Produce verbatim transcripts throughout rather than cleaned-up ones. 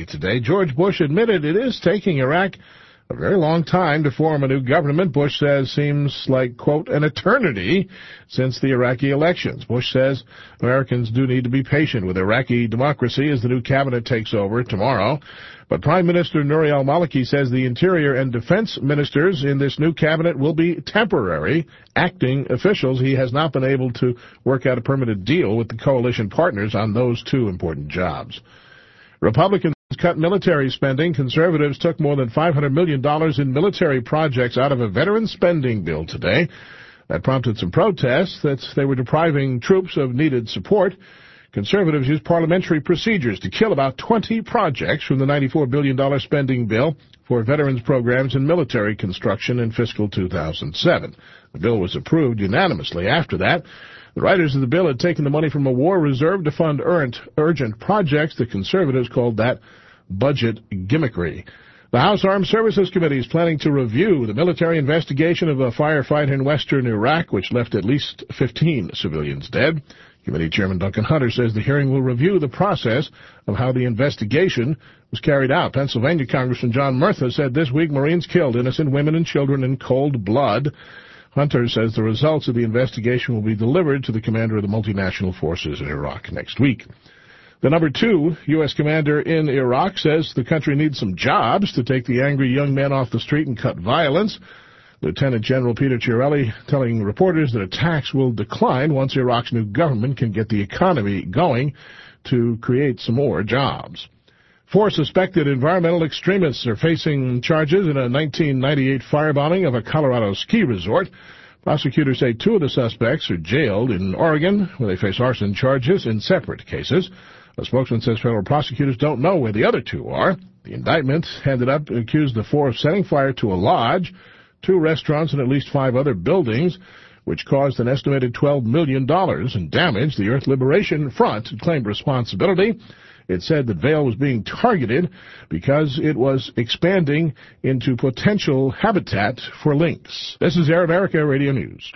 rally today. George Bush admitted it is taking Iraq a very long time to form a new government. Bush says seems like, quote, an eternity since the Iraqi elections. Bush says Americans do need to be patient with Iraqi democracy as the new cabinet takes over tomorrow. But Prime Minister Nouri al-Maliki says the interior and defense ministers in this new cabinet will be temporary, acting officials. He has not been able to work out a permanent deal with the coalition partners on those two important jobs. Republicans cut military spending. Conservatives took more than five hundred million dollars in military projects out of a veteran spending bill today. That prompted some protests that they were depriving troops of needed support. Conservatives used parliamentary procedures to kill about twenty projects from the ninety-four billion dollars spending bill for veterans programs and military construction in fiscal two thousand seven. The bill was approved unanimously after that. The writers of the bill had taken the money from a war reserve to fund urgent projects. The conservatives called that budget gimmickry. The House Armed Services Committee is planning to review the military investigation of a firefight in western Iraq, which left at least fifteen civilians dead. Committee Chairman Duncan Hunter says the hearing will review the process of how the investigation was carried out. Pennsylvania Congressman John Murtha said this week Marines killed innocent women and children in cold blood. Hunter says the results of the investigation will be delivered to the commander of the multinational forces in Iraq next week. The number two U S commander in Iraq says the country needs some jobs to take the angry young men off the street and cut violence. Lieutenant General Peter Chiarelli telling reporters that attacks will decline once Iraq's new government can get the economy going to create some more jobs. Four suspected environmental extremists are facing charges in a nineteen ninety-eight firebombing of a Colorado ski resort. Prosecutors say two of the suspects are jailed in Oregon, where they face arson charges in separate cases. A spokesman says federal prosecutors don't know where the other two are. The indictment handed up accused the four of setting fire to a lodge, two restaurants, and at least five other buildings, which caused an estimated twelve million dollars in damage. The Earth Liberation Front claimed responsibility. It said that Vail was being targeted because it was expanding into potential habitat for lynx. This is Air America Radio News.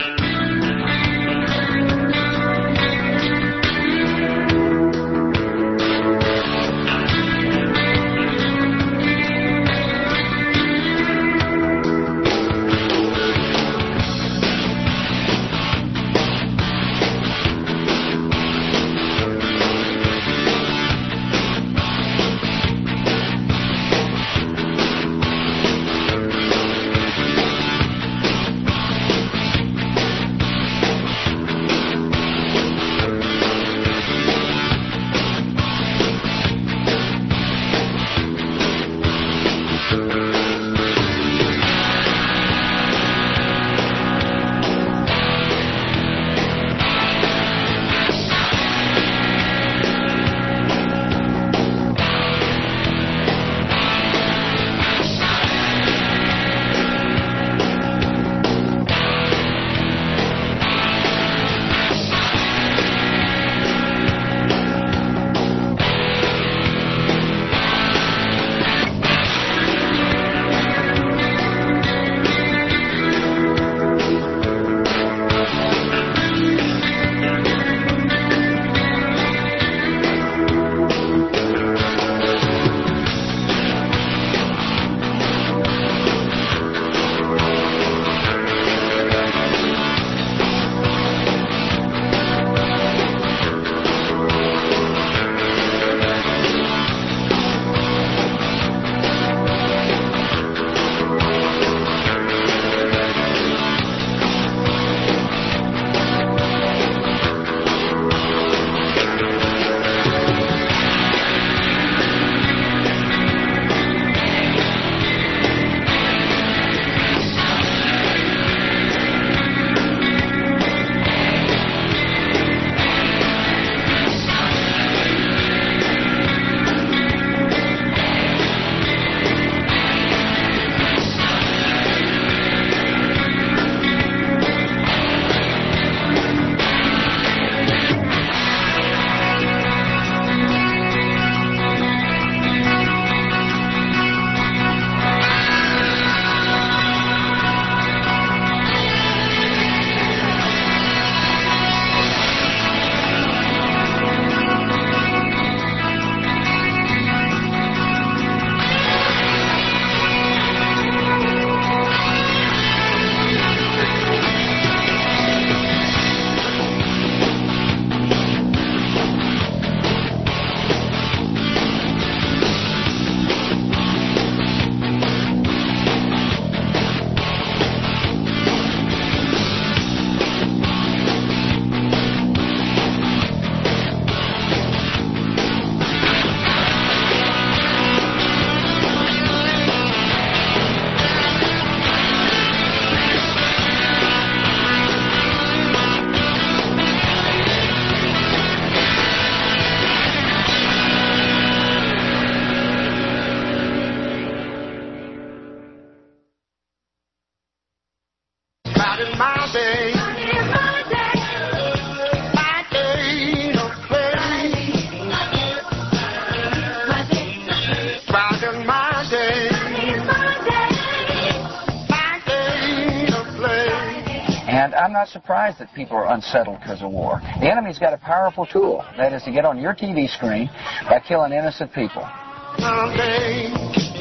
I'm not surprised that people are unsettled because of war. The enemy's got a powerful tool. That is to get on your T V screen by killing innocent people. Someday,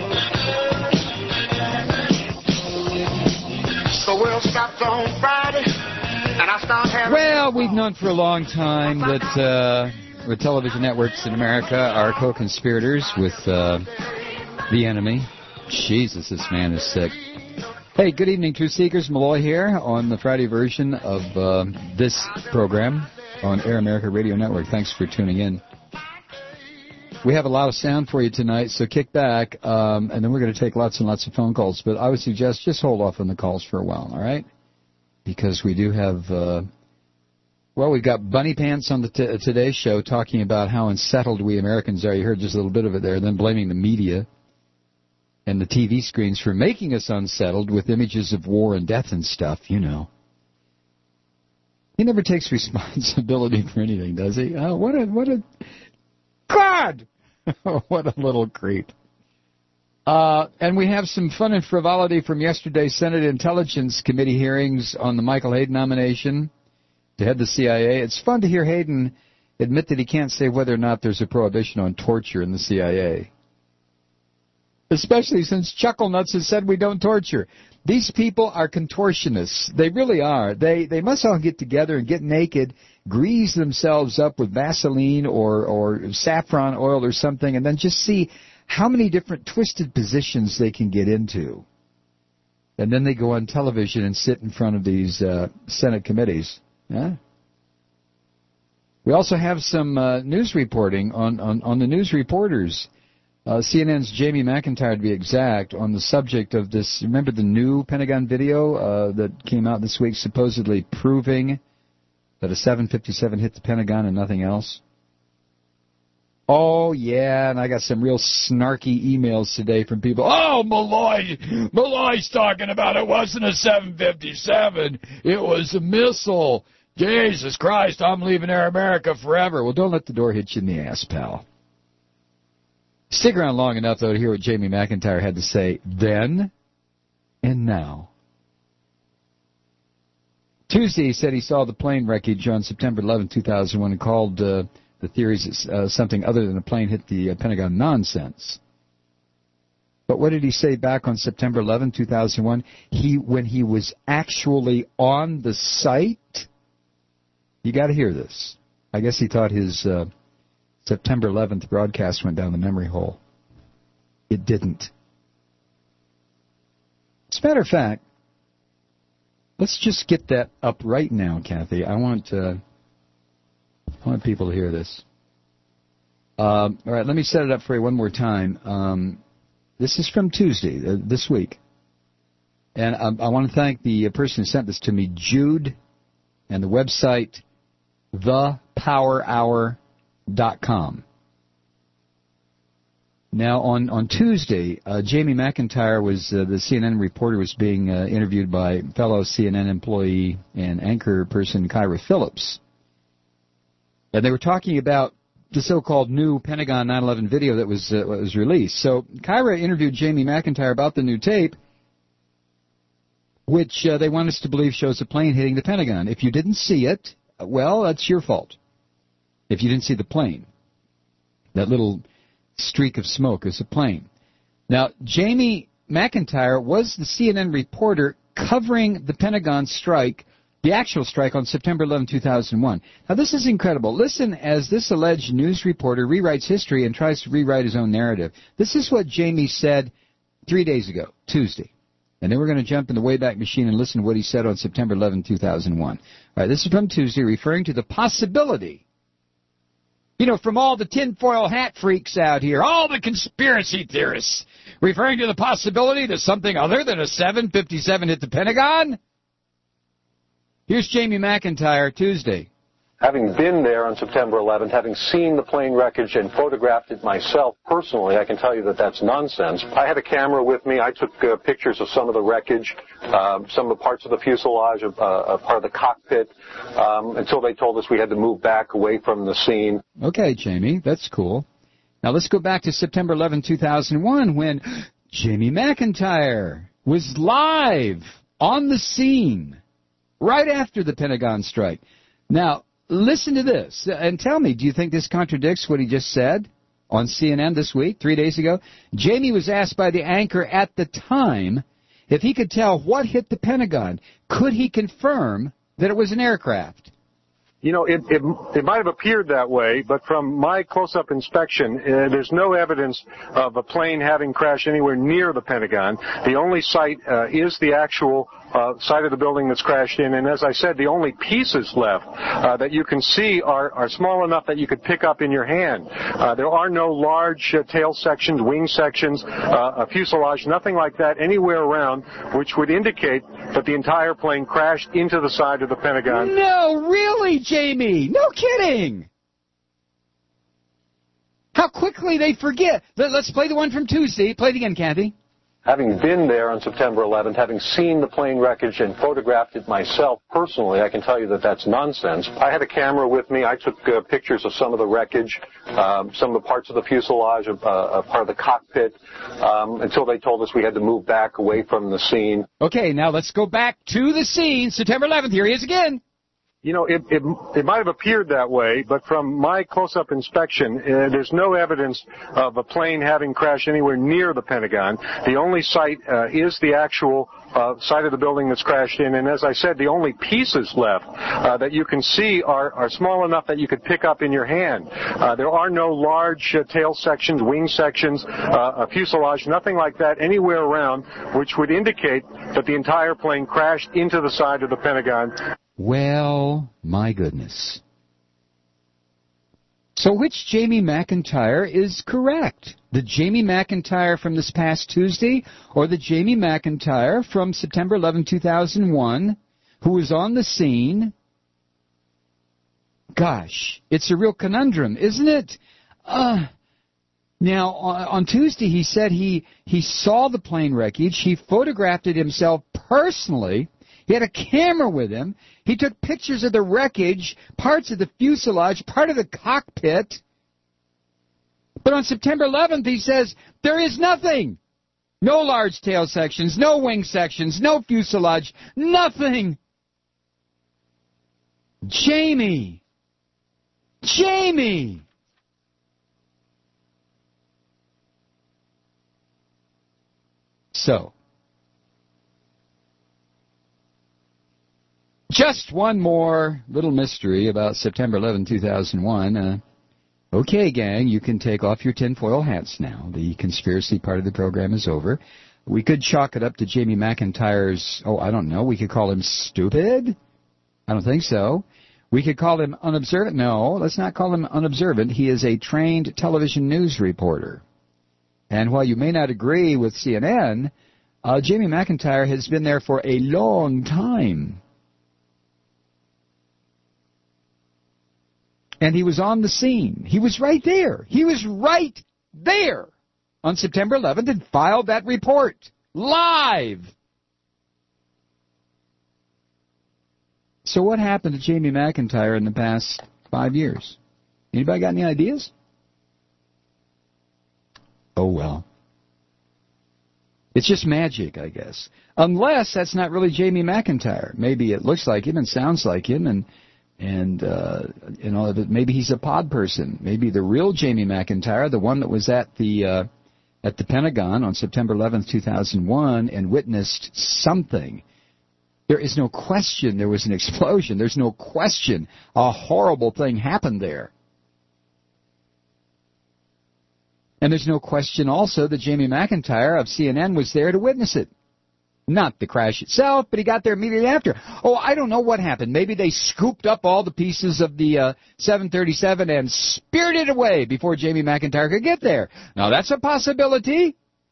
the world stops on Friday, and I start having... Well, we've known for a long time that uh, the television networks in America are co-conspirators with uh, the enemy. Jesus, this man is sick. Hey, good evening, Truth Seekers. Malloy here on the Friday version of uh, this program on Air America Radio Network. Thanks for tuning in. We have a lot of sound for you tonight, so kick back, um, and then we're going to take lots and lots of phone calls. But I would suggest just hold off on the calls for a while, all right? Because we do have, uh, well, we've got Bunny Pants on the t- Today Show talking about how unsettled we Americans are. You heard just a little bit of it there, and then blaming the media and the T V screens for making us unsettled with images of war and death and stuff, you know. He never takes responsibility for anything, does he? Oh, what a, what a, God! What a little creep. Uh, and we have some fun and frivolity from yesterday's Senate Intelligence Committee hearings on the Michael Hayden nomination to head the C I A. It's fun to hear Hayden admit that he can't say whether or not there's a prohibition on torture in the C I A. Especially since Chuckle Nuts has said we don't torture. These people are contortionists. They really are. They they must all get together and get naked, grease themselves up with Vaseline or, or saffron oil or something, and then just see how many different twisted positions they can get into. And then they go on television and sit in front of these uh, Senate committees. Yeah. We also have some uh, news reporting on, on, on the news reporters. Uh, C N N's Jamie McIntyre, to be exact, on the subject of this. Remember the new Pentagon video uh, that came out this week supposedly proving that a seven fifty-seven hit the Pentagon and nothing else? Oh, yeah, and I got some real snarky emails today from people. Oh, Malloy, Malloy's talking about it wasn't a seven fifty-seven. It was a missile. Jesus Christ, I'm leaving Air America forever. Well, don't let the door hit you in the ass, pal. Stick around long enough, though, to hear what Jamie McIntyre had to say then and now. Tuesday, he said he saw the plane wreckage on September eleventh, two thousand one, and called uh, the theories uh, something other than a plane hit the uh, Pentagon nonsense. But what did he say back on September eleventh, two thousand one? He, when he was actually on the site, you got to hear this. I guess he thought his uh, September eleventh broadcast went down the memory hole. It didn't. As a matter of fact, let's just get that up right now, Kathy. I want uh, I want people to hear this. Um, all right, let me set it up for you one more time. Um, this is from Tuesday, uh, this week. And I, I want to thank the person who sent this to me, Jude, and the website, the power hour dot com. Now, on, on Tuesday, uh, Jamie McIntyre, was uh, the C N N reporter, was being uh, interviewed by fellow C N N employee and anchor person Kyra Phillips. And they were talking about the so-called new Pentagon nine eleven video that was, uh, was released. So Kyra interviewed Jamie McIntyre about the new tape, which uh, they want us to believe shows a plane hitting the Pentagon. If you didn't see it, well, that's your fault. If you didn't see the plane, that little streak of smoke is a plane. Now, Jamie McIntyre was the C N N reporter covering the Pentagon strike, the actual strike on September eleventh, two thousand one. Now, this is incredible. Listen as this alleged news reporter rewrites history and tries to rewrite his own narrative. This is what Jamie said three days ago, Tuesday. And then we're going to jump in the Wayback Machine and listen to what he said on September eleventh, two thousand one. All right, this is from Tuesday, referring to the possibility, you know, from all the tinfoil hat freaks out here, all the conspiracy theorists, referring to the possibility that something other than a seven fifty-seven hit the Pentagon? Here's Jamie McIntyre, Tuesday. Having been there on September eleventh, having seen the plane wreckage and photographed it myself personally, I can tell you that that's nonsense. I had a camera with me. I took uh, pictures of some of the wreckage, uh, some of the parts of the fuselage, of, uh, of part of the cockpit, um, until they told us we had to move back away from the scene. Okay, Jamie, that's cool. Now let's go back to September eleventh, two thousand one, when Jamie McIntyre was live on the scene right after the Pentagon strike. Now, listen to this and tell me, do you think this contradicts what he just said on C N N this week, three days ago? Jamie was asked by the anchor at the time if he could tell what hit the Pentagon. Could he confirm that it was an aircraft? You know, it, it, it might have appeared that way, but from my close-up inspection, uh, there's no evidence of a plane having crashed anywhere near the Pentagon. The only site uh, is the actual uh, site of the building that's crashed in, and as I said, the only pieces left uh, that you can see are, are small enough that you could pick up in your hand. Uh, there are no large uh, tail sections, wing sections, uh, a fuselage, nothing like that anywhere around, which would indicate that the entire plane crashed into the side of the Pentagon. No, really, Jamie? No kidding. How quickly they forget. Let's play the one from Tuesday. Play it again, Kathy. Having been there on September eleventh, having seen the plane wreckage and photographed it myself personally, I can tell you that that's nonsense. I had a camera with me. I took uh, pictures of some of the wreckage, um, some of the parts of the fuselage, of, uh, a part of the cockpit, um, until they told us we had to move back away from the scene. Okay, now let's go back to the scene. September eleventh, here he is again. You know, it, it, it might have appeared that way, but from my close-up inspection, uh, there's no evidence of a plane having crashed anywhere near the Pentagon. The only site uh, is the actual uh, site of the building that's crashed in, and as I said, the only pieces left uh, that you can see are, are small enough that you could pick up in your hand. Uh, there are no large uh, tail sections, wing sections, uh, a fuselage, nothing like that anywhere around, which would indicate that the entire plane crashed into the side of the Pentagon. Well, my goodness. So which Jamie McIntyre is correct? The Jamie McIntyre from this past Tuesday or the Jamie McIntyre from September eleventh, two thousand one, who was on the scene? Gosh, it's a real conundrum, isn't it? Uh, now, on, on Tuesday he said he, he saw the plane wreckage. He photographed it himself personally. He had a camera with him. He took pictures of the wreckage, parts of the fuselage, part of the cockpit. But on September eleventh, he says, there is nothing. No large tail sections, no wing sections, no fuselage, nothing. Jamie. Jamie. So. Just one more little mystery about September eleventh, two thousand one. Uh, okay, gang, you can take off your tinfoil hats now. The conspiracy part of the program is over. We could chalk it up to Jamie McIntyre's, oh, I don't know, we could call him stupid? I don't think so. We could call him unobservant. No, let's not call him unobservant. He is a trained television news reporter. And while you may not agree with C N N, uh, Jamie McIntyre has been there for a long time. And he was on the scene. He was right there. He was right there on September eleventh and filed that report live. So what happened to Jamie McIntyre in the past five years? Anybody got any ideas? Oh, well. It's just magic, I guess. Unless that's not really Jamie McIntyre. Maybe it looks like him and sounds like him and... And, uh, you know, maybe he's a pod person. Maybe the real Jamie McIntyre, the one that was at the uh, at the Pentagon on September eleventh, two thousand one and witnessed something. There is no question there was an explosion. There's no question a horrible thing happened there. And there's no question also that Jamie McIntyre of C N N was there to witness it. Not the crash itself, but he got there immediately after. Oh, I don't know what happened. Maybe they scooped up all the pieces of the uh, seven thirty-seven and speared it away before Jamie McIntyre could get there. Now, that's a possibility.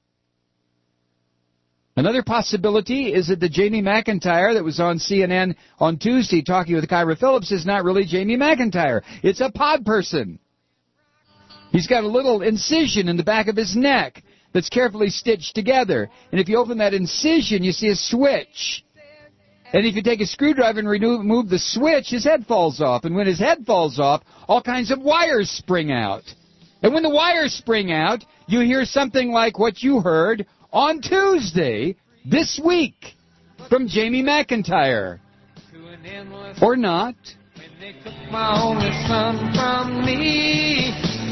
Another possibility is that the Jamie McIntyre that was on C N N on Tuesday talking with Kyra Phillips is not really Jamie McIntyre. It's a pod person. He's got a little incision in the back of his neck that's carefully stitched together. And if you open that incision, you see a switch. And if you take a screwdriver and remove the switch, his head falls off. And when his head falls off, all kinds of wires spring out. And when the wires spring out, you hear something like what you heard on Tuesday this week from Jamie McIntyre. Or not. They took my only son from me.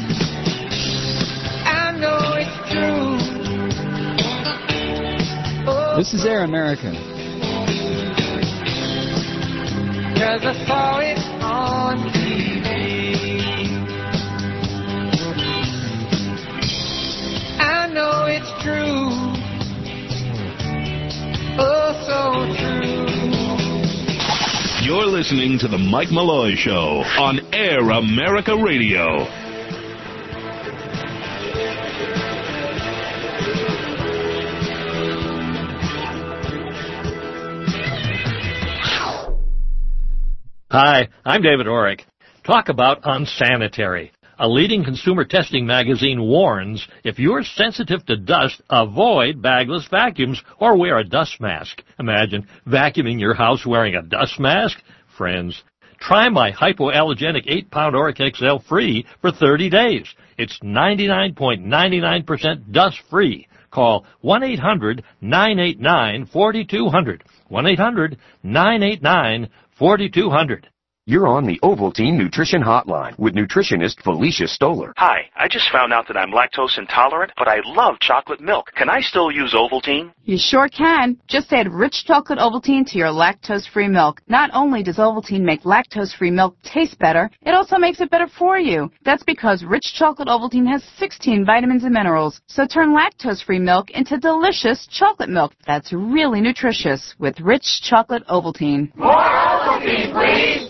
I know it's true. Oh, This is Air America. Cause I saw it on T V. I know it's true. Oh, so true. You're listening to The Mike Malloy Show on Air America Radio. Hi, I'm David Orrick. Talk about unsanitary. A leading consumer testing magazine warns if you're sensitive to dust, avoid bagless vacuums or wear a dust mask. Imagine vacuuming your house wearing a dust mask. Friends, try my hypoallergenic eight pound Orrick X L free for thirty days. It's ninety-nine point nine nine percent dust-free. Call one eight hundred nine eight nine four two zero zero. one eight hundred nine eight nine four two zero zero. You're on the Ovaltine Nutrition Hotline with nutritionist Felicia Stoller. Hi, I just found out that I'm lactose intolerant, but I love chocolate milk. Can I still use Ovaltine? You sure can. Just add rich chocolate Ovaltine to your lactose-free milk. Not only does Ovaltine make lactose-free milk taste better, it also makes it better for you. That's because rich chocolate Ovaltine has sixteen vitamins and minerals. So turn lactose-free milk into delicious chocolate milk that's really nutritious with rich chocolate Ovaltine. More Ovaltine, please.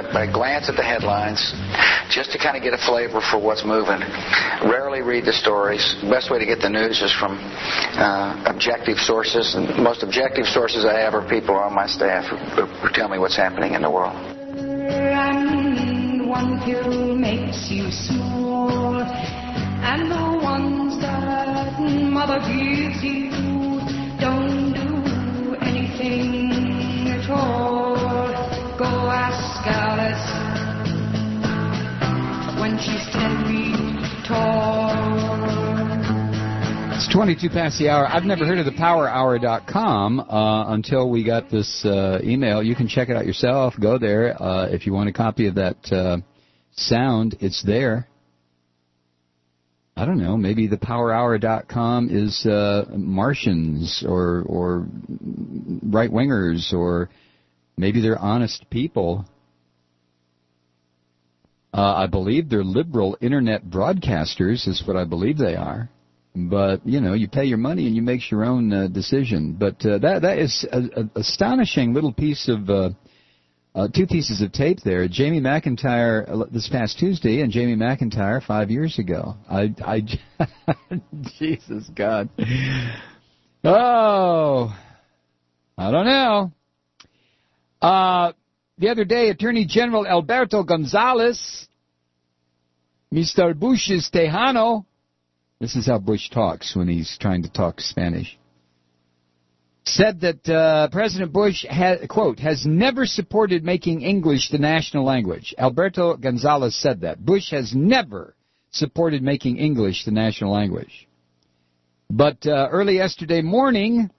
by a glance at the headlines, just to kind of get a flavor for what's moving. Rarely read the stories. The best way to get the news is from uh, objective sources, and the most objective sources I have are people on my staff who, who tell me what's happening in the world. And one pill makes you small, and the ones that mother gives you don't do anything at all. Go ask Alice when she's ten feet tall. It's twenty-two past the hour. I've never heard of the power hour dot com uh, until we got this uh, email. You can check it out yourself. Go there. Uh, if you want a copy of that uh, sound, it's there. I don't know. Maybe the power hour dot com is uh, Martians or, or right-wingers, or maybe they're honest people. Uh, I believe they're liberal Internet broadcasters is what I believe they are. But, you know, you pay your money and you make your own uh, decision. But uh, that that is an astonishing little piece of, uh, uh, two pieces of tape there. Jamie McIntyre this past Tuesday and Jamie McIntyre five years ago. I, I, Jesus God. Oh, I don't know. Uh, the other day, Attorney General Alberto Gonzales, Mister Bush's Tejano, this is how Bush talks when he's trying to talk Spanish, said that uh, President Bush, has, quote, has never supported making English the national language. Alberto Gonzales said that. Bush has never supported making English the national language. But uh, early yesterday morning,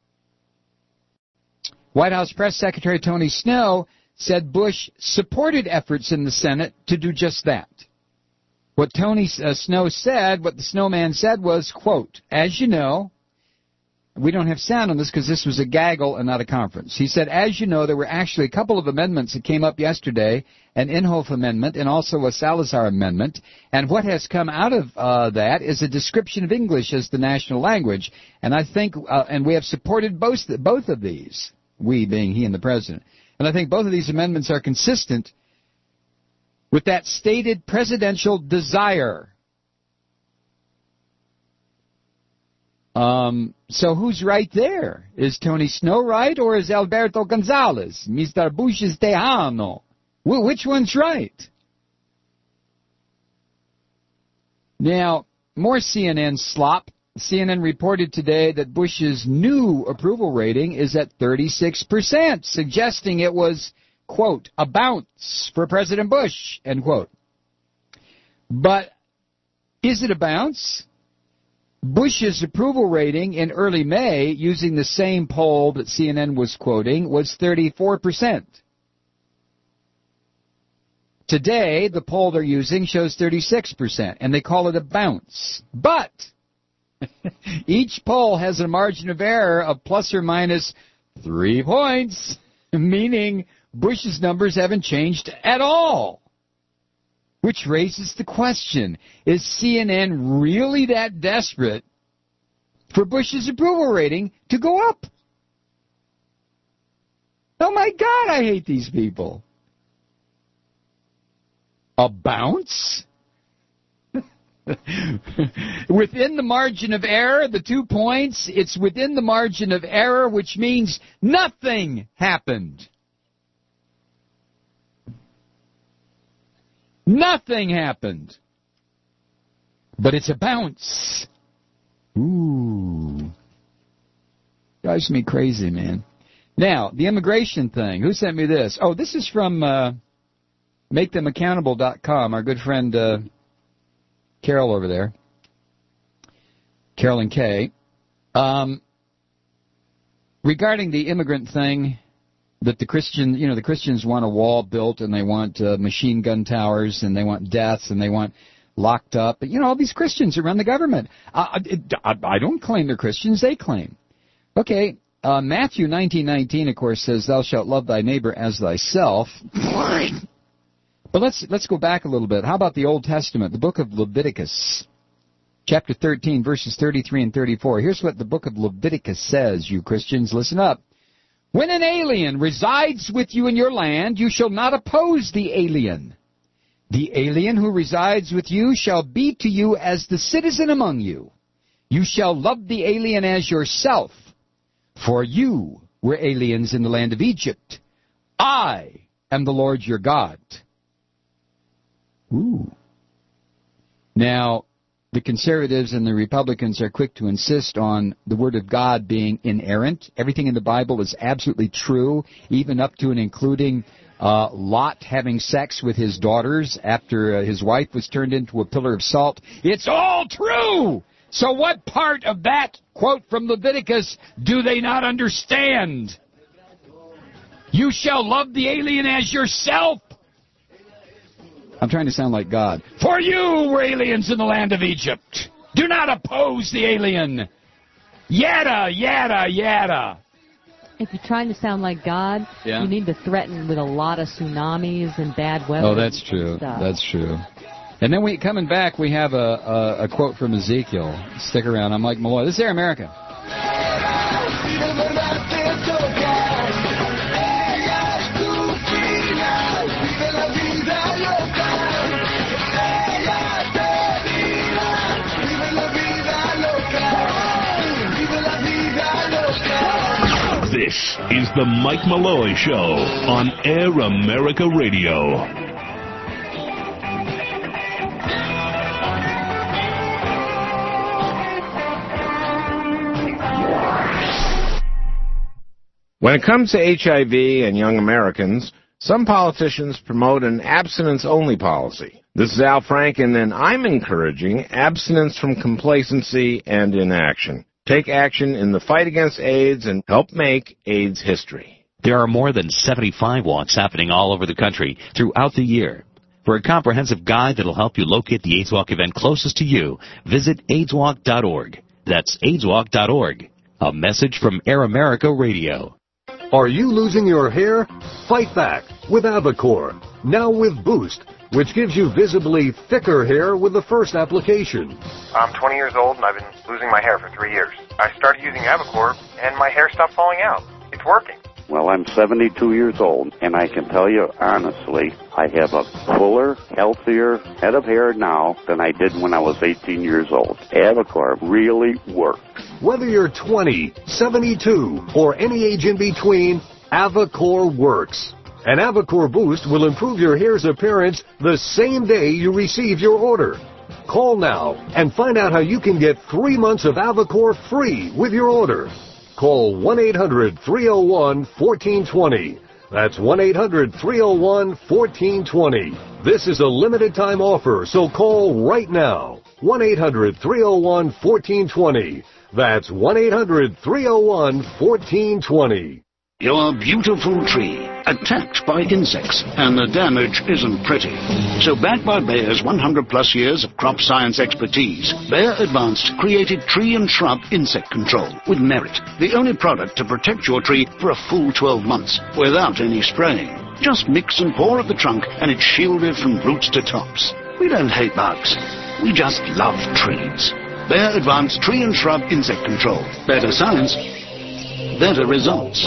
White House Press Secretary Tony Snow said Bush supported efforts in the Senate to do just that. What Tony uh, Snow said, what the snowman said was, quote, as you know, we don't have sound on this because this was a gaggle and not a conference. He said, as you know, there were actually a couple of amendments that came up yesterday, an Inhofe amendment and also a Salazar amendment. And what has come out of uh, that is a description of English as the national language. And I think, uh, and we have supported both, both of these, we being he and the president. And I think both of these amendments are consistent with that stated presidential desire. Um, so who's right there? Is Tony Snow right, or is Alberto Gonzales, Mister Bush's Tejano? Well, which one's right? Now, more C N N slop. C N N reported today that Bush's new approval rating is at thirty-six percent, suggesting it was, quote, a bounce for President Bush, end quote. But is it a bounce? Bush's approval rating in early May, using the same poll that C N N was quoting, was thirty-four percent. Today, the poll they're using shows thirty-six percent, and they call it a bounce. But each poll has a margin of error of plus or minus three points, meaning Bush's numbers haven't changed at all. Which raises the question, is C N N really that desperate for Bush's approval rating to go up? Oh my God, I hate these people. A bounce? Within the margin of error, the two points, it's within the margin of error, which means nothing happened. Nothing happened. But it's a bounce. Ooh. Drives me crazy, man. Now, the immigration thing. Who sent me this? Oh, this is from uh, make them accountable dot com, our good friend uh, Carol over there. Carolyn Kay. Um, regarding the immigrant thing, that the Christian, you know, the Christians want a wall built, and they want uh, machine gun towers, and they want deaths, and they want locked up. But, you know, all these Christians who run the government. Uh, I, I don't claim they're Christians. They claim. Okay, uh, Matthew nineteen nineteen, of course, says, "Thou shalt love thy neighbor as thyself." But let's let's go back a little bit. How about the Old Testament, the book of Leviticus, chapter thirteen, verses thirty-three and thirty-four. Here's what the book of Leviticus says, you Christians. Listen up. When an alien resides with you in your land, you shall not oppose the alien. The alien who resides with you shall be to you as the citizen among you. You shall love the alien as yourself, for you were aliens in the land of Egypt. I am the Lord your God. Ooh. Now, the conservatives and the Republicans are quick to insist on the Word of God being inerrant. Everything in the Bible is absolutely true, even up to and including uh, Lot having sex with his daughters after uh, his wife was turned into a pillar of salt. It's all true! So what part of that quote from Leviticus do they not understand? You shall love the alien as yourself. I'm trying to sound like God. For you were aliens in the land of Egypt. Do not oppose the alien. Yada, yada, yada. If you're trying to sound like God, yeah. you need to threaten with a lot of tsunamis and bad weather. Oh, that's true. Stuff. That's true. And then we coming back, we have a, a, a quote from Ezekiel. Stick around. I'm Mike Malloy. This is Air America. This is the Mike Malloy Show on Air America Radio. When it comes to H I V and young Americans, some politicians promote an abstinence-only policy. This is Al Franken, and I'm encouraging abstinence from complacency and inaction. Take action in the fight against AIDS and help make AIDS history. There are more than seventy-five walks happening all over the country throughout the year. For a comprehensive guide that'll help you locate the AIDS Walk event closest to you, visit AIDS Walk dot org. That's AIDS Walk dot org. A message from Air America Radio. Are you losing your hair? Fight back with Avacor, now with Boost, which gives you visibly thicker hair with the first application. I'm twenty years old and I've been losing my hair for three years. I started using Avacor and my hair stopped falling out. It's working. Well, I'm seventy-two years old, and I can tell you honestly, I have a fuller, healthier head of hair now than I did when I was eighteen years old. Avacor really works. Whether you're twenty, seventy-two, or any age in between, Avacor works. And Avacor Boost will improve your hair's appearance the same day you receive your order. Call now and find out how you can get three months of Avacor free with your order. Call one eight hundred, three oh one, one four two zero. That's one eight hundred, three oh one, one four two zero. This is a limited time offer, so call right now. one eight hundred, three oh one, one four two zero. That's one eight hundred, three oh one, one four two zero. Your beautiful tree, attacked by insects, and the damage isn't pretty. So backed by Bayer's one hundred plus years of crop science expertise, Bayer Advanced created tree and shrub insect control with Merit, the only product to protect your tree for a full twelve months without any spraying. Just mix and pour at the trunk and it's shielded from roots to tops. We don't hate bugs, we just love trees. Bayer Advanced Tree and Shrub Insect Control. Better science, better results.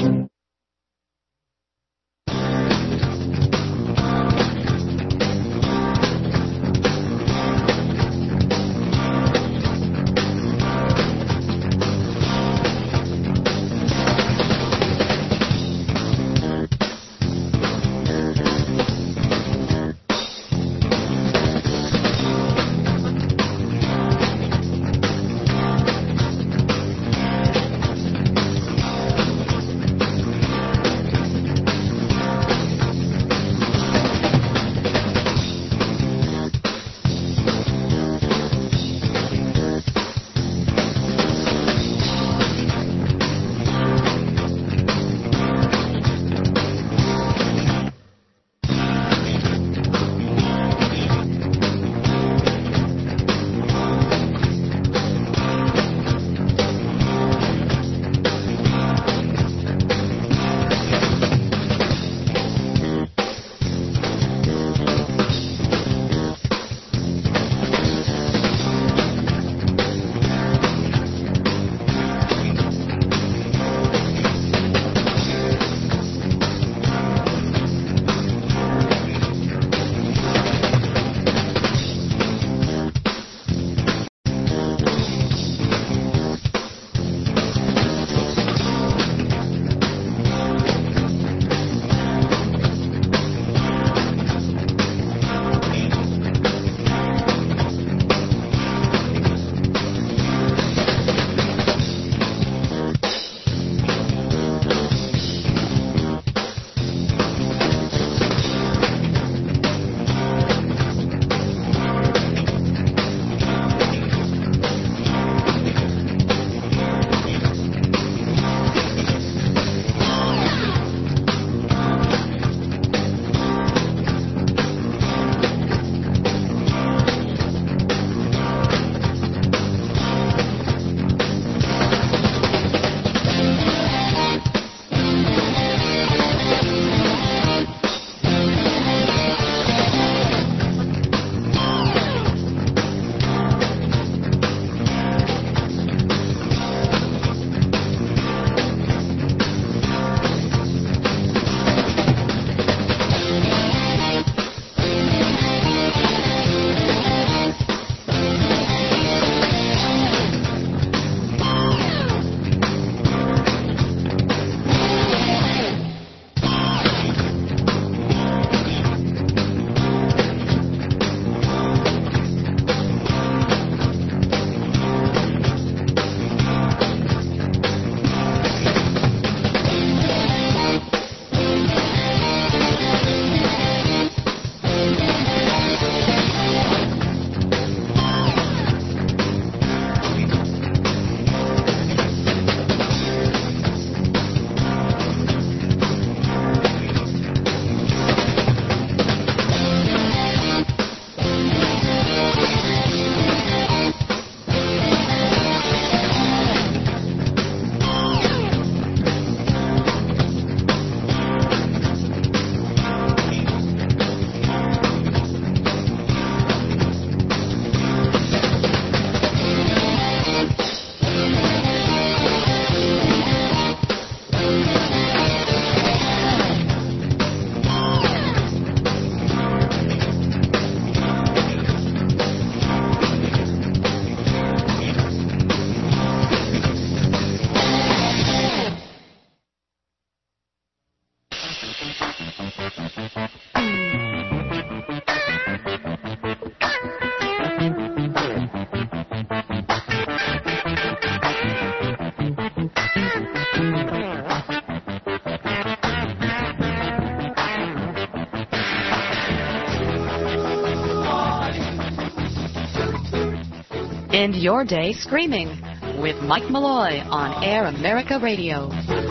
End your day screaming with Mike Malloy on Air America Radio.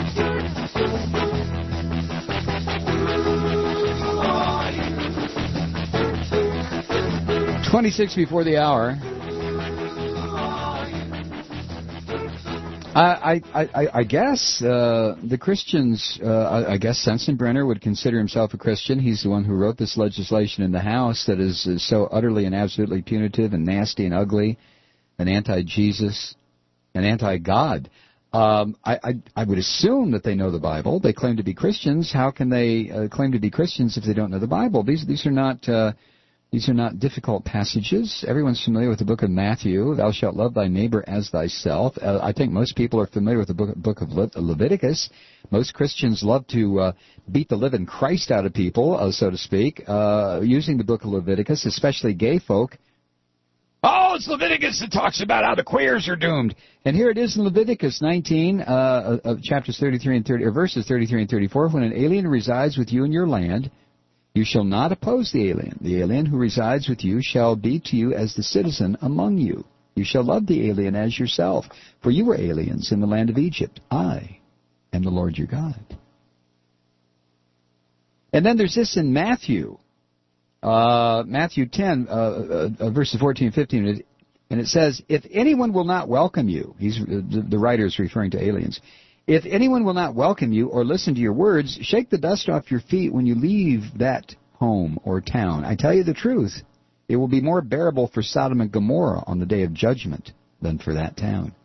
twenty-six before the hour. I, I, I, I guess uh, the Christians, uh, I, I guess Sensenbrenner would consider himself a Christian. He's the one who wrote this legislation in the House that is, is so utterly and absolutely punitive and nasty and ugly and anti-Jesus and anti-God. Um, I, I, I would assume that they know the Bible. They claim to be Christians. How can they uh, claim to be Christians if they don't know the Bible? These, these are not... Uh, These are not difficult passages. Everyone's familiar with the book of Matthew. Thou shalt love thy neighbor as thyself. Uh, I think most people are familiar with the book, book of Le- Leviticus. Most Christians love to uh, beat the living Christ out of people, uh, so to speak, uh, using the book of Leviticus, especially gay folk. Oh, it's Leviticus that talks about how the queers are doomed. And here it is in Leviticus nineteen, uh, uh, chapters thirty-three and thirty, or verses thirty-three and thirty-four. When an alien resides with you in your land, you shall not oppose the alien. The alien who resides with you shall be to you as the citizen among you. You shall love the alien as yourself, for you were aliens in the land of Egypt. I am the Lord your God. And then there's this in Matthew, uh, Matthew ten, uh, uh, verses fourteen and fifteen, and it says, if anyone will not welcome you, he's, the, the writer is referring to aliens, if anyone will not welcome you or listen to your words, shake the dust off your feet when you leave that home or town. I tell you the truth, it will be more bearable for Sodom and Gomorrah on the day of judgment than for that town.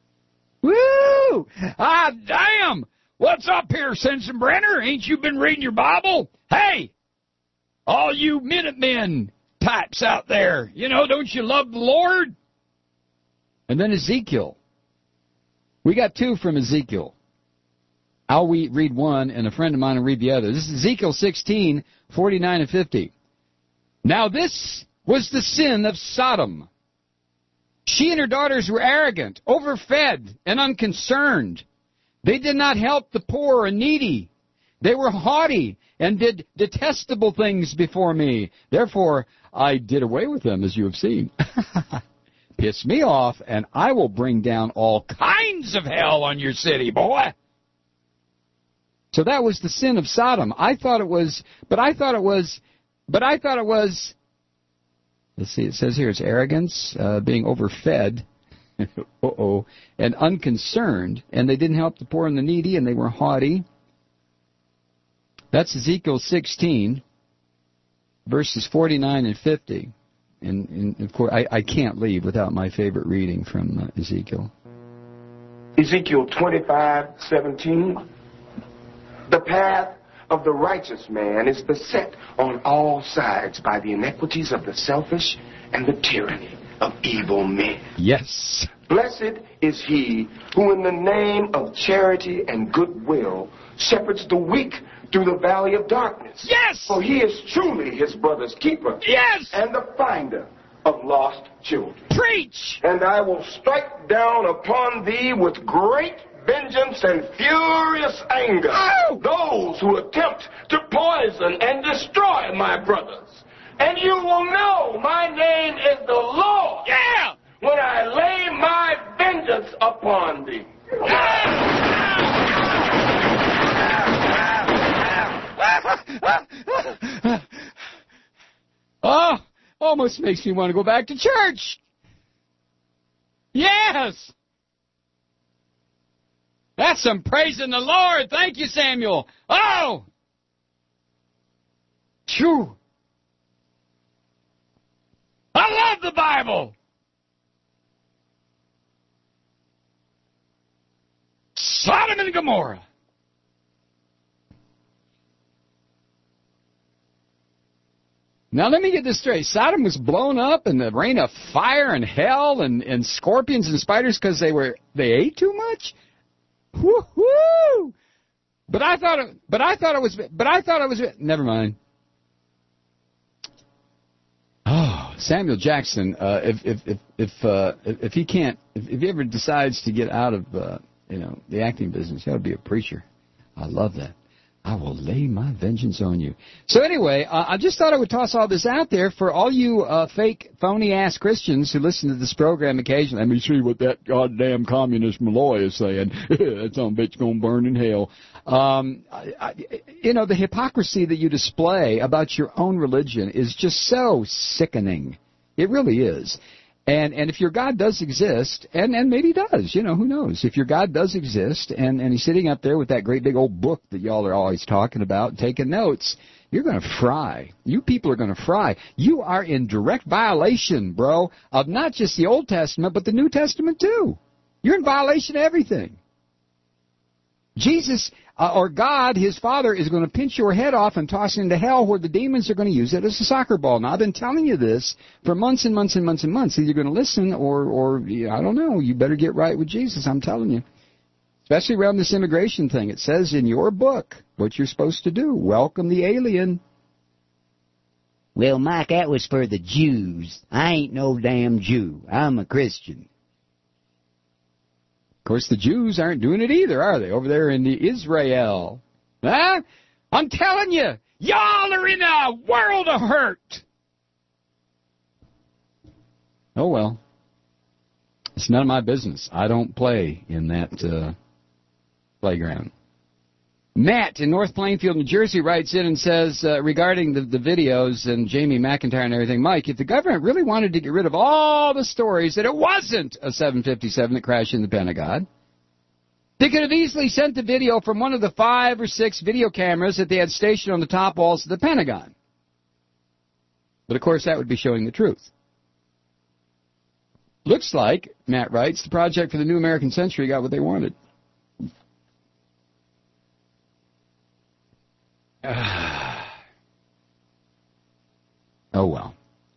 Woo! Ah, damn! What's up here, Sensenbrenner? Ain't you been reading your Bible? Hey! All you Minutemen types out there, you know, don't you love the Lord? And then Ezekiel. We got two from Ezekiel. I'll read one, and a friend of mine will read the other. This is Ezekiel sixteen, forty-nine and fifty. Now this was the sin of Sodom. She and her daughters were arrogant, overfed, and unconcerned. They did not help the poor and needy. They were haughty and did detestable things before me. Therefore, I did away with them, as you have seen. Piss me off, and I will bring down all kinds of hell on your city, boy. So that was the sin of Sodom. I thought it was, but I thought it was, but I thought it was, let's see, it says here it's arrogance, uh, being overfed, uh-oh, and unconcerned, and they didn't help the poor and the needy, and they were haughty. That's Ezekiel sixteen, verses forty-nine and fifty. And, and of course, I, I can't leave without my favorite reading from uh, Ezekiel. Ezekiel twenty-five seventeen. The path of the righteous man is beset on all sides by the iniquities of the selfish and the tyranny of evil men. Yes. Blessed is he who in the name of charity and goodwill shepherds the weak through the valley of darkness. Yes! For he is truly his brother's keeper. Yes! And the finder of lost children. Preach! And I will strike down upon thee with great vengeance and furious anger oh! those who attempt to poison and destroy my brothers. And you will know my name is the Lord. Yeah! When I lay my vengeance upon thee. Oh, almost makes me want to go back to church. Yes. That's some praising the Lord. Thank you, Samuel. Oh. Phew. I love the Bible. Sodom and Gomorrah. Now, let me get this straight. Sodom was blown up in the rain of fire and hell and, and scorpions and spiders because they were they ate too much? Woo-hoo! But I thought it, but I thought it was, but I thought it was, never mind. Oh, Samuel Jackson, uh, if, if, if, if, uh, if he can't, if, if he ever decides to get out of, uh, you know, the acting business, he ought to be a preacher. I love that. I will lay my vengeance on you. So anyway, uh, I just thought I would toss all this out there for all you uh, fake, phony-ass Christians who listen to this program occasionally. Let me see what that goddamn communist Malloy is saying. That some bitch gonna burn in hell. Um, I, I, you know, the hypocrisy that you display about your own religion is just so sickening. It really is. And and if your God does exist, and, and maybe he does, you know, who knows? If your God does exist, and, and he's sitting up there with that great big old book that y'all are always talking about, taking notes, you're going to fry. You people are going to fry. You are in direct violation, bro, of not just the Old Testament, but the New Testament too. You're in violation of everything. Jesus, uh, or God, his Father, is going to pinch your head off and toss it into hell where the demons are going to use it as a soccer ball. Now, I've been telling you this for months and months and months and months. Either you're going to listen or, or I don't know, you better get right with Jesus, I'm telling you. Especially around this immigration thing. It says in your book what you're supposed to do. Welcome the alien. Well, Mike, that was for the Jews. I ain't no damn Jew. I'm a Christian. Of course, the Jews aren't doing it either, are they? Over there in the Israel. Huh? I'm telling you, y'all are in a world of hurt. Oh, well. It's none of my business. I don't play in that uh, playground. Matt in North Plainfield, New Jersey, writes in and says, uh, regarding the, the videos and Jamie McIntyre and everything, Mike, if the government really wanted to get rid of all the stories that it wasn't a seven fifty-seven that crashed in the Pentagon, they could have easily sent the video from one of the five or six video cameras that they had stationed on the top walls of the Pentagon. But, of course, that would be showing the truth. Looks like, Matt writes, the Project for the New American Century got what they wanted. Oh, well.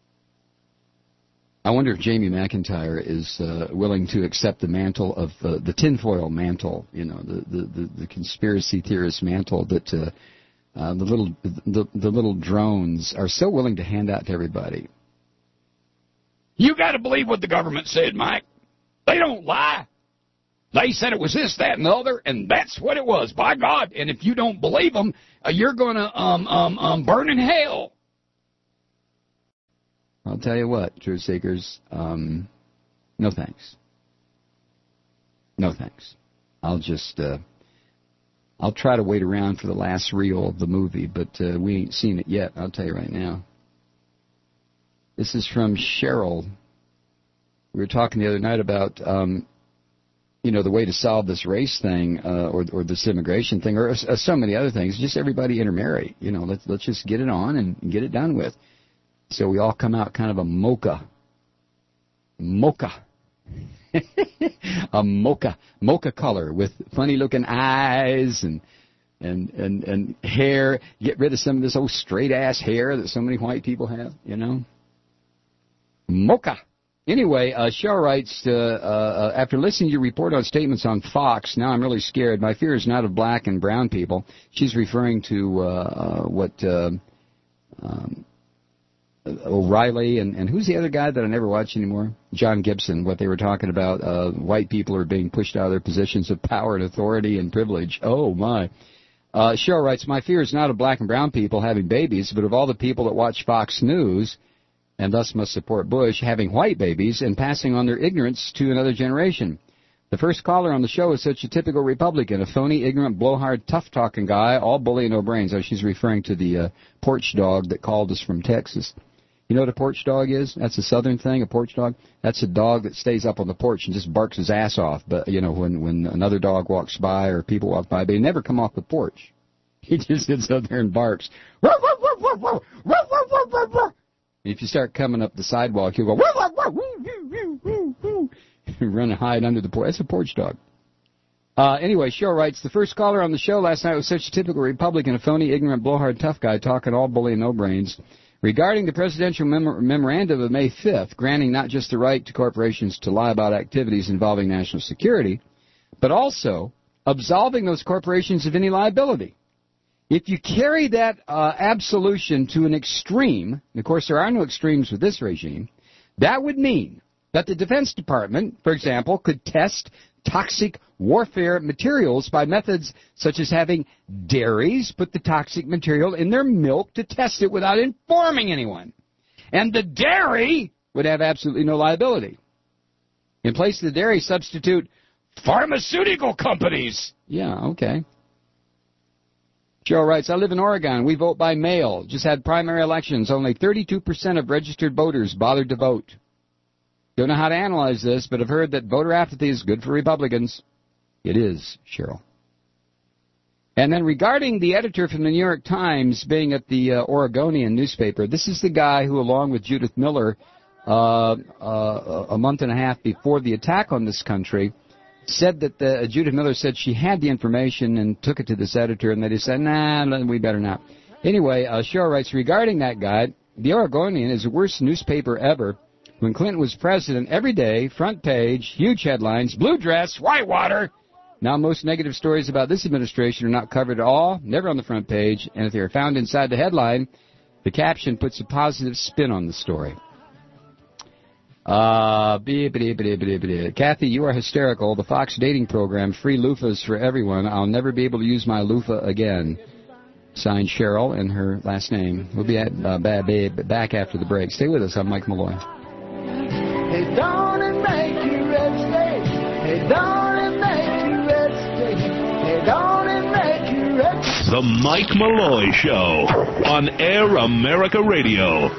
I wonder if Jamie McIntyre is uh, willing to accept the mantle of uh, the tinfoil mantle, you know, the, the, the, the conspiracy theorist mantle that uh, uh, the little the, the little drones are so willing to hand out to everybody. You got to believe what the government said, Mike. They don't lie. They said it was this, that, and the other, and that's what it was, by God. And if you don't believe them, uh, you're going to um, um, um, burn in hell. I'll tell you what, truth seekers, um, no thanks. No thanks. I'll just, uh, I'll try to wait around for the last reel of the movie, but uh, we ain't seen it yet, I'll tell you right now. This is from Cheryl. We were talking the other night about... Um, you know, the way to solve this race thing uh, or or this immigration thing or uh, so many other things, just everybody intermarry. You know, let's, let's just get it on and get it done with. So we all come out kind of a mocha. Mocha. a mocha. Mocha color with funny-looking eyes and, and, and, and hair. Get rid of some of this old straight-ass hair that so many white people have, you know. Mocha. Anyway, uh, Cheryl writes, uh, uh, after listening to your report on statements on Fox, now I'm really scared. My fear is not of black and brown people. She's referring to uh, uh, what uh, um, O'Reilly and, and who's the other guy that I never watch anymore? John Gibson, what they were talking about. Uh, white people are being pushed out of their positions of power and authority and privilege. Oh, my. Uh, Cheryl writes, my fear is not of black and brown people having babies, but of all the people that watch Fox News and thus must support Bush, having white babies and passing on their ignorance to another generation. The first caller on the show is such a typical Republican, a phony, ignorant, blowhard, tough-talking guy, all bully and no brains. Oh, she's referring to the uh, porch dog that called us from Texas. You know what a porch dog is? That's a southern thing, a porch dog. That's a dog that stays up on the porch and just barks his ass off. But, you know, when, when another dog walks by or people walk by, they never come off the porch. He just sits up there and barks. If you start coming up the sidewalk, he'll go, woo, woo, woo, woo, run and hide under the porch. That's a porch dog. Uh, anyway, Cheryl writes, the first caller on the show last night was such a typical Republican, a phony, ignorant, blowhard, tough guy, talking all bully and no brains. Regarding the presidential mem- memorandum of May fifth, granting not just the right to corporations to lie about activities involving national security, but also absolving those corporations of any liability. If you carry that uh, absolution to an extreme, and of course there are no extremes with this regime, that would mean that the Defense Department, for example, could test toxic warfare materials by methods such as having dairies put the toxic material in their milk to test it without informing anyone. And the dairy would have absolutely no liability. In place of the dairy, substitute pharmaceutical companies. Yeah, okay. Cheryl writes, I live in Oregon. We vote by mail. Just had primary elections. Only thirty-two percent of registered voters bothered to vote. Don't know how to analyze this, but I've heard that voter apathy is good for Republicans. It is, Cheryl. And then regarding the editor from the New York Times being at the uh, Oregonian newspaper, this is the guy who, along with Judith Miller, uh, uh, a month and a half before the attack on this country, said that the, uh, Judith Miller said she had the information and took it to this editor, and they just said, nah, we better not. Anyway, uh, Cheryl writes, regarding that guy, the Oregonian is the worst newspaper ever. When Clinton was president, every day, front page, huge headlines, blue dress, whitewater. Now most negative stories about this administration are not covered at all, never on the front page, and if they are found inside the headline, the caption puts a positive spin on the story. Uh, Kathy, you are hysterical. The Fox dating program, free loofahs for everyone. I'll never be able to use my loofah again. Signed, Cheryl, and her last name. We'll be at, uh, back after the break. Stay with us. I'm Mike Malloy. Hey, don't it make you red state? Hey, don't it make you red state? Hey, don't it make you red state? The Mike Malloy Show on Air America Radio.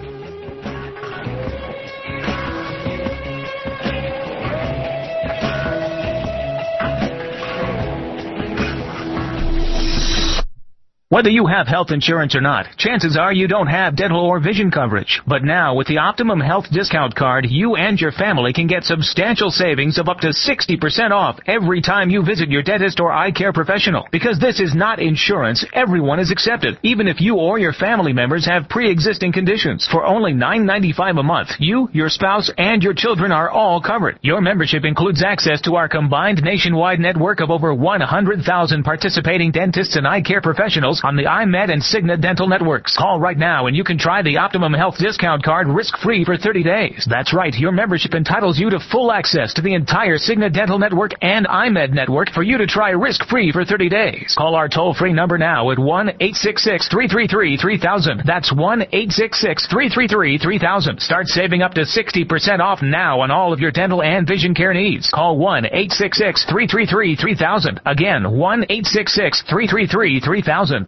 Whether you have health insurance or not, chances are you don't have dental or vision coverage. But now, with the Optimum Health Discount Card, you and your family can get substantial savings of up to sixty percent off every time you visit your dentist or eye care professional. Because this is not insurance, everyone is accepted, even if you or your family members have pre-existing conditions. For only nine ninety-five a month, you, your spouse, and your children are all covered. Your membership includes access to our combined nationwide network of over one hundred thousand participating dentists and eye care professionals on the iMed and Cigna dental networks. Call right now and you can try the Optimum Health Discount Card risk-free for thirty days. That's right, your membership entitles you to full access to the entire Cigna dental network and iMed network for you to try risk-free for thirty days. Call our toll-free number now at one eight six six, three three three, three thousand. That's one eight six six, three three three, three thousand. Start saving up to sixty percent off now on all of your dental and vision care needs. Call one eight six six, three three three, three thousand. Again, one eight six six, three three three, three thousand.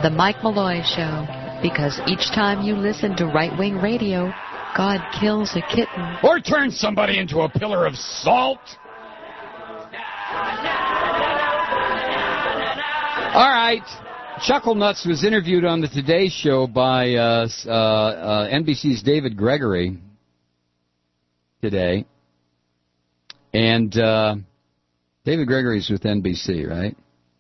The Mike Malloy Show, because each time you listen to right-wing radio, God kills a kitten. Or turns somebody into a pillar of salt. All right. Chuckle Nuts was interviewed on the Today Show by uh, uh, uh, N B C's David Gregory today. And uh, David Gregory's with N B C, right?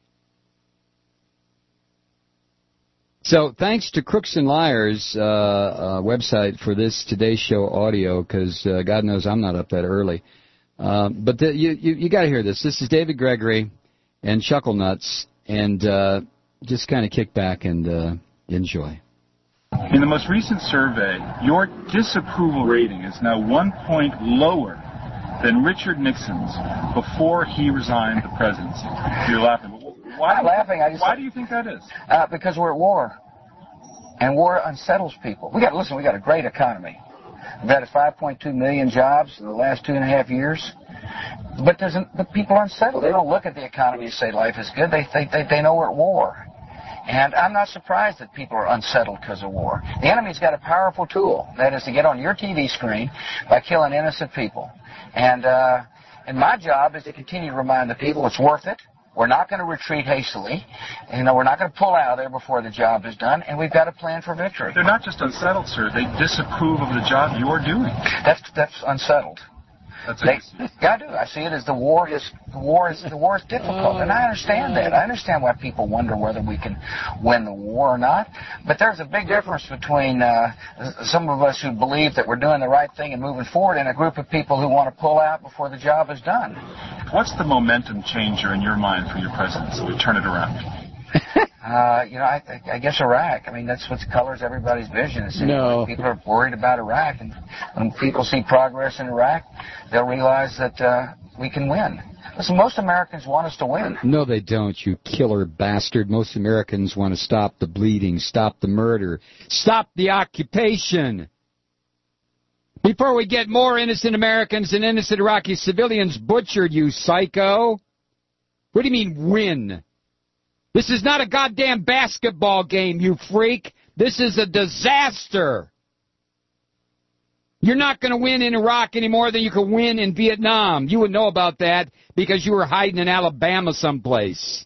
So thanks to Crooks and Liars uh, uh, website for this Today Show audio, because uh, God knows I'm not up that early. Uh, but the, you, you, you got to hear this. This is David Gregory and Chuckle Nuts, and uh, just kind of kick back and uh, enjoy. In the most recent survey, your disapproval rating is now one point lower than Richard Nixon's before he resigned the presidency. You're laughing. Why, I'm laughing. I just why do you think that is? Uh, because we're at war, and war unsettles people. We got listen. We got a great economy. We've had five point two million jobs in the last two and a half years. But there's an, but people are unsettled. They don't look at the economy and say life is good. They think they, they know we're at war. And I'm not surprised that people are unsettled because of war. The enemy's got a powerful tool. That is to get on your T V screen by killing innocent people. And uh, and my job is to continue to remind the people it's worth it. We're not going to retreat hastily. You know, we're not going to pull out of there before the job is done. And we've got a plan for victory. They're not just unsettled, sir. They disapprove of the job you're doing. That's that's unsettled. That's they, yeah, I do. I see it as the war is the war is the war is difficult, and I understand that. I understand why people wonder whether we can win the war or not. But there's a big difference between uh, some of us who believe that we're doing the right thing and moving forward, and a group of people who want to pull out before the job is done. What's the momentum changer in your mind for your presidency to turn it around? Uh, you know, I, I guess Iraq. I mean, that's what colors everybody's vision. Is no. People are worried about Iraq, and when people see progress in Iraq, they'll realize that uh, we can win. Listen, most Americans want us to win. No, they don't, you killer bastard. Most Americans want to stop the bleeding, stop the murder, stop the occupation. Before we get more innocent Americans and innocent Iraqi civilians butchered, you psycho. What do you mean, win? This is not a goddamn basketball game, you freak. This is a disaster. You're not going to win in Iraq any more than you can win in Vietnam. You would know about that because you were hiding in Alabama someplace.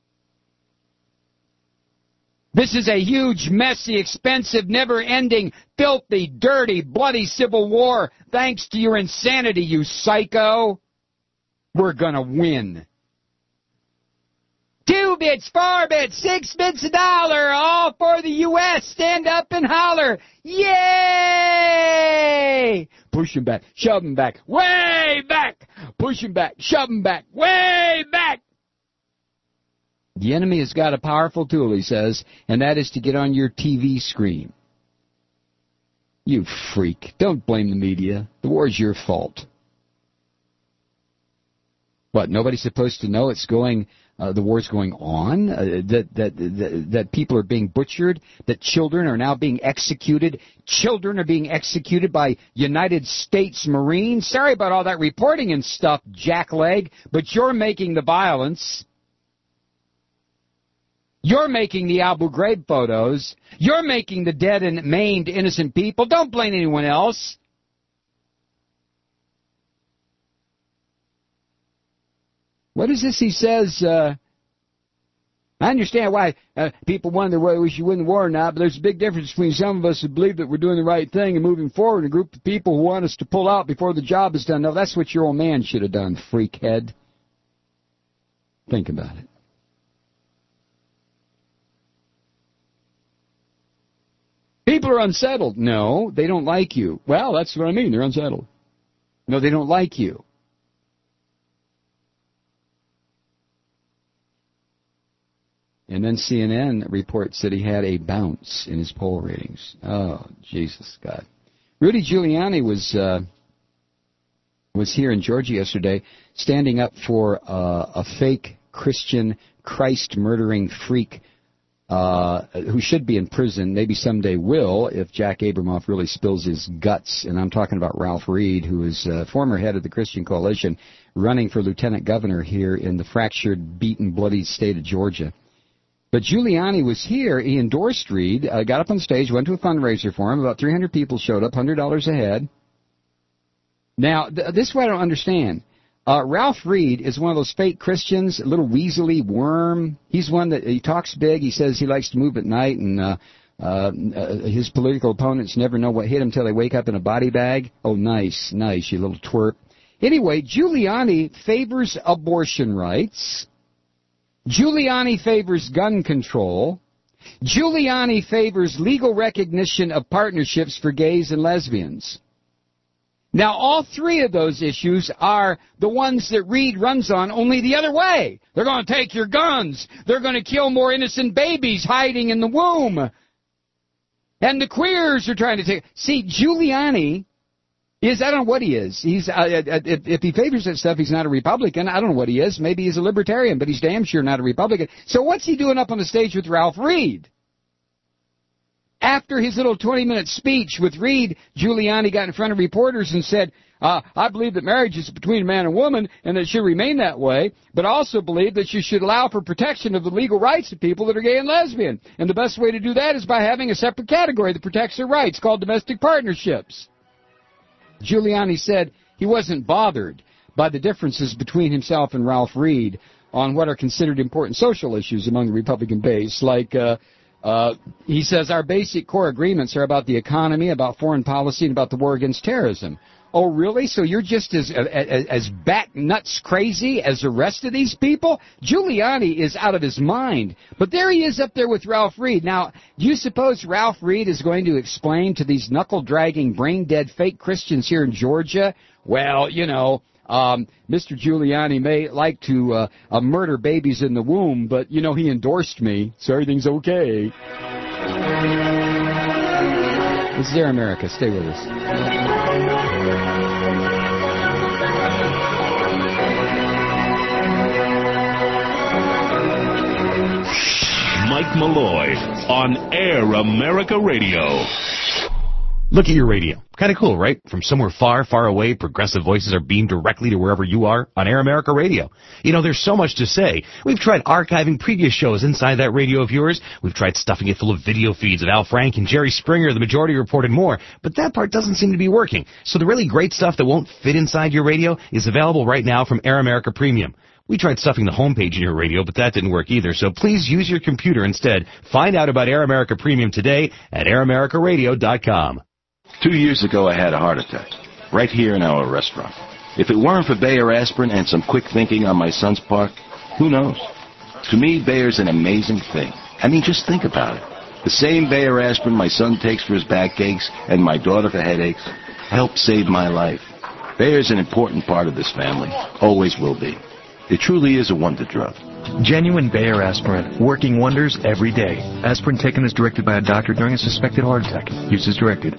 This is a huge, messy, expensive, never-ending, filthy, dirty, bloody civil war. Thanks to your insanity, you psycho. We're going to win. Two bits, four bits, six bits a dollar, all for the U S Stand up and holler. Yay! Push him back, shove him back, way back. Push him back, shove him back, way back. The enemy has got a powerful tool, he says, and that is to get on your T V screen. You freak. Don't blame the media. The war's your fault. What, nobody's supposed to know it's going... Uh, the war's going on, uh, that, that that that people are being butchered, that children are now being executed. Children are being executed by United States Marines. Sorry about all that reporting and stuff, jackleg, but you're making the violence. You're making the Abu Ghraib photos. You're making the dead and maimed innocent people. Don't blame anyone else. What is this he says? Uh, I understand why uh, people wonder whether we should win the war or not, but there's a big difference between some of us who believe that we're doing the right thing and moving forward and a group of people who want us to pull out before the job is done. No, that's what your old man should have done, freakhead. Think about it. People are unsettled. No, they don't like you. Well, that's what I mean. They're unsettled. No, they don't like you. And then C N N reports that he had a bounce in his poll ratings. Oh, Jesus, God. Rudy Giuliani was uh, was here in Georgia yesterday standing up for uh, a fake Christian Christ-murdering freak uh, who should be in prison, maybe someday will, if Jack Abramoff really spills his guts. And I'm talking about Ralph Reed, who is uh, former head of the Christian Coalition, running for lieutenant governor here in the fractured, beaten, bloody state of Georgia. But Giuliani was here. He endorsed Reid, uh, got up on stage, went to a fundraiser for him. About three hundred people showed up, one hundred dollars a head. Now, th- this is what I don't understand. Uh, Ralph Reed is one of those fake Christians, a little weaselly worm. He's one that he talks big. He says he likes to move at night, and uh, uh, uh, his political opponents never know what hit him until they wake up in a body bag. Oh, nice, nice, you little twerp. Anyway, Giuliani favors abortion rights. Giuliani favors gun control. Giuliani favors legal recognition of partnerships for gays and lesbians. Now, all three of those issues are the ones that Reid runs on, only the other way. They're going to take your guns. They're going to kill more innocent babies hiding in the womb. And the queers are trying to take... See, Giuliani is, I don't know what he is. He's uh, if, if he favors that stuff, he's not a Republican. I don't know what he is. Maybe he's a libertarian, but he's damn sure not a Republican. So what's he doing up on the stage with Ralph Reed? After his little twenty-minute speech with Reid, Giuliani got in front of reporters and said, uh, I believe that marriage is between a man and woman and that it should remain that way, but I also believe that you should allow for protection of the legal rights of people that are gay and lesbian. And the best way to do that is by having a separate category that protects their rights called domestic partnerships. Giuliani said he wasn't bothered by the differences between himself and Ralph Reed on what are considered important social issues among the Republican base, like... Uh, Uh, he says our basic core agreements are about the economy, about foreign policy, and about the war against terrorism. Oh, really? So you're just as as, as back nuts crazy as the rest of these people? Giuliani is out of his mind. But there he is up there with Ralph Reed. Now, do you suppose Ralph Reed is going to explain to these knuckle-dragging, brain-dead fake Christians here in Georgia, well, you know... Um, Mister Giuliani may like to uh, uh, murder babies in the womb, but, you know, he endorsed me, so everything's okay. This is Air America. Stay with us. Mike Malloy on Air America Radio. Look at your radio. Kind of cool, right? From somewhere far, far away, progressive voices are beamed directly to wherever you are on Air America Radio. You know, there's so much to say. We've tried archiving previous shows inside that radio of yours. We've tried stuffing it full of video feeds of Al Frank and Jerry Springer, the Majority Report, and more. But that part doesn't seem to be working. So the really great stuff that won't fit inside your radio is available right now from Air America Premium. We tried stuffing the homepage in your radio, but that didn't work either. So please use your computer instead. Find out about Air America Premium today at air america radio dot com. Two years ago, I had a heart attack, right here in our restaurant. If it weren't for Bayer aspirin and some quick thinking on my son's part, who knows? To me, Bayer's an amazing thing. I mean, just think about it. The same Bayer aspirin my son takes for his backaches and my daughter for headaches helped save my life. Bayer's an important part of this family, always will be. It truly is a wonder drug. Genuine Bayer aspirin, working wonders every day. Aspirin taken as directed by a doctor during a suspected heart attack. Use as directed.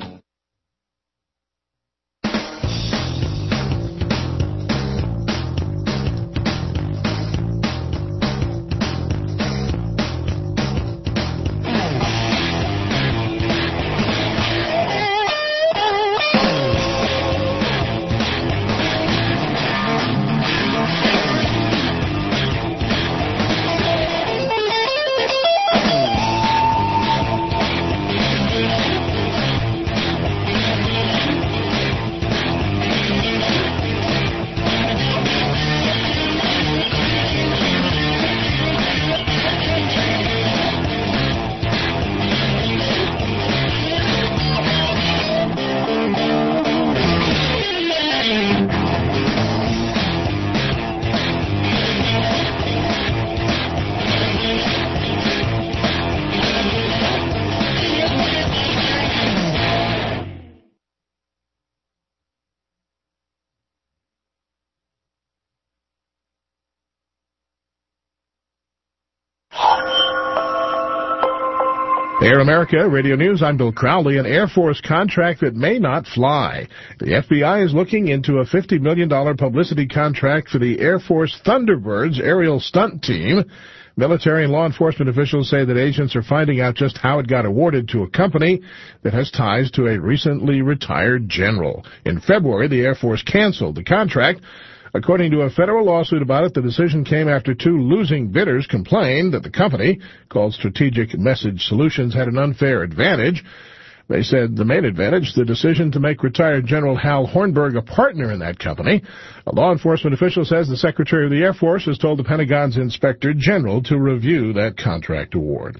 Air America Radio News, I'm Bill Crowley. An Air Force contract that may not fly. The F B I is looking into a fifty million dollars publicity contract for the Air Force Thunderbirds aerial stunt team. Military and law enforcement officials say that agents are finding out just how it got awarded to a company that has ties to a recently retired general. In February, the Air Force canceled the contract. According to a federal lawsuit about it, the decision came after two losing bidders complained that the company, called Strategic Message Solutions, had an unfair advantage. They said the main advantage, the decision to make retired General Hal Hornberg a partner in that company. A law enforcement official says the Secretary of the Air Force has told the Pentagon's Inspector General to review that contract award.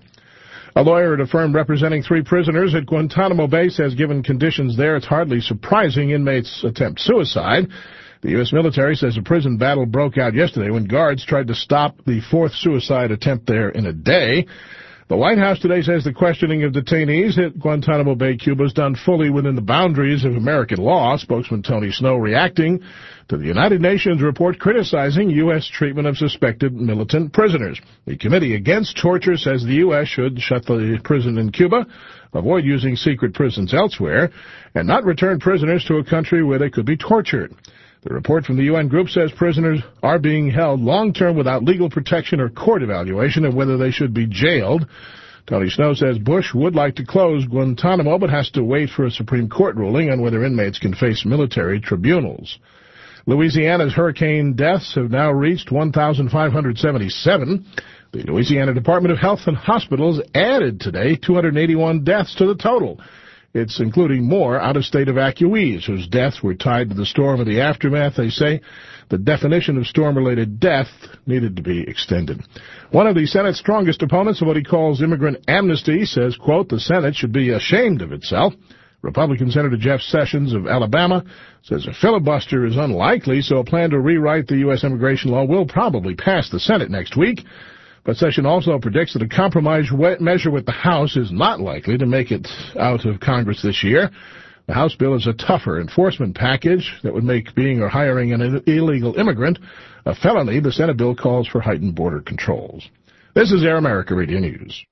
A lawyer at a firm representing three prisoners at Guantanamo Bay says given conditions there, it's hardly surprising inmates attempt suicide. The U S military says a prison battle broke out yesterday when guards tried to stop the fourth suicide attempt there in a day. The White House today says the questioning of detainees at Guantanamo Bay, Cuba, is done fully within the boundaries of American law. Spokesman Tony Snow reacting to the United Nations report criticizing U S treatment of suspected militant prisoners. The Committee Against Torture says the U S should shut the prison in Cuba, avoid using secret prisons elsewhere, and not return prisoners to a country where they could be tortured. The report from the U N group says prisoners are being held long-term without legal protection or court evaluation of whether they should be jailed. Tony Snow says Bush would like to close Guantanamo but has to wait for a Supreme Court ruling on whether inmates can face military tribunals. Louisiana's hurricane deaths have now reached one thousand five hundred seventy-seven. The Louisiana Department of Health and Hospitals added today two hundred eighty-one deaths to the total. It's including more out-of-state evacuees whose deaths were tied to the storm or the aftermath. They say the definition of storm-related death needed to be extended. One of the Senate's strongest opponents of what he calls immigrant amnesty says, quote, the Senate should be ashamed of itself. Republican Senator Jeff Sessions of Alabama says a filibuster is unlikely, so a plan to rewrite the U S immigration law will probably pass the Senate next week. But Sessions also predicts that a compromise measure with the House is not likely to make it out of Congress this year. The House bill is a tougher enforcement package that would make being or hiring an illegal immigrant a felony. The Senate bill calls for heightened border controls. This is Air America Radio News.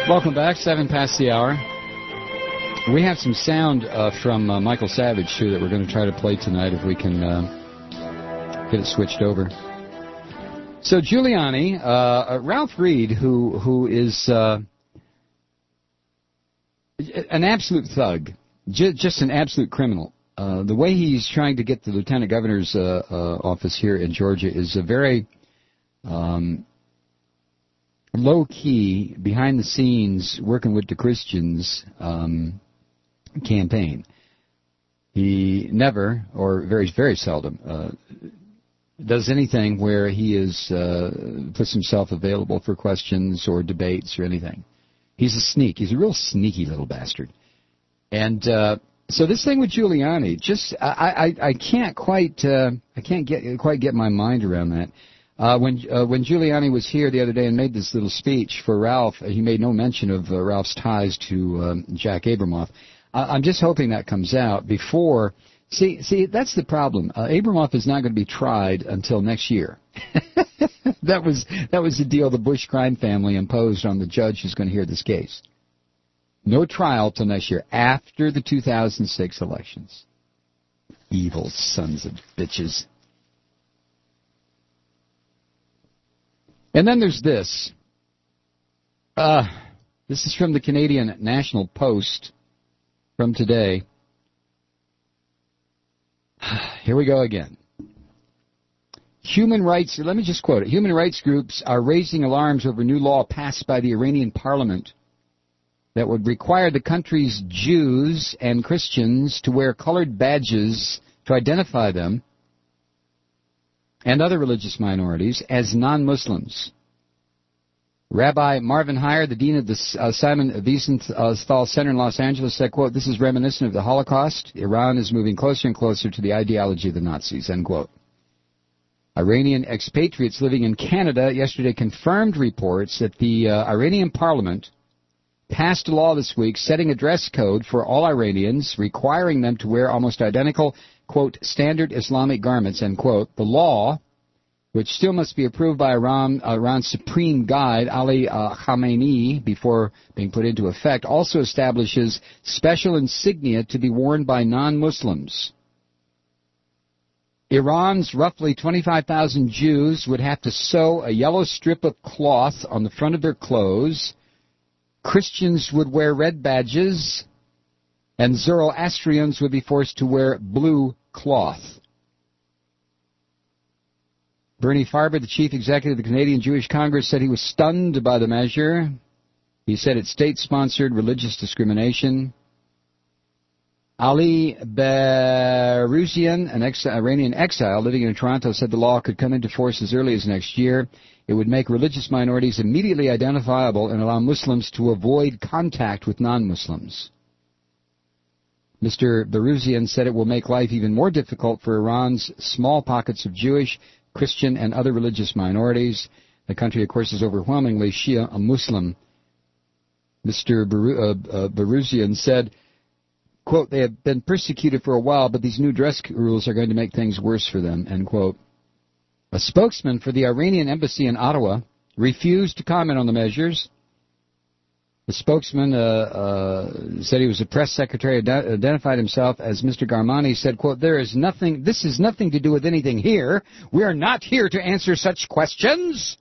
Welcome back, seven past the hour. We have some sound uh, from uh, Michael Savage, too, that we're going to try to play tonight if we can uh, get it switched over. So Giuliani, uh, Ralph Reed, who who is uh, an absolute thug, j- just an absolute criminal. Uh, the way he's trying to get the lieutenant governor's uh, uh, office here in Georgia is a very um, low-key, behind-the-scenes, working with the Christians um, campaign. He never, or very very seldom, uh, does anything where he is uh, puts himself available for questions or debates or anything. He's a sneak. He's a real sneaky little bastard. And uh, so this thing with Giuliani, just I I, I can't quite uh, I can't get quite get my mind around that. Uh, when uh, when Giuliani was here the other day and made this little speech for Ralph, he made no mention of uh, Ralph's ties to um, Jack Abramoff. Uh, I'm just hoping that comes out before. See, see, that's the problem. Uh, Abramoff is not going to be tried until next year. that was that was the deal the Bush crime family imposed on the judge who's going to hear this case. No trial till next year, after the two thousand six elections. Evil sons of bitches. And then there's this. Uh, this is from the Canadian National Post from today. Here we go again. Human rights, let me just quote it. Human rights groups are raising alarms over new law passed by the Iranian parliament that would require the country's Jews and Christians to wear colored badges to identify them and other religious minorities as non-Muslims. Rabbi Marvin Heyer, the dean of the uh, Simon Wiesenthal Center in Los Angeles, said, quote, "This is reminiscent of the Holocaust. Iran is moving closer and closer to the ideology of the Nazis," end quote. Iranian expatriates living in Canada yesterday confirmed reports that the uh, Iranian parliament passed a law this week setting a dress code for all Iranians, requiring them to wear almost identical, quote, standard Islamic garments, end quote. The law, which still must be approved by Iran, Iran's supreme guide, Ali uh, Khamenei, before being put into effect, also establishes special insignia to be worn by non-Muslims. Iran's roughly twenty-five thousand Jews would have to sew a yellow strip of cloth on the front of their clothes. Christians would wear red badges, and Zoroastrians would be forced to wear blue cloth. Bernie Farber, the chief executive of the Canadian Jewish Congress, said he was stunned by the measure. He said it's state-sponsored religious discrimination. Ali Barouzian, an ex- Iranian exile living in Toronto, said the law could come into force as early as next year. It would make religious minorities immediately identifiable and allow Muslims to avoid contact with non-Muslims. Mister Barouzian said it will make life even more difficult for Iran's small pockets of Jewish, Christian, and other religious minorities. The country, of course, is overwhelmingly Shia Muslim. Mister Barouzian said, quote, "They have been persecuted for a while, but these new dress rules are going to make things worse for them," end quote. A spokesman for the Iranian embassy in Ottawa refused to comment on the measures. The spokesman uh, uh, said he was a press secretary, ad- identified himself as Mister Garmani, said, quote, "There is nothing, this has nothing to do with anything here. We are not here to answer such questions."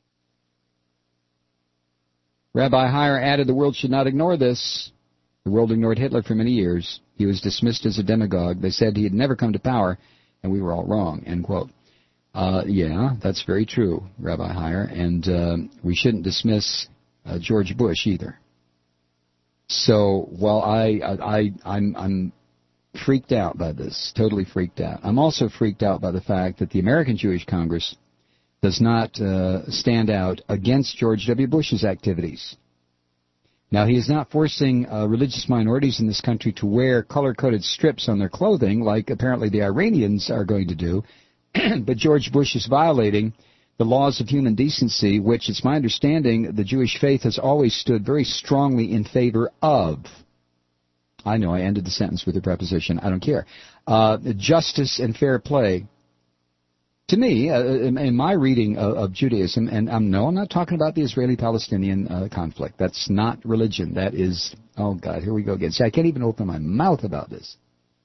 Rabbi Heyer added the world should not ignore this. The world ignored Hitler for many years. He was dismissed as a demagogue. They said he had never come to power, and we were all wrong, end quote. Uh, yeah, that's very true, Rabbi Heyer, and uh, we shouldn't dismiss uh, George Bush either. So, well, I, I, I, I'm, I'm freaked out by this, totally freaked out. I'm also freaked out by the fact that the American Jewish Congress does not uh, stand out against George W. Bush's activities. Now, he is not forcing uh, religious minorities in this country to wear color-coded strips on their clothing like apparently the Iranians are going to do, but George Bush is violating the laws of human decency, which, it's my understanding, the Jewish faith has always stood very strongly in favor of. I know I ended the sentence with a preposition. I don't care. Uh, justice and fair play. To me, uh, in, in my reading of, of Judaism, and um, no, I'm not talking about the Israeli-Palestinian uh, conflict. That's not religion. That is, oh God, here we go again. See, I can't even open my mouth about this.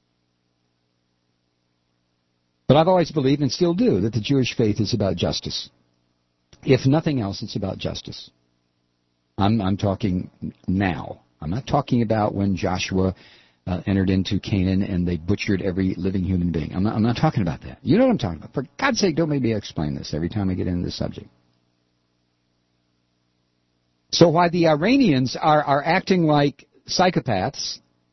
But I've always believed, and still do, that the Jewish faith is about justice. If nothing else, it's about justice. I'm, I'm talking now. I'm not talking about when Joshua uh, entered into Canaan and they butchered every living human being. I'm not, I'm not talking about that. You know what I'm talking about. For God's sake, don't make me explain this every time I get into this subject. So why the Iranians are, are acting like psychopaths,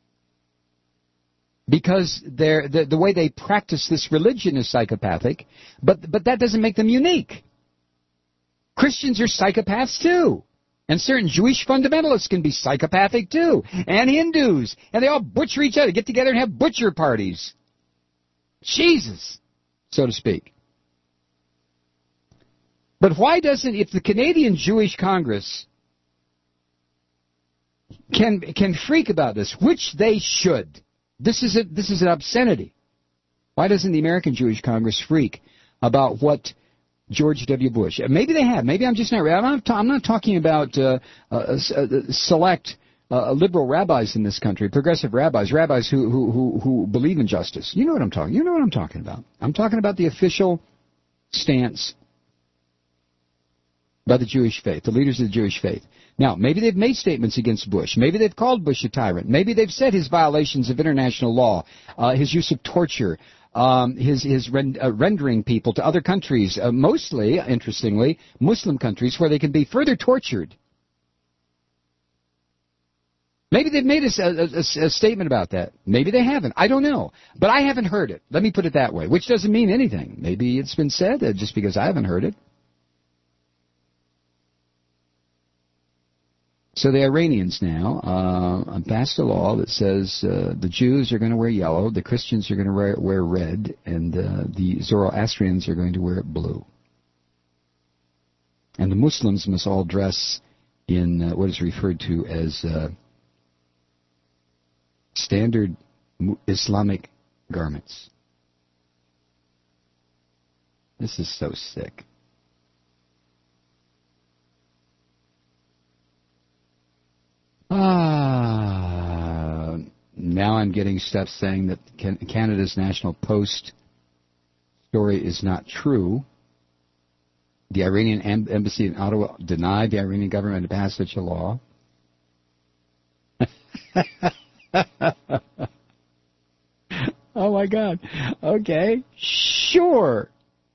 because they're, the, the way they practice this religion is psychopathic, but, but that doesn't make them unique. Christians are psychopaths too. And certain Jewish fundamentalists can be psychopathic too. And Hindus. And they all butcher each other, get together and have butcher parties. Jesus, so to speak. But why doesn't, if the Canadian Jewish Congress can can freak about this, which they should, this is a, this is an obscenity. Why doesn't the American Jewish Congress freak about what George W. Bush? Maybe they have. Maybe I'm just not. I'm not, I'm not talking about uh, uh, uh, select uh, liberal rabbis in this country, progressive rabbis, rabbis who, who who who believe in justice. You know what I'm talking. You know what I'm talking about. I'm talking about the official stance by the Jewish faith, the leaders of the Jewish faith. Now, maybe they've made statements against Bush. Maybe they've called Bush a tyrant. Maybe they've said his violations of international law, uh, his use of torture, Um, his his rend, uh, rendering people to other countries, uh, mostly, interestingly, Muslim countries, where they can be further tortured. Maybe they've made a, a, a statement about that. Maybe they haven't. I don't know. But I haven't heard it. Let me put it that way, which doesn't mean anything. Maybe it's been said uh, just because I haven't heard it. So the Iranians now uh, passed a law that says uh, the Jews are going to wear yellow, the Christians are going to wear, wear red, and uh, the Zoroastrians are going to wear blue. And the Muslims must all dress in uh, what is referred to as uh, standard Islamic garments. This is so sick. Ah, now I'm getting stuff saying that Canada's National Post story is not true. The Iranian embassy in Ottawa denied the Iranian government to pass such a law. Oh, my God. Okay, sure.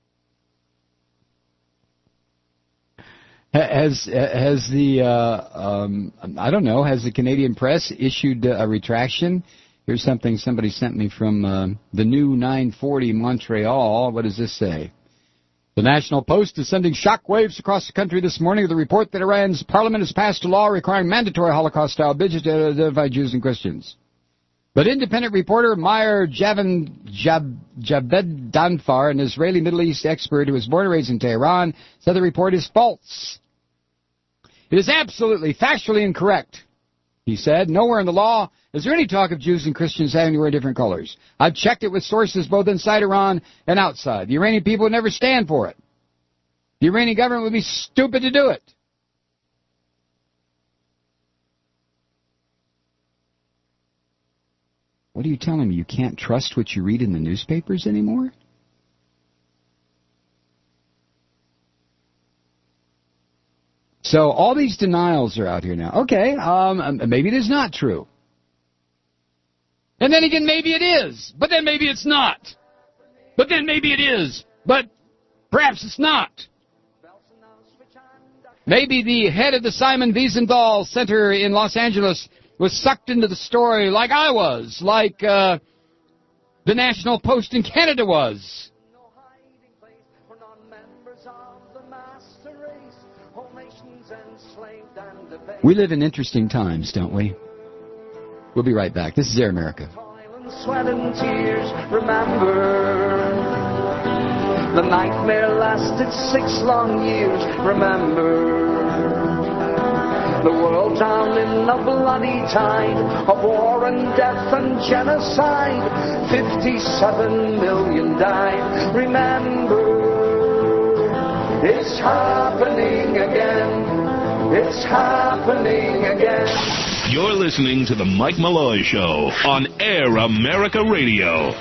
Has has the uh, um, I don't know? Has the Canadian press issued a retraction? Here's something somebody sent me from uh, the new nine forty Montreal. What does this say? The National Post is sending shockwaves across the country this morning with the report that Iran's parliament has passed a law requiring mandatory Holocaust-style badges to identify Jews and Christians. But independent reporter Meir Javed Jab, Javed Danfar, an Israeli Middle East expert who was born and raised in Tehran, said the report is false. It is absolutely factually incorrect, he said. Nowhere in the law is there any talk of Jews and Christians having to wear different colors. I've checked it with sources both inside Iran and outside. The Iranian people would never stand for it. The Iranian government would be stupid to do it. What are you telling me? You can't trust what you read in the newspapers anymore? So all these denials are out here now. Okay, um, maybe it is not true. And then again, maybe it is. But then maybe it's not. But then maybe it is. But perhaps it's not. Maybe the head of the Simon Wiesenthal Center in Los Angeles was sucked into the story like I was, like uh, the National Post in Canada was. We live in interesting times, don't we? We'll be right back. This is Air America. Sweat and tears, remember. The nightmare lasted six long years, remember. The world drowned in a bloody tide of war and death and genocide. Fifty-seven million died, remember. It's happening again. It's happening again. You're listening to The Mike Malloy Show on Air America Radio.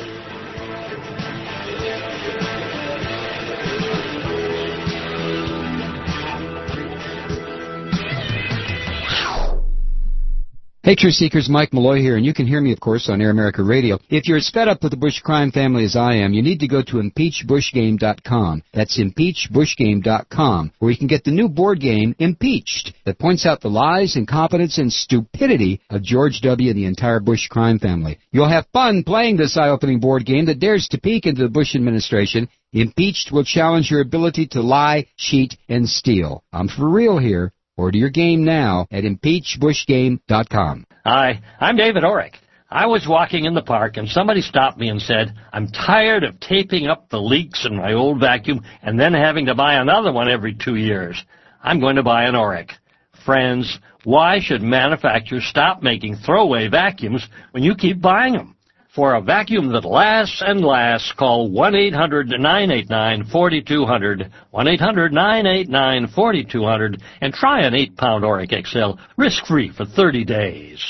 Hey, Truth Seekers, Mike Malloy here, and you can hear me, of course, on Air America Radio. If you're as fed up with the Bush crime family as I am, you need to go to impeach bush game dot com. That's impeach bush game dot com, where you can get the new board game, Impeached, that points out the lies, incompetence, and stupidity of George W. and the entire Bush crime family. You'll have fun playing this eye-opening board game that dares to peek into the Bush administration. Impeached will challenge your ability to lie, cheat, and steal. I'm for real here. Order your game now at impeach bush game dot com. Hi, I'm David Orrick. I was walking in the park and somebody stopped me and said, I'm tired of taping up the leaks in my old vacuum and then having to buy another one every two years. I'm going to buy an Orrick. Friends, why should manufacturers stop making throwaway vacuums when you keep buying them? For a vacuum that lasts and lasts, call one eight hundred nine eight nine four two zero zero, one eight hundred nine eight nine four two zero zero, and try an eight pound Orrick X L risk-free for thirty days.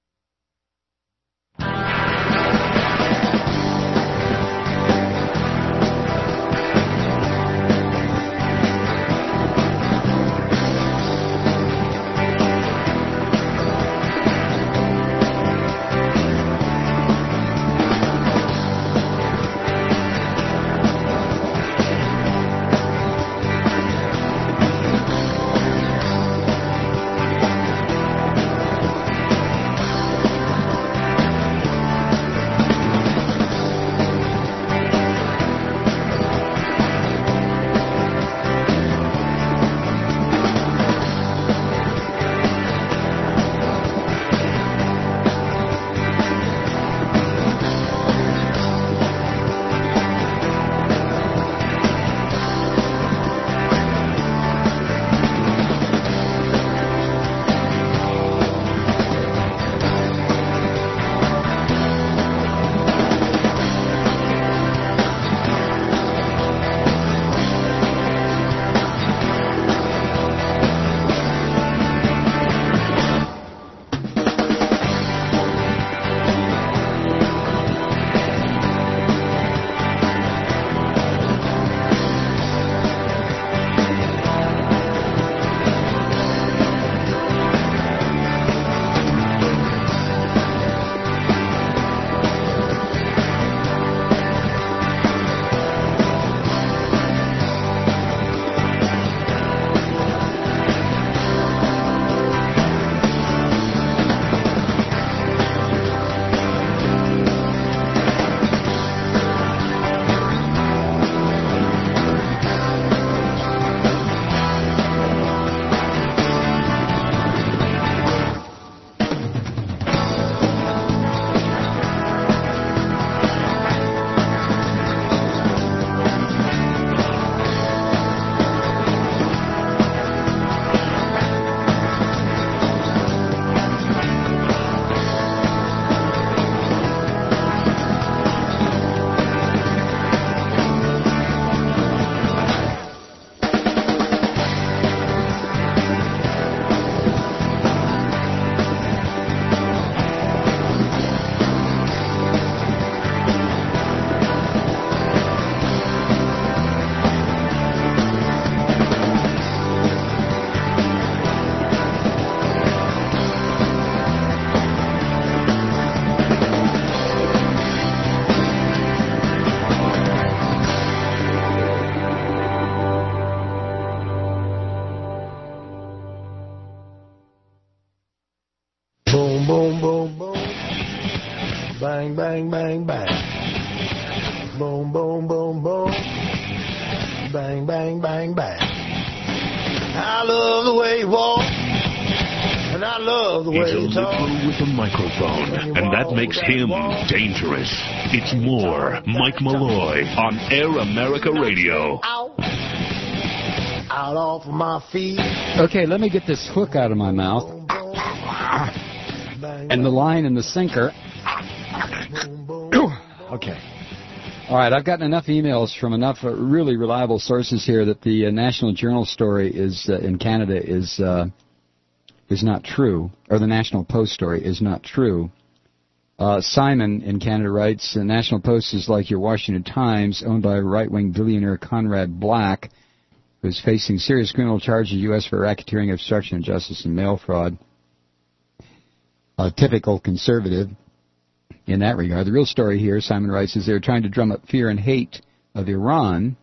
Bang, bang, bang, bang. Boom, boom, boom, boom. Bang, bang, bang, bang. I love the way you walk. And I love the way He's a you talk. liberal with a microphone, and that makes him dangerous. It's more Mike Malloy on Air America Radio. Out, out off of my feet. Okay, let me get this hook out of my mouth. And the line and the sinker. Okay. All right, I've gotten enough emails from enough uh, really reliable sources here that the uh, National Journal story is uh, in Canada is uh, is not true, or the National Post story is not true. Uh, Simon in Canada writes, the National Post is like your Washington Times, owned by right-wing billionaire Conrad Black, who is facing serious criminal charges in the U S for racketeering, obstruction of justice, and mail fraud. A typical conservative in that regard. The real story here, Simon writes, is they're trying to drum up fear and hate of Iran.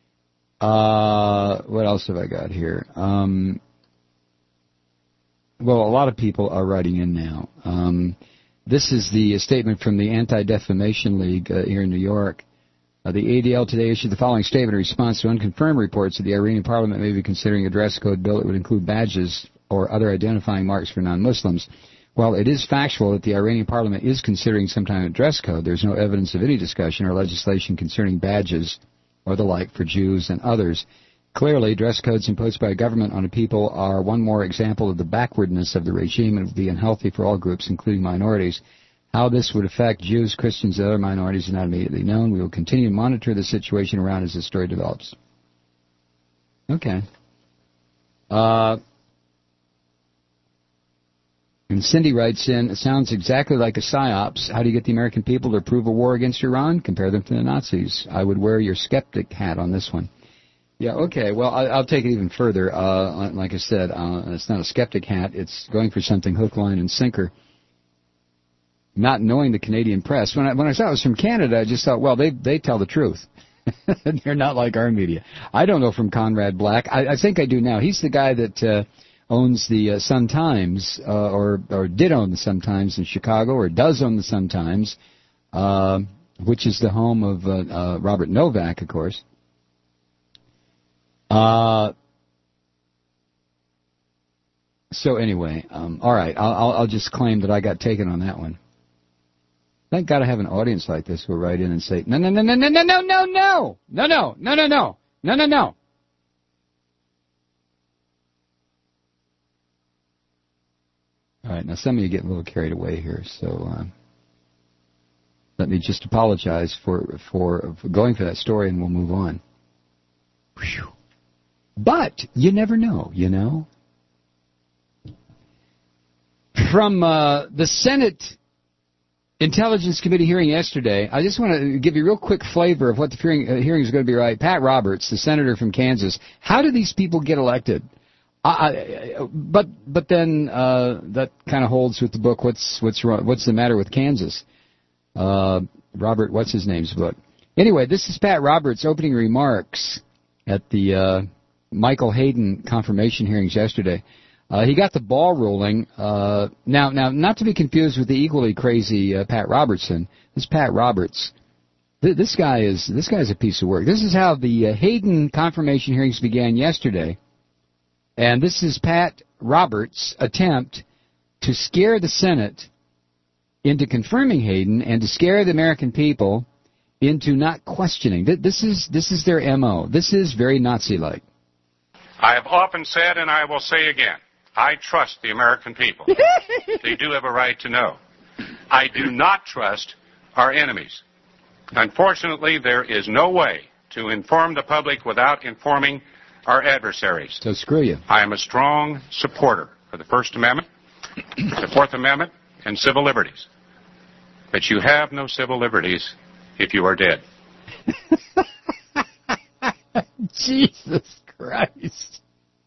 Uh, what else have I got here? Um, well, a lot of people are writing in now. Um, this is the statement from the Anti-Defamation League uh, here in New York. Uh, the A D L today issued the following statement in response to unconfirmed reports that the Iranian parliament may be considering a dress code bill that would include badges or other identifying marks for non-Muslims. While it is factual that the Iranian parliament is considering some kind of dress code, there's no evidence of any discussion or legislation concerning badges or the like for Jews and others. Clearly, dress codes imposed by a government on a people are one more example of the backwardness of the regime and would be unhealthy for all groups, including minorities. How this would affect Jews, Christians, and other minorities is not immediately known. We will continue to monitor the situation around as the story develops. Okay. Uh... And Cindy writes in, it sounds exactly like a psyops. How do you get the American people to approve a war against Iran? Compare them to the Nazis. I would wear your skeptic hat on this one. Yeah, okay. Well, I, I'll take it even further. Uh, like I said, uh, it's not a skeptic hat. It's going for something hook, line, and sinker. Not knowing the Canadian press. When I, when I saw it was from Canada, I just thought, well, they they tell the truth. They're not like our media. I don't know from Conrad Black. I, I think I do now. He's the guy that... Uh, owns the uh, Sun-Times, uh, or or did own the Sun-Times in Chicago, or does own the Sun-Times, uh, which is the home of uh, uh, Robert Novak, of course. Uh, so anyway, um, all right, I'll, I'll, I'll just claim that I got taken on that one. Thank God I have an audience like this who will write in and say, no, no, no, no, no, no, no, no, no, no, no, no, no, no, no, no, no. All right, now some of you get a little carried away here, so uh, let me just apologize for, for for going for that story, and we'll move on. Whew. But you never know, you know. From uh, the Senate Intelligence Committee hearing yesterday, I just want to give you a real quick flavor of what the hearing, uh, hearing is going to be. Right, Pat Roberts, the senator from Kansas. How do these people get elected? I, but but then uh, that kind of holds with the book. What's what's wrong, what's the matter with Kansas? Uh, Robert, what's his name's book? Anyway, this is Pat Roberts' opening remarks at the uh, Michael Hayden confirmation hearings yesterday. Uh, he got the ball rolling. Uh, now, now, not to be confused with the equally crazy uh, Pat Robertson. This is Pat Roberts. Th- this guy is this guy's a piece of work. This is how the uh, Hayden confirmation hearings began yesterday. And this is Pat Roberts' attempt to scare the Senate into confirming Hayden and to scare the American people into not questioning. This is this is their M O. This is very Nazi-like. I have often said, and I will say again, I trust the American people. They do have a right to know. I do not trust our enemies. Unfortunately, there is no way to inform the public without informing our adversaries. So screw you. I am a strong supporter of the First Amendment, the Fourth Amendment, and civil liberties. But you have no civil liberties if you are dead. Jesus Christ.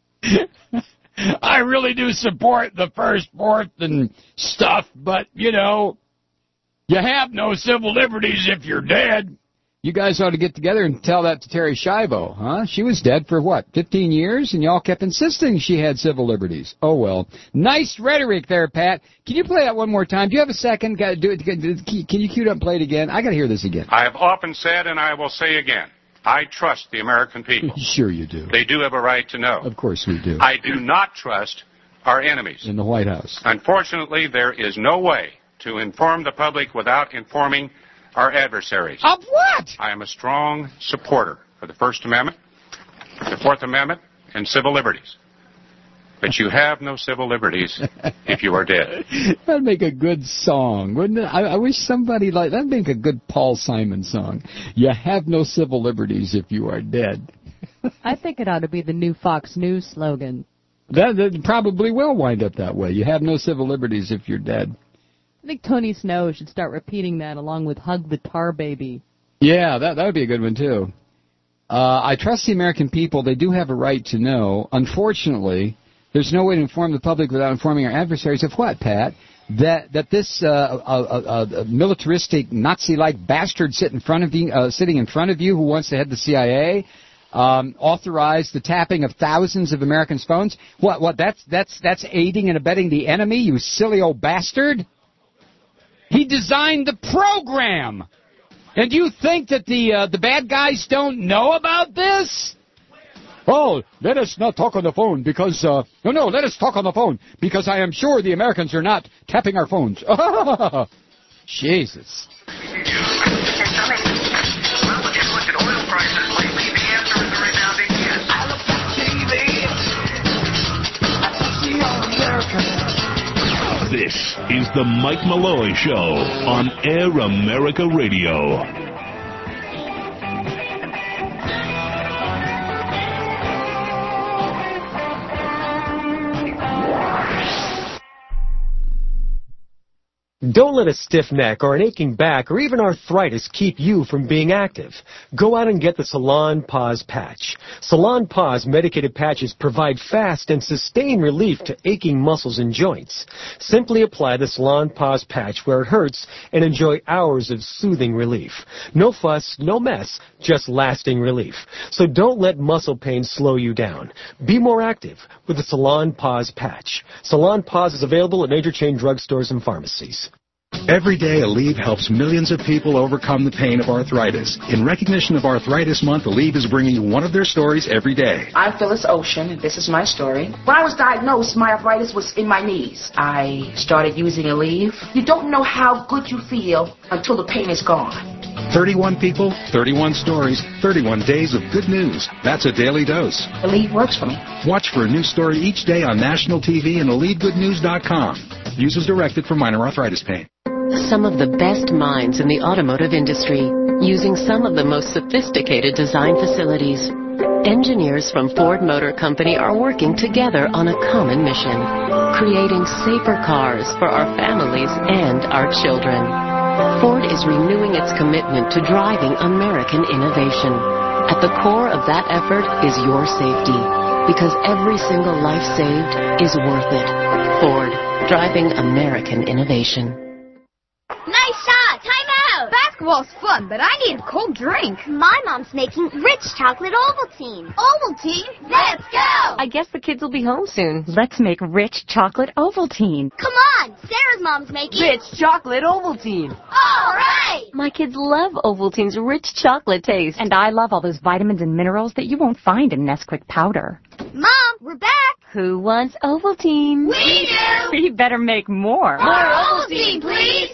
I really do support the First, Fourth, and stuff, but, you know, you have no civil liberties if you're dead. You guys ought to get together and tell that to Terry Schiavo, huh? She was dead for, what, fifteen years, and y'all kept insisting she had civil liberties. Oh, well. Nice rhetoric there, Pat. Can you play that one more time? Do you have a second? Got to do it. Can you cue it up and play it again? I got to hear this again. I have often said, and I will say again, I trust the American people. Sure you do. They do have a right to know. Of course we do. I do not trust our enemies. In the White House. Unfortunately, there is no way to inform the public without informing our adversaries. Of what? I am a strong supporter of the First Amendment, the Fourth Amendment, and civil liberties. But you have no civil liberties if you are dead. That'd make a good song, wouldn't it? I, I wish somebody like that'd make a good Paul Simon song. You have no civil liberties if you are dead. I think it ought to be the new Fox News slogan. That, that probably will wind up that way. You have no civil liberties if you're dead. I think Tony Snow should start repeating that along with Hug the Tar Baby. Yeah, that that would be a good one, too. Uh, I trust the American people. They do have a right to know. Unfortunately, there's no way to inform the public without informing our adversaries of what, Pat? That that this uh, uh, uh, militaristic Nazi-like bastard sit in front of you, uh, sitting in front of you, who wants to head the C I A, um, authorized the tapping of thousands of Americans' phones. What? What? That's that's that's aiding and abetting the enemy. You silly old bastard! He designed the program, and you think that the uh, the bad guys don't know about this? Oh, let us not talk on the phone because, uh, no, no, let us talk on the phone because I am sure the Americans are not tapping our phones. Jesus. This is the Mike Malloy Show on Air America Radio. Don't let a stiff neck or an aching back or even arthritis keep you from being active. Go out and get the Salon Pause Patch. Salon Pause medicated patches provide fast and sustained relief to aching muscles and joints. Simply apply the Salon Pause Patch where it hurts and enjoy hours of soothing relief. No fuss, no mess, just lasting relief. So don't let muscle pain slow you down. Be more active with the Salon Pause Patch. Salon Pause is available at major chain drugstores and pharmacies. Every day, Aleve helps millions of people overcome the pain of arthritis. In recognition of Arthritis Month, Aleve is bringing you one of their stories every day. I'm Phyllis Ocean, and this is my story. When I was diagnosed, my arthritis was in my knees. I started using Aleve. You don't know how good you feel until the pain is gone. thirty-one people, thirty-one stories, thirty-one days of good news. That's a daily dose. Aleve works for me. Watch for a new story each day on national T V and Aleve Good News dot com. Use as directed for minor arthritis pain. Some of the best minds in the automotive industry, using some of the most sophisticated design facilities. Engineers from Ford Motor Company are working together on a common mission, creating safer cars for our families and our children. Ford is renewing its commitment to driving American innovation. At the core of that effort is your safety, because every single life saved is worth it. Ford, driving American innovation. Nice shot! Time out! Basketball's fun, but I need a cold drink. My mom's making rich chocolate Ovaltine. Ovaltine? Let's go! I guess the kids will be home soon. Let's make rich chocolate Ovaltine. Come on! Sarah's mom's making rich chocolate Ovaltine. All right! My kids love Ovaltine's rich chocolate taste. And I love all those vitamins and minerals that you won't find in Nesquik powder. Mom, we're back! Who wants Ovaltine? We do! You better make more. More Ovaltine, please!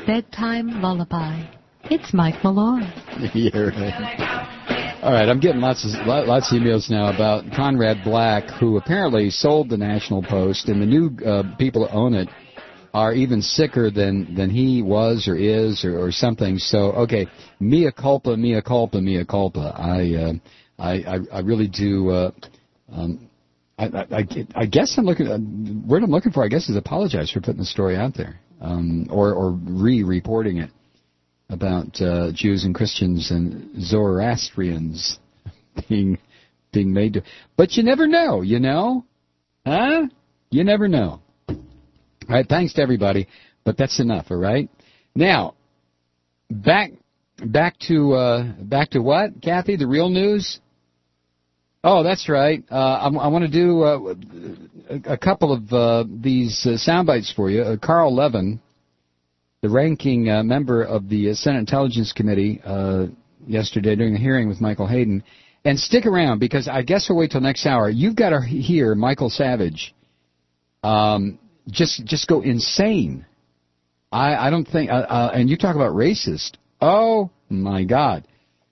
bedtime lullaby. It's Mike Malloy. Yeah, right. All right, I'm getting lots of lots of emails now about Conrad Black, who apparently sold the National Post, and the new uh, people who own it are even sicker than, than he was or is or, or something. So, okay, mea culpa, mea culpa, mea culpa. I uh, I, I I really do. Uh, um, I, I I guess I'm looking. Uh, word I'm looking for, I guess, is apologize for putting the story out there, um, or or re-reporting it about uh, Jews and Christians and Zoroastrians being being made to. But you never know, you know, huh? You never know. All right, thanks to everybody, but that's enough. All right, now back back to uh, back to what, Kathy? The real news. Oh, that's right. Uh, I, I want to do uh, a, a couple of uh, these uh, sound bites for you. Uh, Carl Levin, the ranking uh, member of the uh, Senate Intelligence Committee uh, yesterday during the hearing with Michael Hayden. And stick around, because I guess we'll wait till next hour. You've got to hear Michael Savage um, just just go insane. I, I don't think, uh, uh, and you talk about racist. Oh, my God.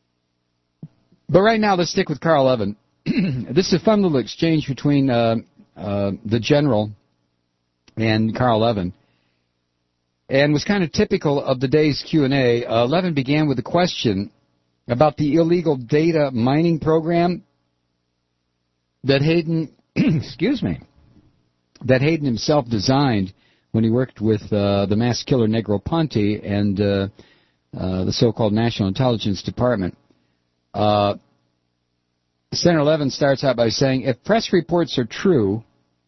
But right now, let's stick with Carl Levin. This is a fun little exchange between uh, uh, the general and Carl Levin, and was kind of typical of the day's Q and A. Uh, Levin began with a question about the illegal data mining program that Hayden, excuse me, that Hayden himself designed when he worked with uh, the mass killer Negroponte and uh, uh, the so-called National Intelligence Department. Uh, Senator Levin starts out by saying, if press reports are true,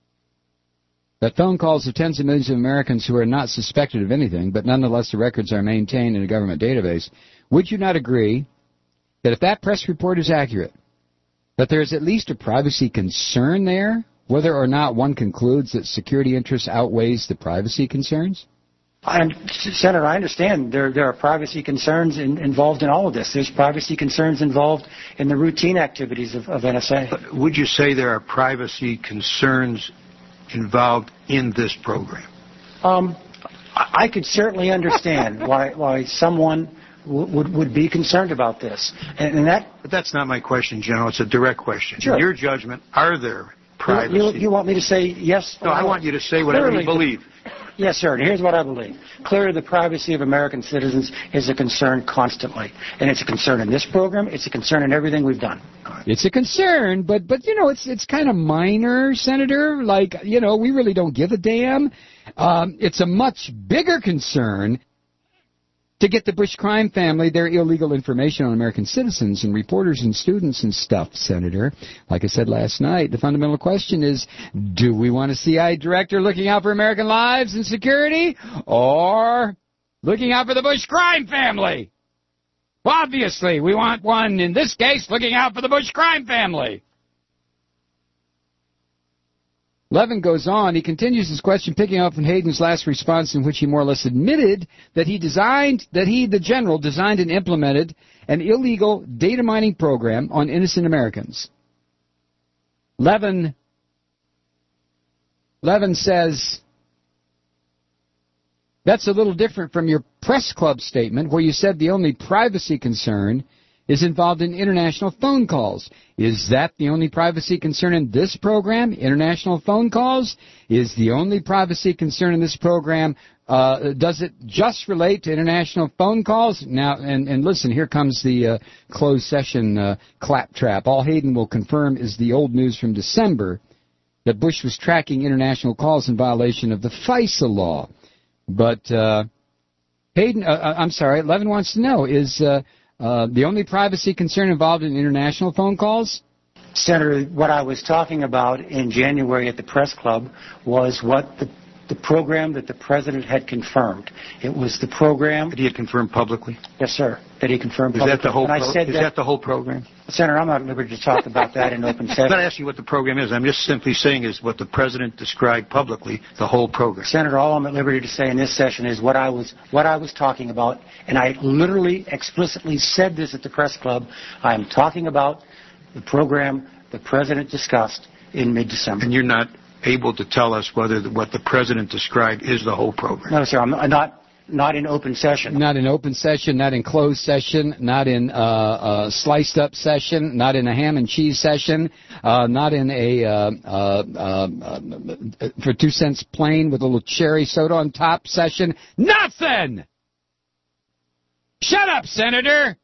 that phone calls of tens of millions of Americans who are not suspected of anything, but nonetheless the records are maintained in a government database, would you not agree that if that press report is accurate, that there is at least a privacy concern there, whether or not one concludes that security interests outweighs the privacy concerns? And, Senator, I understand there there are privacy concerns in, involved in all of this. There's privacy concerns involved in the routine activities of, of N S A. But would you say there are privacy concerns involved in this program? Um, I, I could certainly understand why why someone w- would would be concerned about this, and, and that. But that's not my question, General. It's a direct question. Sure. In your judgment, are there privacy? You, you, you want me to say yes? No, I want you to say whatever Clearly, you believe. Yes, sir. And here's what I believe. Clearly, the privacy of American citizens is a concern constantly. And it's a concern in this program. It's a concern in everything we've done. It's a concern, but, but you know, it's it's kind of minor, Senator. Like, you know, we really don't give a damn. Um, it's a much bigger concern to get the Bush crime family their illegal information on American citizens and reporters and students and stuff, Senator. Like I said last night, the fundamental question is, do we want a C I A director looking out for American lives and security, or looking out for the Bush crime family? Well, obviously, we want one, in this case, looking out for the Bush crime family. Levin goes on. He continues his question, picking up from Hayden's last response, in which he more or less admitted that he designed, that he, the general, designed and implemented an illegal data mining program on innocent Americans. Levin, Levin says, that's a little different from your press club statement, where you said the only privacy concern is involved in international phone calls. Is that the only privacy concern in this program? International phone calls? Is the only privacy concern in this program, uh, does it just relate to international phone calls? Now, and, and listen, here comes the uh, closed session uh, claptrap. All Hayden will confirm is the old news from December, that Bush was tracking international calls in violation of the FISA law. But uh, Hayden, uh, I'm sorry, Levin wants to know, is... Uh, Uh, the only privacy concern involved in international phone calls? Senator, what I was talking about in January at the press club was what the, the program that the President had confirmed. It was the program... That he had confirmed publicly? Yes, sir. That he confirmed is publicly. That the whole pro- is that, that the whole program? Senator, I'm not at liberty to talk about that in open session. I'm not asking you what the program is. I'm just simply saying is what the President described publicly, the whole program. Senator, all I'm at liberty to say in this session is what I was what I was talking about, and I literally explicitly said this at the press club. I am talking about the program the President discussed in mid-December. And you're not able to tell us whether the, what the President described is the whole program? No, sir. I'm not. not in open session. Not in open session, not in closed session, not in uh, uh, sliced up session, not in a ham and cheese session, uh, not in a uh, uh, uh, uh, for two cents plain with a little cherry soda on top session. Nothing! Shut up, Senator!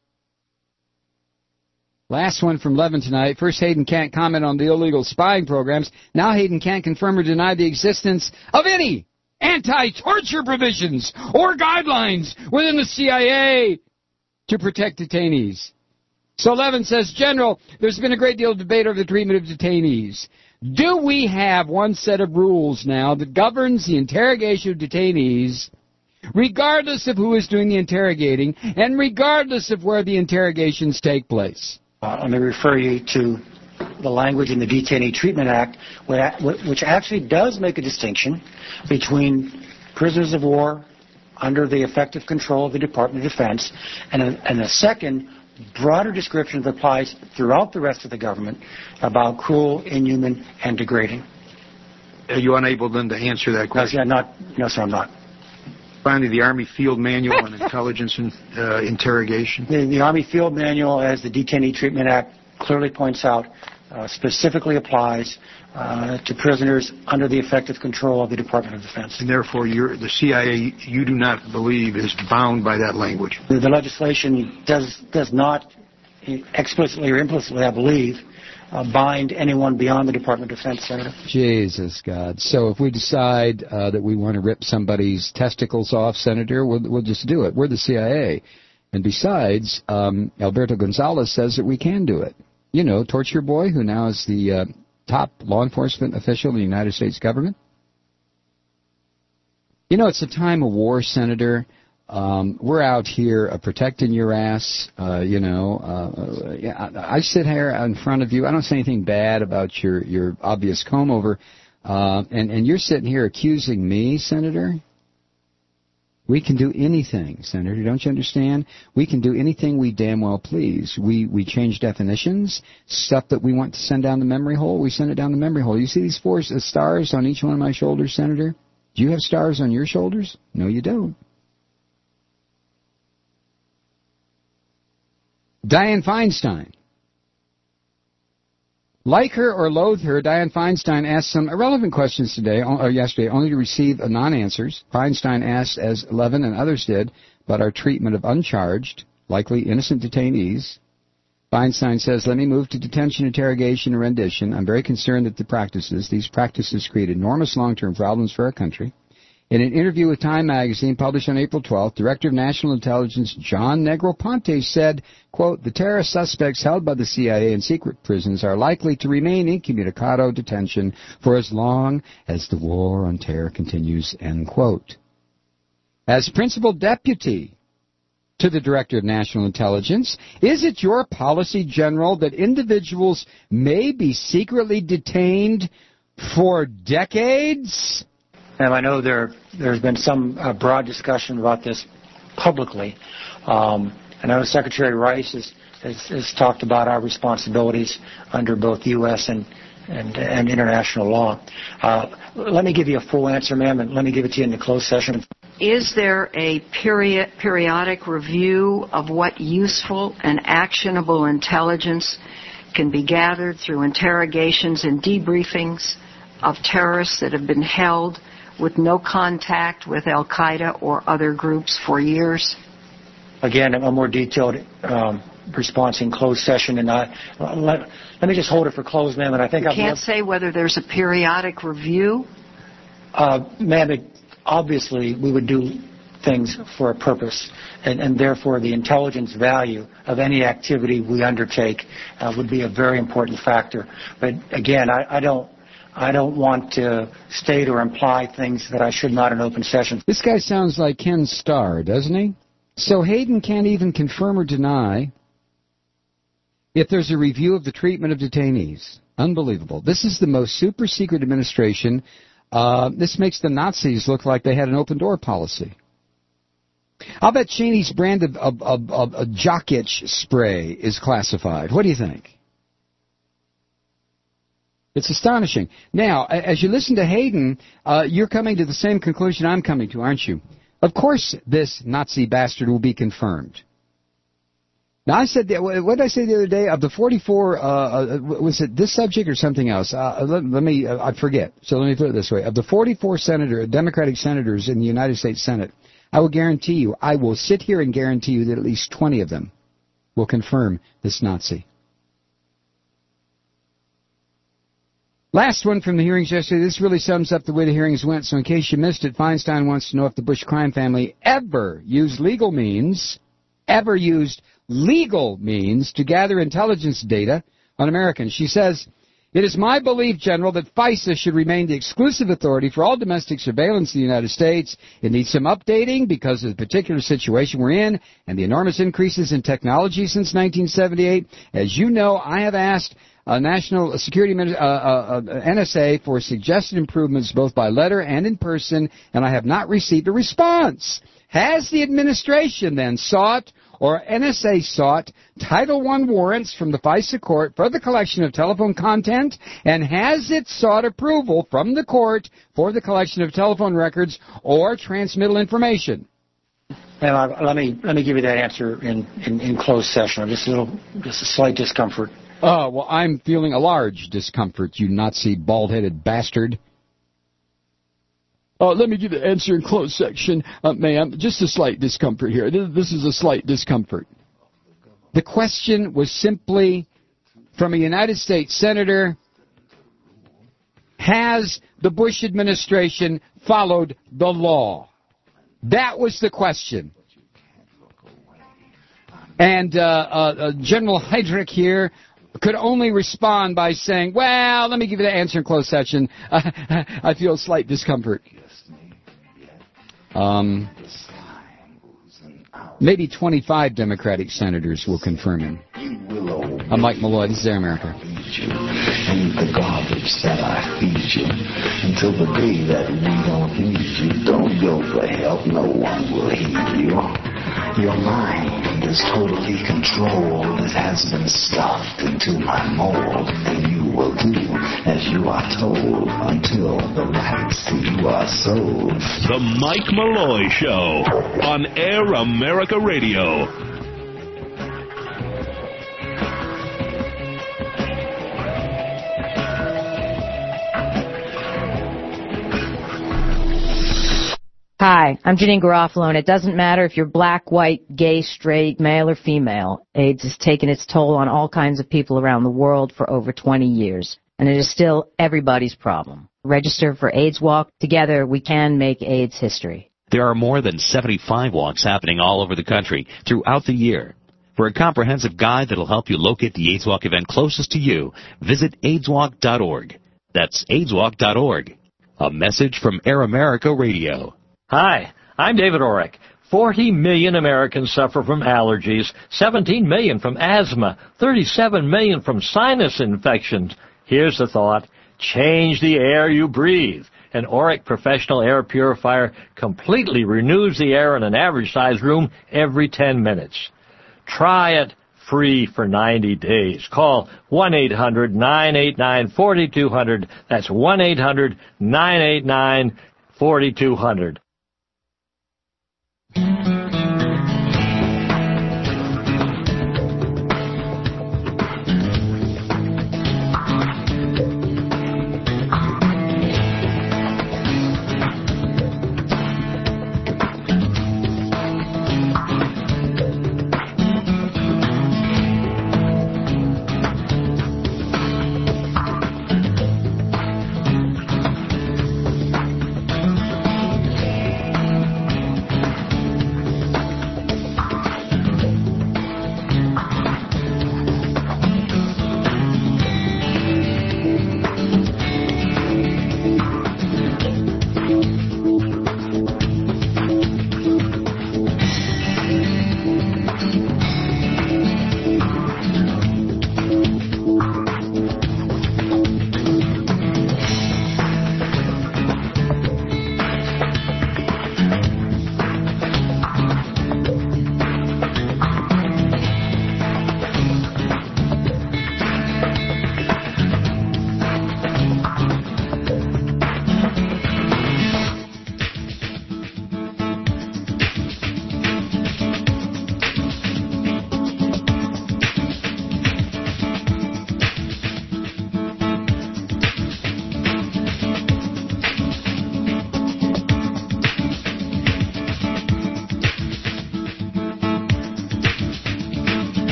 Last one from Levin tonight. First, Hayden can't comment on the illegal spying programs. Now Hayden can't confirm or deny the existence of any anti-torture provisions or guidelines within the C I A to protect detainees. So Levin says, General, there's been a great deal of debate over the treatment of detainees. Do we have one set of rules now that governs the interrogation of detainees regardless of who is doing the interrogating and regardless of where the interrogations take place? Uh, let me refer you to the language in the Detainee Treatment Act, which actually does make a distinction between prisoners of war under the effective control of the Department of Defense and a, and a second, broader description that applies throughout the rest of the government about cruel, inhuman, and degrading. Are you unable then to answer that question? No, not, no sir, I'm not. Finally, the Army Field Manual on Intelligence and uh, Interrogation. The, the Army Field Manual, as the Detainee Treatment Act clearly points out, uh, specifically applies uh, to prisoners under the effective control of the Department of Defense. And therefore, you're, the C I A, you do not believe, is bound by that language? The, the legislation does, does not explicitly or implicitly, I believe, Uh, bind anyone beyond the Department of Defense, Senator. Jesus, God. So if we decide uh, that we want to rip somebody's testicles off, Senator, we'll, we'll just do it. We're the C I A. And besides, um, Alberto Gonzalez says that we can do it. You know, Torture Boy, who now is the uh, top law enforcement official in the United States government. You know, it's a time of war, Senator. Um, we're out here uh, protecting your ass, uh, you know. Uh, yeah, I, I sit here in front of you. I don't say anything bad about your, your obvious comb-over. Uh, and, and you're sitting here accusing me, Senator? We can do anything, Senator. Don't you understand? We can do anything we damn well please. We, we change definitions. Stuff that we want to send down the memory hole, we send it down the memory hole. You see these four stars on each one of my shoulders, Senator? Do you have stars on your shoulders? No, you don't. Dianne Feinstein. Like her or loathe her, Dianne Feinstein asked some irrelevant questions today, or yesterday, only to receive non-answers. Feinstein asked, as Levin and others did, about our treatment of uncharged, likely innocent detainees. Feinstein says, let me move to detention, interrogation, and rendition. I'm very concerned that the practices, these practices create enormous long-term problems for our country. In an interview with Time magazine published on April twelfth, Director of National Intelligence John Negroponte said, quote, the terrorist suspects held by the C I A in secret prisons are likely to remain incommunicado detention for as long as the war on terror continues, end quote. As principal deputy to the Director of National Intelligence, is it your policy, General, that individuals may be secretly detained for decades? And I know there, there's been some uh, broad discussion about this publicly. Um, and I know Secretary Rice has, has, has talked about our responsibilities under both U S and, and, and international law. Uh, let me give you a full answer, ma'am, and let me give it to you in the closed session. Is there a period, periodic review of what useful and actionable intelligence can be gathered through interrogations and debriefings of terrorists that have been held with no contact with Al-Qaeda or other groups for years? Again, a more detailed um, response in closed session. And I, let, let me just hold it for closed, ma'am. And I think you I've can't say whether there's a periodic review? Uh, ma'am, it, obviously we would do things for a purpose. And, and therefore the intelligence value of any activity we undertake uh, would be a very important factor. But again, I, I don't I don't want to state or imply things that I should not in open session. This guy sounds like Ken Starr, doesn't he? So Hayden can't even confirm or deny if there's a review of the treatment of detainees. Unbelievable. This is the most super secret administration. Uh, this makes the Nazis look like they had an open door policy. I'll bet Cheney's brand of, of, of, of a jock itch spray is classified. What do you think? It's astonishing. Now, as you listen to Hayden, uh, you're coming to the same conclusion I'm coming to, aren't you? Of course this Nazi bastard will be confirmed. Now, I said, what did I say the other day? Of the forty-four, uh, was it this subject or something else? Uh, let, let me, uh, I forget. So let me put it this way. Of the forty-four senator, Democratic senators in the United States Senate, I will guarantee you, I will sit here and guarantee you that at least twenty of them will confirm this Nazi. Last one from the hearings yesterday. This really sums up the way the hearings went. So in case you missed it, Feinstein wants to know if the Bush crime family ever used legal means, ever used legal means to gather intelligence data on Americans. She says, "It is my belief, General, that FISA should remain the exclusive authority for all domestic surveillance in the United States. It needs some updating because of the particular situation we're in and the enormous increases in technology since nineteen seventy-eight. As you know, I have asked uh, National Security uh, uh, uh, N S A for suggested improvements both by letter and in person, and I have not received a response. Has the administration then sought or N S A sought Title one warrants from the FISA court for the collection of telephone content, and has it sought approval from the court for the collection of telephone records or transmittal information?" Well, let me let me give you that answer in, in, in closed session. Just a little, just a slight discomfort. Oh, well, I'm feeling a large discomfort, you Nazi bald-headed bastard. Uh, let me give the answer in closed section, uh, ma'am. Just a slight discomfort here. This is a slight discomfort. The question was simply from a United States Senator, has the Bush administration followed the law? That was the question. And uh, uh, uh, General Heydrich here could only respond by saying, well, let me give you the answer in closed session. Uh, I feel slight discomfort. Um, maybe twenty-five Democratic senators will confirm him. I'm Mike Malloy. This is Air America. And the garbage that I feed you until the day that we don't need you. Don't go for help. No one will heed you. Your mind is totally controlled. It has been stuffed into my mold, and you will do as you are told until the rights to you are sold. The Mike Malloy Show on Air America Radio. Hi, I'm Janine Garofalo, and it doesn't matter if you're black, white, gay, straight, male, or female. AIDS has taken its toll on all kinds of people around the world for over twenty years, and it is still everybody's problem. Register for AIDS Walk. Together, we can make AIDS history. There are more than seventy-five walks happening all over the country throughout the year. For a comprehensive guide that'll help you locate the AIDS Walk event closest to you, visit AIDS Walk dot org. That's AIDS Walk dot org. A message from Air America Radio. Hi, I'm David Orrick. forty million Americans suffer from allergies, seventeen million from asthma, thirty-seven million from sinus infections. Here's the thought: change the air you breathe. An Orrick Professional Air Purifier completely renews the air in an average-sized room every ten minutes. Try it free for ninety days. Call one eight hundred nine eight nine four two zero zero. That's one eight hundred nine eight nine four two zero zero.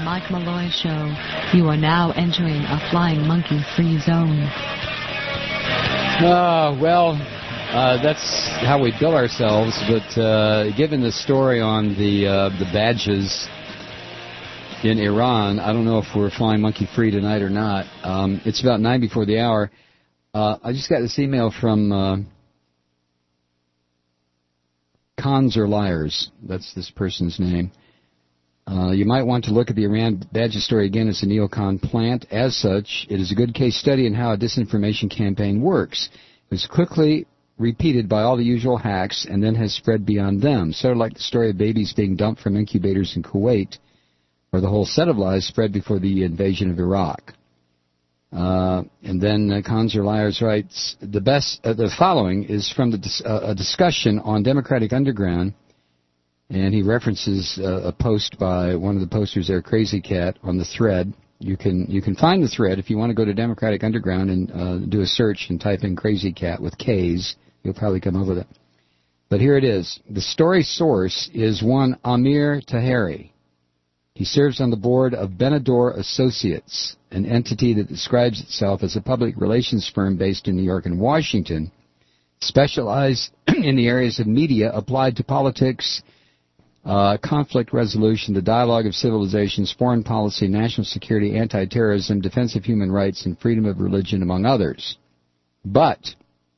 Mike Malloy Show. You are now entering a flying monkey-free zone. Uh, well, uh, that's how we bill ourselves, but uh, given the story on the uh, the badges in Iran, I don't know if we're flying monkey-free tonight or not. Um, it's about nine before the hour. Uh, I just got this email from uh, Cons or Liars. That's this person's name. Uh, you might want to look at the Iran badges story again as a neocon plant. As such, it is a good case study in how a disinformation campaign works. It was quickly repeated by all the usual hacks and then has spread beyond them, sort of like the story of babies being dumped from incubators in Kuwait, or the whole set of lies spread before the invasion of Iraq. Uh, and then uh, Cons or Liars writes, the best, uh, the following is from the dis- uh, a discussion on Democratic Underground, and he references uh, a post by one of the posters there, Crazy Cat, on the thread. You can you can find the thread if you want to go to Democratic Underground and uh, do a search and type in Crazy Cat with K's. You'll probably come up with it. But here it is. The story source is one Amir Taheri. He serves on the board of Benador Associates, an entity that describes itself as a public relations firm based in New York and Washington, specialized in the areas of media applied to politics, uh, conflict resolution, the dialogue of civilizations, foreign policy, national security, anti-terrorism, defense of human rights, and freedom of religion, among others. But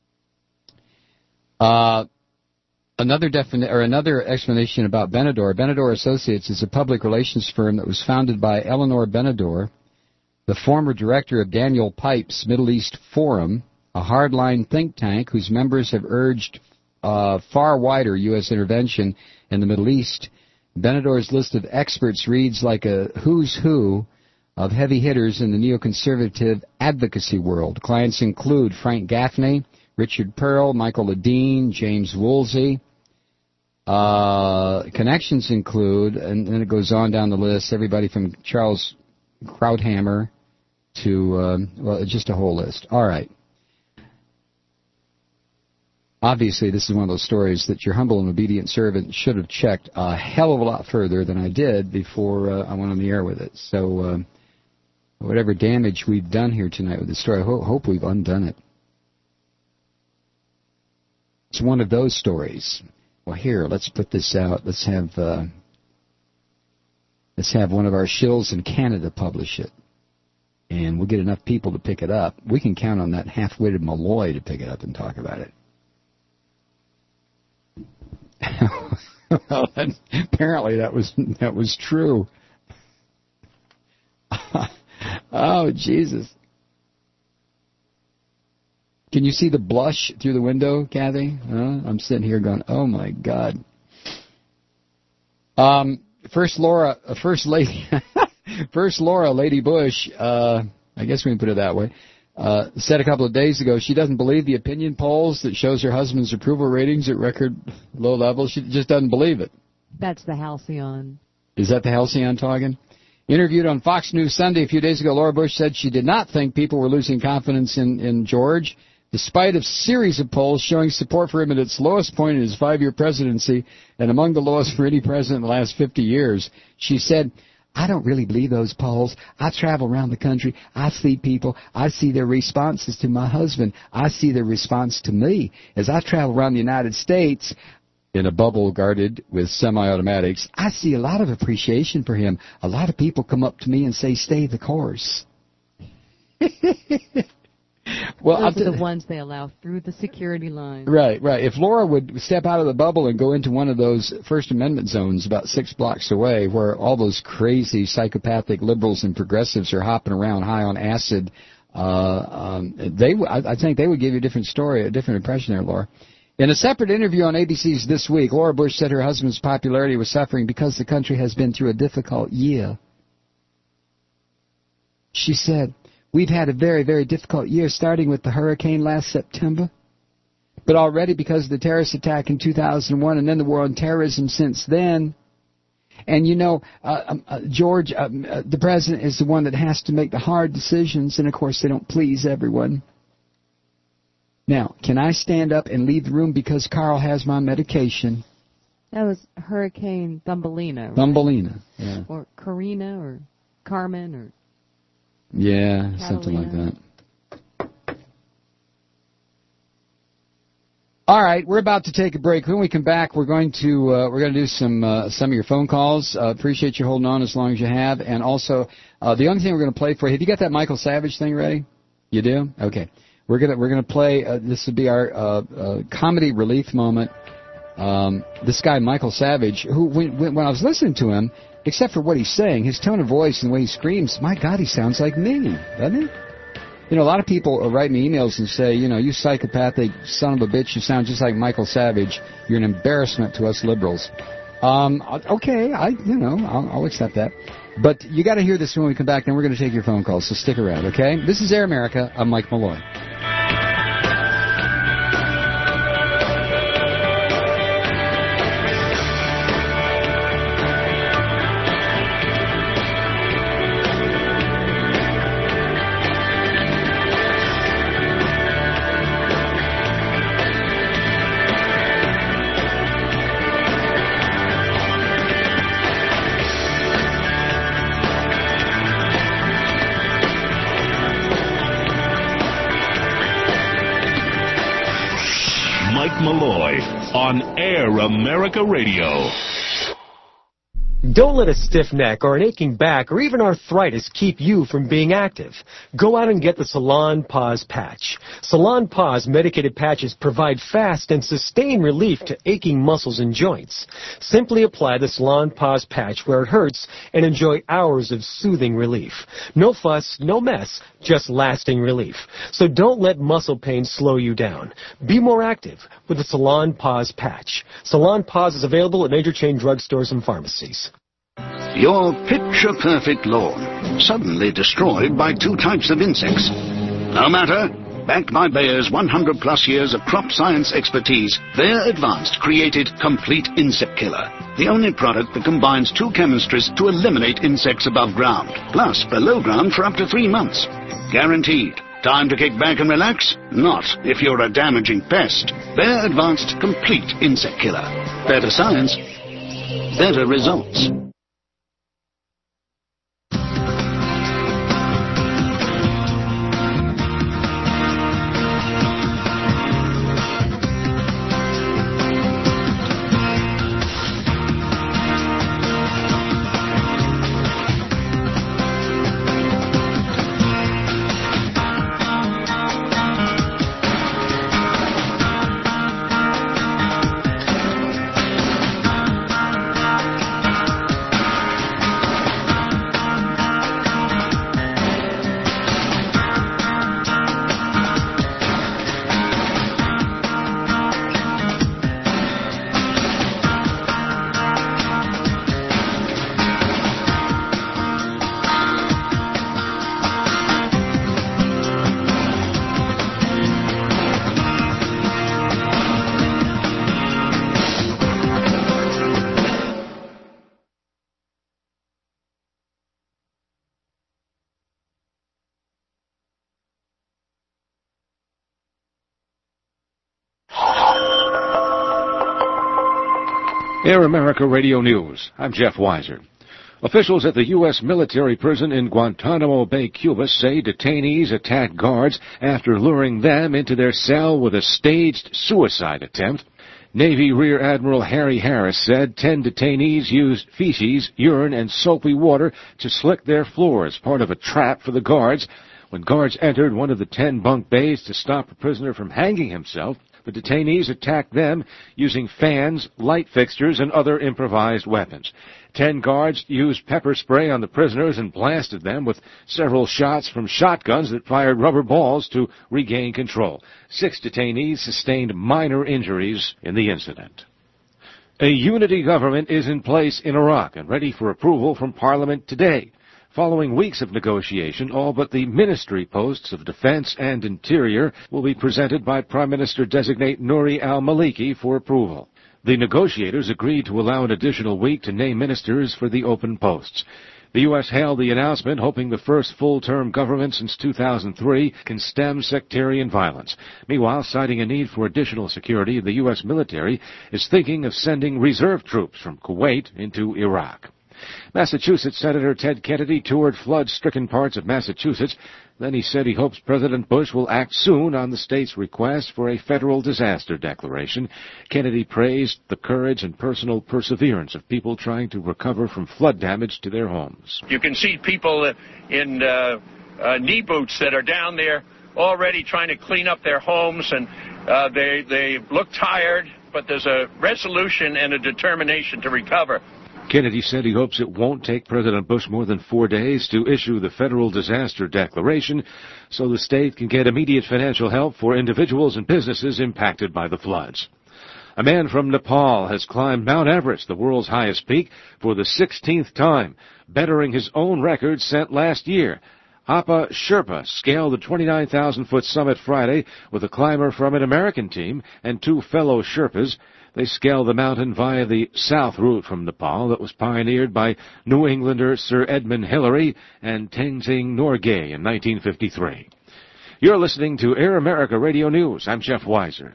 uh, Another defini- or another explanation about Benador. Benador Associates is a public relations firm that was founded by Eleanor Benador, the former director of Daniel Pipe's Middle East Forum, a hardline think tank whose members have urged uh, far wider U S intervention in the Middle East. Benador's list of experts reads like a who's who of heavy hitters in the neoconservative advocacy world. Clients include Frank Gaffney, Richard Pearl, Michael Ledeen, James Woolsey. Uh, connections include, and then it goes on down the list, everybody from Charles Krauthammer to, um, well, just a whole list. All right. Obviously, this is one of those stories that your humble and obedient servant should have checked a hell of a lot further than I did before uh, I went on the air with it. So uh, whatever damage we've done here tonight with the story, I ho- hope we've undone it. It's one of those stories. Well, here, let's put this out. Let's have uh, let's have one of our shills in Canada publish it, and we'll get enough people to pick it up. We can count on that half-witted Malloy to pick it up and talk about it. Well, that, apparently that was that was true. Oh, Jesus. Can you see the blush through the window, Kathy? Huh? I'm sitting here going, oh, my God. Um, first Laura, uh, First Lady, First Laura, Lady Bush, uh, I guess we can put it that way, uh, said a couple of days ago she doesn't believe the opinion polls that shows her husband's approval ratings at record low levels. She just doesn't believe it. That's the Halcyon. Is that the Halcyon talking? Interviewed on Fox News Sunday a few days ago, Laura Bush said she did not think people were losing confidence in, in George, despite a series of polls showing support for him at its lowest point in his five-year presidency and among the lowest for any president in the last fifty years. She said, I don't really believe those polls. I travel around the country. I see people. I see their responses to my husband. I see their response to me. As I travel around the United States in a bubble guarded with semi-automatics, I see a lot of appreciation for him. A lot of people come up to me and say, stay the course. Well, Those are the ones they allow through the security line. Right, right. If Laura would step out of the bubble and go into one of those First Amendment zones about six blocks away where all those crazy psychopathic liberals and progressives are hopping around high on acid, uh, um, they, I, I think they would give you a different story, a different impression there, Laura. In a separate interview on A B C's This Week, Laura Bush said her husband's popularity was suffering because the country has been through a difficult year. She said, we've had a very, very difficult year, starting with the hurricane last September. But already because of the terrorist attack in two thousand one and then the war on terrorism since then. And, you know, uh, uh, George, uh, uh, the president is the one that has to make the hard decisions. And, of course, they don't please everyone. Now, can I stand up and leave the room because Carl has my medication? That was Hurricane Thumbelina. Right? Thumbelina, yeah. Or Karina, or... Carmen or Yeah, Catalina. something like that. All right, we're about to take a break. When we come back, we're going to uh, we're going to do some uh, some of your phone calls. Uh, appreciate you holding on as long as you have, and also uh, the other thing we're going to play for you. Have you got that Michael Savage thing ready? You do? Okay. We're gonna we're gonna play. Uh, this would be our uh, uh, comedy relief moment. Um, this guy Michael Savage, who when, when I was listening to him, except for what he's saying, his tone of voice and the way he screams, my God, he sounds like me, doesn't he? You know, a lot of people write me emails and say, you know, you psychopathic son of a bitch, you sound just like Michael Savage. You're an embarrassment to us liberals. Um, okay, I, you know, I'll, I'll accept that. But you got to hear this when we come back, then we're going to take your phone calls, so stick around, okay? This is Air America. I'm Mike Malloy. Malloy on Air America Radio. Don't let a stiff neck or an aching back or even arthritis keep you from being active. Go out and get the Salon Pause Patch. Salon Pause medicated patches provide fast and sustained relief to aching muscles and joints. Simply apply the Salon Pause Patch where it hurts and enjoy hours of soothing relief. No fuss, no mess, just lasting relief. So don't let muscle pain slow you down. Be more active with the Salon Pause Patch. Salon Pause is available at major chain drugstores and pharmacies. Your picture-perfect lawn, suddenly destroyed by two types of insects. No matter, backed by Bayer's one hundred plus years of crop science expertise, Bayer Advanced created Complete Insect Killer, the only product that combines two chemistries to eliminate insects above ground, plus below ground for up to three months. Guaranteed. Time to kick back and relax? Not if you're a damaging pest. Bayer Advanced Complete Insect Killer. Better science, better results. Air America Radio News. I'm Jeff Weiser. Officials at the U S military prison in Guantanamo Bay, Cuba, say detainees attacked guards after luring them into their cell with a staged suicide attempt. Navy Rear Admiral Harry Harris said ten detainees used feces, urine, and soapy water to slick their floors, part of a trap for the guards. When guards entered one of the ten bunk bays to stop a prisoner from hanging himself, the detainees attacked them using fans, light fixtures, and other improvised weapons. Ten guards used pepper spray on the prisoners and blasted them with several shots from shotguns that fired rubber balls to regain control. Six detainees sustained minor injuries in the incident. A unity government is in place in Iraq and ready for approval from Parliament today. Following weeks of negotiation, all but the ministry posts of Defense and Interior will be presented by Prime Minister-designate Nouri al-Maliki for approval. The negotiators agreed to allow an additional week to name ministers for the open posts. The U S hailed the announcement, hoping the first full-term government since two thousand three can stem sectarian violence. Meanwhile, citing a need for additional security, the U S military is thinking of sending reserve troops from Kuwait into Iraq. Massachusetts Senator Ted Kennedy toured flood-stricken parts of Massachusetts. Then he said he hopes President Bush will act soon on the state's request for a federal disaster declaration. Kennedy praised the courage and personal perseverance of people trying to recover from flood damage to their homes. You can see people in uh, uh, knee boots that are down there already trying to clean up their homes, and uh, they, they look tired, but there's a resolution and a determination to recover. Kennedy said he hopes it won't take President Bush more than four days to issue the federal disaster declaration so the state can get immediate financial help for individuals and businesses impacted by the floods. A man from Nepal has climbed Mount Everest, the world's highest peak, for the sixteenth time, bettering his own record set last year. Appa Sherpa scaled the twenty-nine thousand foot summit Friday with a climber from an American team and two fellow Sherpas. They scaled the mountain via the south route from Nepal that was pioneered by New Englander Sir Edmund Hillary and Tenzing Norgay in nineteen fifty-three. You're listening to Air America Radio News. I'm Jeff Weiser.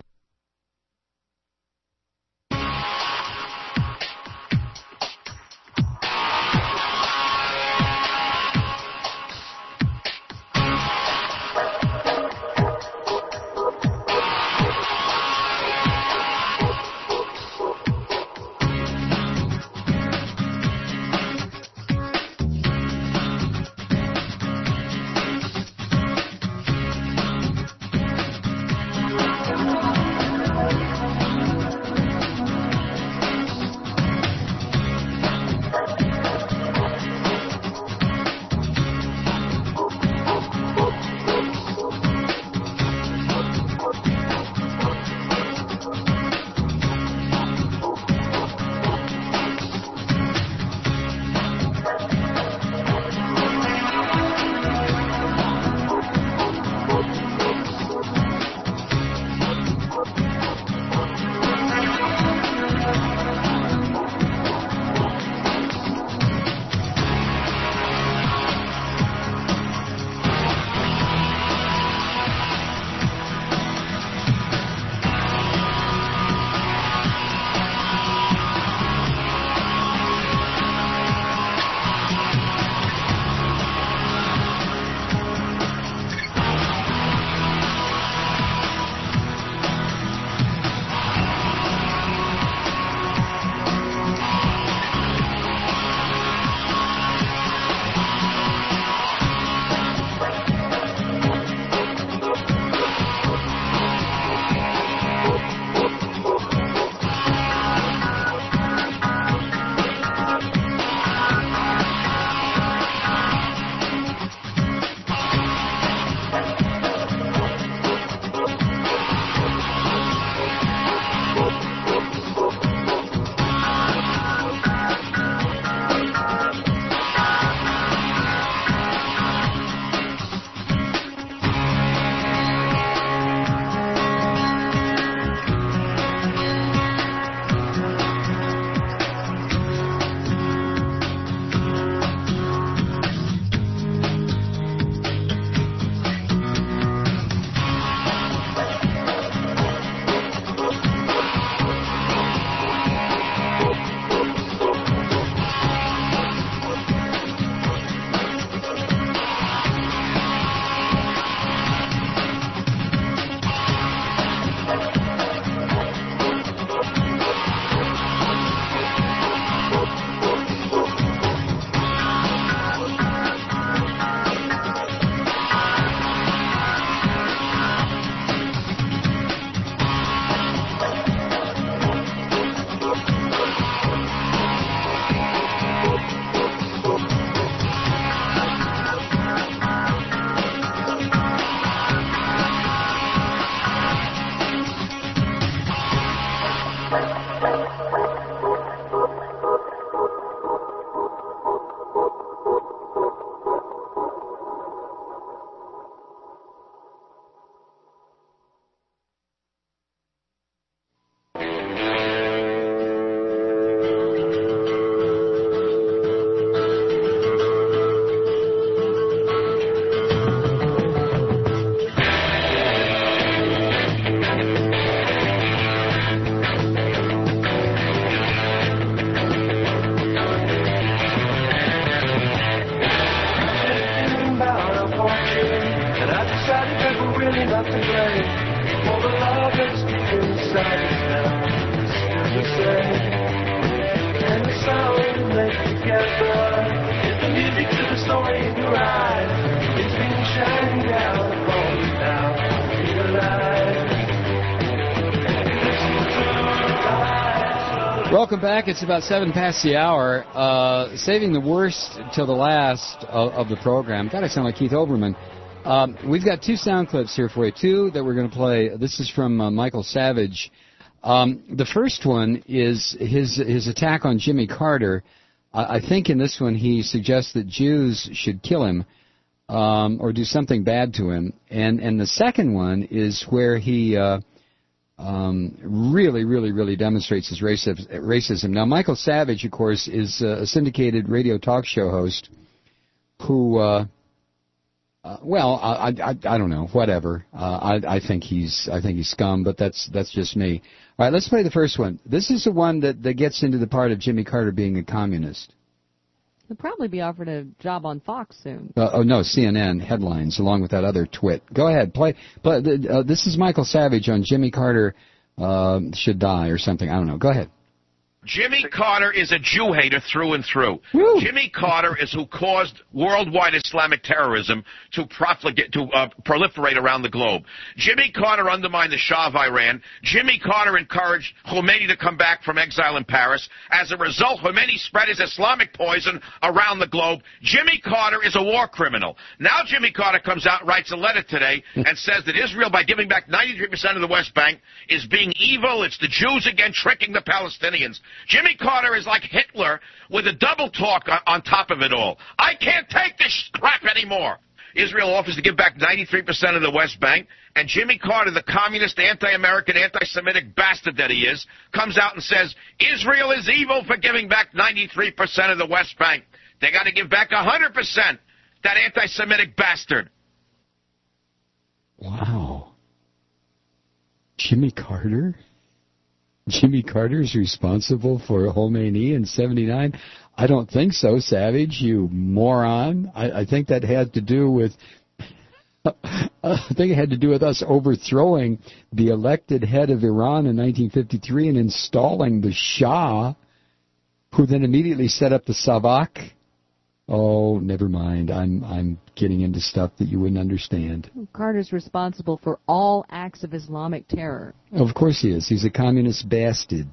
decided that we're really not to blame for the love that's deep inside us now. Still the same, and the sound we make together is the music to the story in your eyes. It's been shining down upon us now. Realize. Welcome back. It's about seven past the hour. Uh, saving the worst till the last of, of the program. God, I sound like Keith Olbermann. Um, we've got two sound clips here for you, two that we're going to play. This is from uh, Michael Savage. Um, the first one is his his attack on Jimmy Carter. Uh, I think in this one he suggests that Jews should kill him um, or do something bad to him. And and the second one is where he uh, um, really, really, really demonstrates his racism. Now, Michael Savage, of course, is a syndicated radio talk show host who... Uh, Uh, well, I, I, I don't know. Whatever. Uh, I, I think he's I think he's scum, but that's that's just me. All right, let's play the first one. This is the one that, that gets into the part of Jimmy Carter being a communist. He'll probably be offered a job on Fox soon. Uh, oh no, C N N headlines along with that other twit. Go ahead, play. play uh, this is Michael Savage on Jimmy Carter uh, should die or something. I don't know. Go ahead. Jimmy Carter is a Jew hater through and through. Woo. Jimmy Carter is who caused worldwide Islamic terrorism to profligate, to uh, proliferate around the globe. Jimmy Carter undermined the Shah of Iran. Jimmy Carter encouraged Khomeini to come back from exile in Paris. As a result, Khomeini spread his Islamic poison around the globe. Jimmy Carter is a war criminal. Now Jimmy Carter comes out and writes a letter today and says that Israel, by giving back ninety-three percent of the West Bank, is being evil. It's the Jews again tricking the Palestinians. Jimmy Carter is like Hitler with a double talk on top of it all. I can't take this crap anymore. Israel offers to give back ninety-three percent of the West Bank, and Jimmy Carter, the communist, anti-American, anti-Semitic bastard that he is, comes out and says, Israel is evil for giving back ninety-three percent of the West Bank. They got to give back one hundred percent, that anti-Semitic bastard. Wow. Jimmy Carter? Jimmy Carter's responsible for Khomeini in seventy-nine? I don't think so, Savage, you moron. I, I think that had to do with... I think it had to do with us overthrowing the elected head of Iran in nineteen fifty-three and installing the Shah, who then immediately set up the Savak. Oh, never mind. I'm I'm getting into stuff that you wouldn't understand. Carter's responsible for all acts of Islamic terror. Of course he is. He's a communist bastard.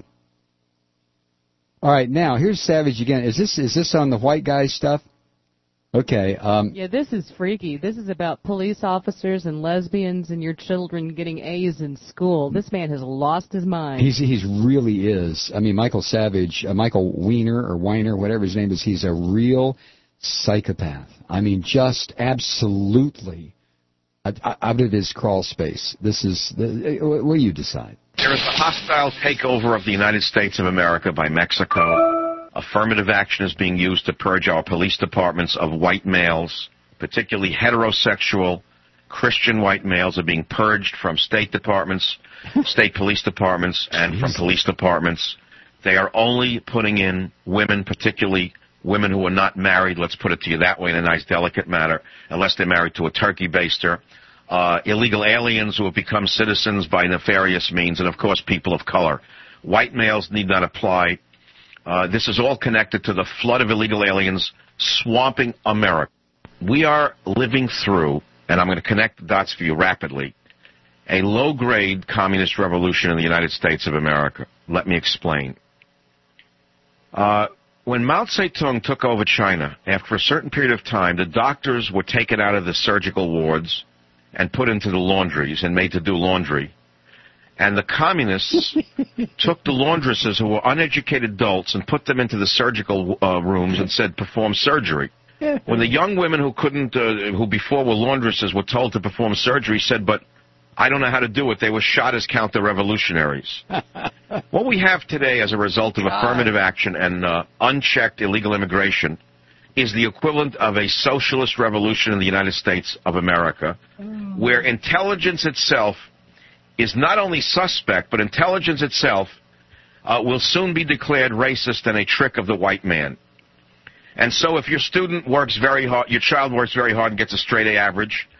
All right, now here's Savage again. Is this is this on the white guy stuff? Okay. Um, yeah, this is freaky. This is about police officers and lesbians and your children getting A's in school. This man has lost his mind. He's he's really is. I mean, Michael Savage, uh, Michael Weiner or Weiner, whatever his name is, he's a real psychopath. I mean, just absolutely out of his crawl space. This is, what do you decide? There is a hostile takeover of the United States of America by Mexico. Affirmative action is being used to purge our police departments of white males, particularly heterosexual Christian white males are being purged from state departments, state police departments, and from police departments. They are only putting in women, particularly women who are not married, let's put it to you that way in a nice, delicate manner, unless they're married to a turkey baster, uh, illegal aliens who have become citizens by nefarious means, and, of course, people of color. White males need not apply. Uh, this is all connected to the flood of illegal aliens swamping America. We are living through, and I'm going to connect the dots for you rapidly, a low-grade communist revolution in the United States of America. Let me explain. Uh... When Mao Zedong took over China, after a certain period of time, the doctors were taken out of the surgical wards and put into the laundries and made to do laundry. And the communists took the laundresses who were uneducated adults and put them into the surgical uh, rooms and said, perform surgery. When the young women who couldn't, uh, who before were laundresses, were told to perform surgery, said, but I don't know how to do it. They were shot as counter-revolutionaries. What we have today as a result of affirmative action and uh, unchecked illegal immigration is the equivalent of a socialist revolution in the United States of America, where intelligence itself is not only suspect, but intelligence itself uh, will soon be declared racist and a trick of the white man. And so if your student works very hard, your child works very hard and gets a straight A average,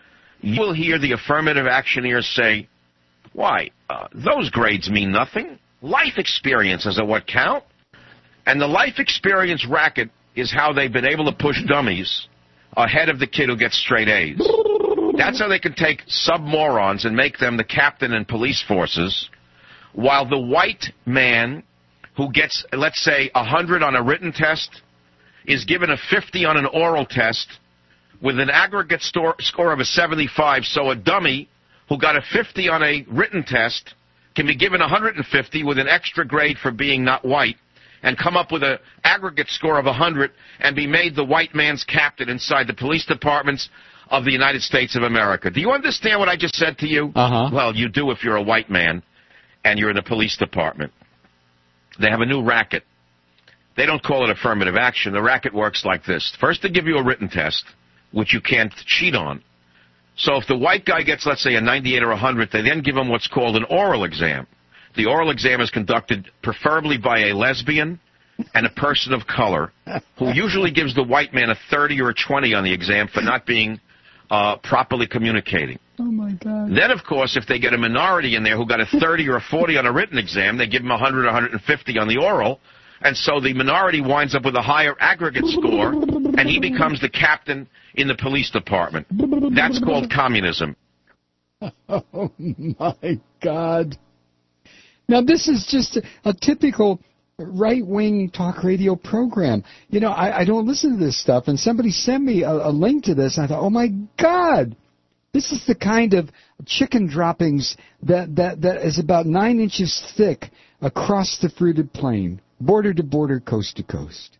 you will hear the affirmative actioneers say, why, uh, those grades mean nothing. Life experiences are what count. And the life experience racket is how they've been able to push dummies ahead of the kid who gets straight A's. That's how they can take sub-morons and make them the captain in police forces, while the white man who gets, let's say, one hundred on a written test is given a fifty on an oral test with an aggregate store, score of a seventy-five, so a dummy who got a fifty on a written test can be given one hundred fifty with an extra grade for being not white and come up with an aggregate score of one hundred and be made the white man's captain inside the police departments of the United States of America. Do you understand what I just said to you? Uh-huh. Well, you do if you're a white man and you're in the police department. They have a new racket. They don't call it affirmative action. The racket works like this. First, they give you a written test, which you can't cheat on. So if the white guy gets, let's say, a ninety-eight or one hundred, they then give him what's called an oral exam. The oral exam is conducted preferably by a lesbian and a person of color, who usually gives the white man a thirty or a twenty on the exam for not being uh, properly communicating. Oh, my God. Then, of course, if they get a minority in there who got a thirty or a forty on a written exam, they give them one hundred or one hundred fifty on the oral, and so the minority winds up with a higher aggregate score, and he becomes the captain in the police department. That's called communism. Oh, my God. Now, this is just a, a typical right-wing talk radio program. You know, I, I don't listen to this stuff, and somebody sent me a, a link to this, and I thought, oh, my God. This is the kind of chicken droppings that, that, that is about nine inches thick across the fruited plain, border to border, coast to coast.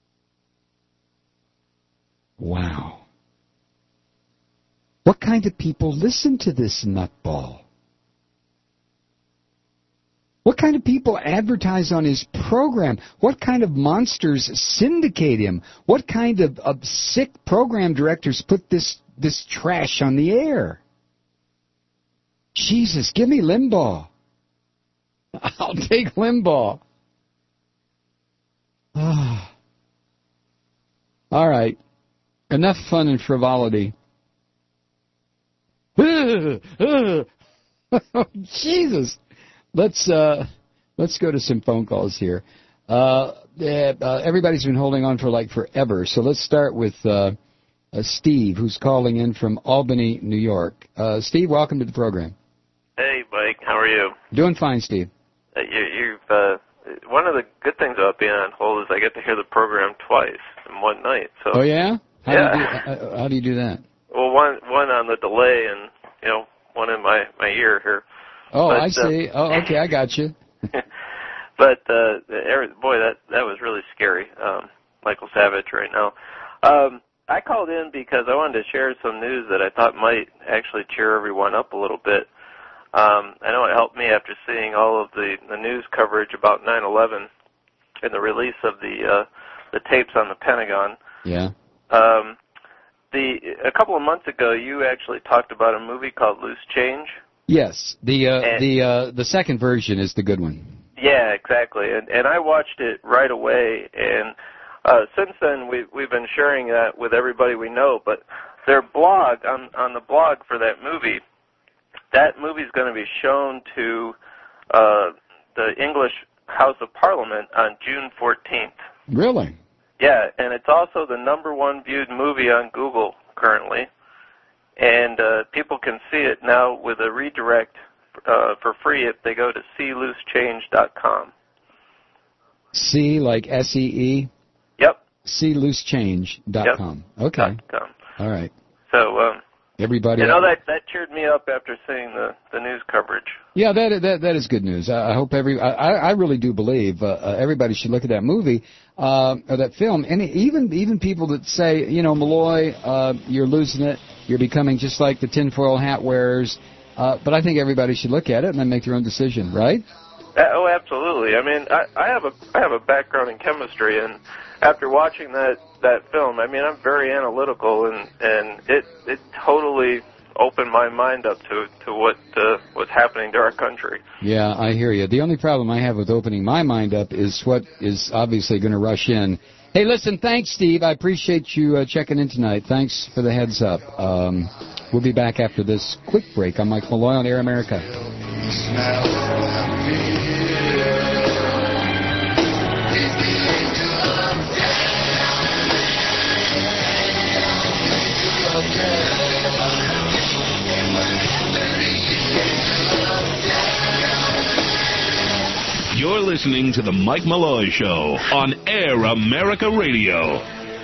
Wow. What kind of people listen to this nutball? What kind of people advertise on his program? What kind of monsters syndicate him? What kind of, of sick program directors put this, this trash on the air? Jesus, give me Limbaugh. I'll take Limbaugh. Ah. All right. Enough fun and frivolity. Jesus. Let's uh, let's go to some phone calls here. Uh, uh, everybody's been holding on for like forever, so let's start with uh, uh, Steve, who's calling in from Albany, New York. Uh, Steve, welcome to the program. Hey, Mike, how are you? Doing fine, Steve. Uh, you, you've uh, one of the good things about being on hold is I get to hear the program twice in one night. So. Oh yeah? How yeah. Do you do, uh, how do you do that? Well, one one on the delay, and you know, one in my my ear here. Oh, but, I see. Uh, oh, okay, I got you. But uh, boy, that that was really scary. Um, Michael Savage right now. Um, I called in because I wanted to share some news that I thought might actually cheer everyone up a little bit. Um, I know it helped me after seeing all of the, the news coverage about nine eleven and the release of the uh, the tapes on the Pentagon. Yeah. Um, the a couple of months ago, you actually talked about a movie called Loose Change. Yes, the uh, and, the uh, the second version is the good one. Yeah, exactly. And and I watched it right away, and uh, since then we've we've been sharing that with everybody we know. But their blog on on the blog for that movie, that movie's going to be shown to uh, the English House of Parliament on June fourteenth. Really? Yeah, and it's also the number one viewed movie on Google currently. And uh, people can see it now with a redirect uh, for free if they go to see loose change dot com. C like S E E? Yep. see loose change dot com. Yep. Okay. .com. All right. So, um, everybody. You know, that, that cheered me up after seeing the, the news coverage. Yeah, that that that is good news. I, I hope every I, I really do believe uh, uh, everybody should look at that movie uh, or that film. And even even people that say, you know, Malloy, uh, you're losing it. You're becoming just like the tinfoil hat wearers. Uh, but I think everybody should look at it and then make their own decision, right? Uh, oh, absolutely. I mean, I, I have a I have a background in chemistry, and after watching that, that film, I mean, I'm very analytical, and, and it it totally opened my mind up to to what uh, was happening to our country. Yeah, I hear you. The only problem I have with opening my mind up is what is obviously going to rush in. Hey, listen, thanks, Steve. I appreciate you uh, checking in tonight. Thanks for the heads up. Um, We'll be back after this quick break. I'm Mike Malloy on Air America. You're listening to The Mike Malloy Show on Air America Radio.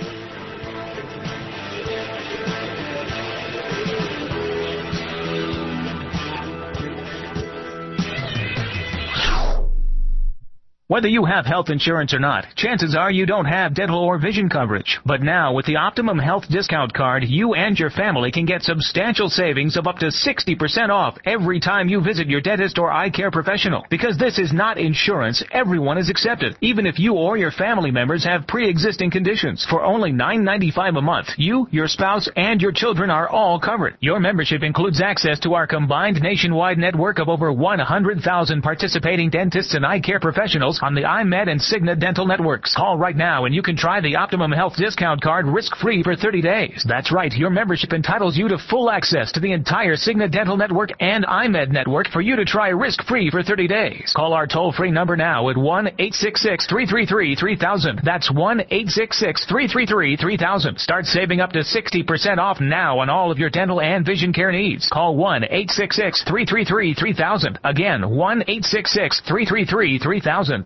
Whether you have health insurance or not, chances are you don't have dental or vision coverage. But now, with the Optimum Health Discount Card, you and your family can get substantial savings of up to sixty percent off every time you visit your dentist or eye care professional. Because this is not insurance, everyone is accepted, even if you or your family members have pre-existing conditions. For only nine ninety-five a month, you, your spouse, and your children are all covered. Your membership includes access to our combined nationwide network of over one hundred thousand participating dentists and eye care professionals on the iMed and Cigna dental networks. Call right now and you can try the Optimum Health Discount Card risk-free for thirty days. That's right, your membership entitles you to full access to the entire Cigna dental network and iMed network for you to try risk-free for thirty days. Call our toll-free number now at one eight six six, three three three, three thousand. That's one eight six six, three three three, three thousand. Start saving up to sixty percent off now on all of your dental and vision care needs. Call one eight six six, three three three, three thousand. Again, one eight six six, three three three, three thousand.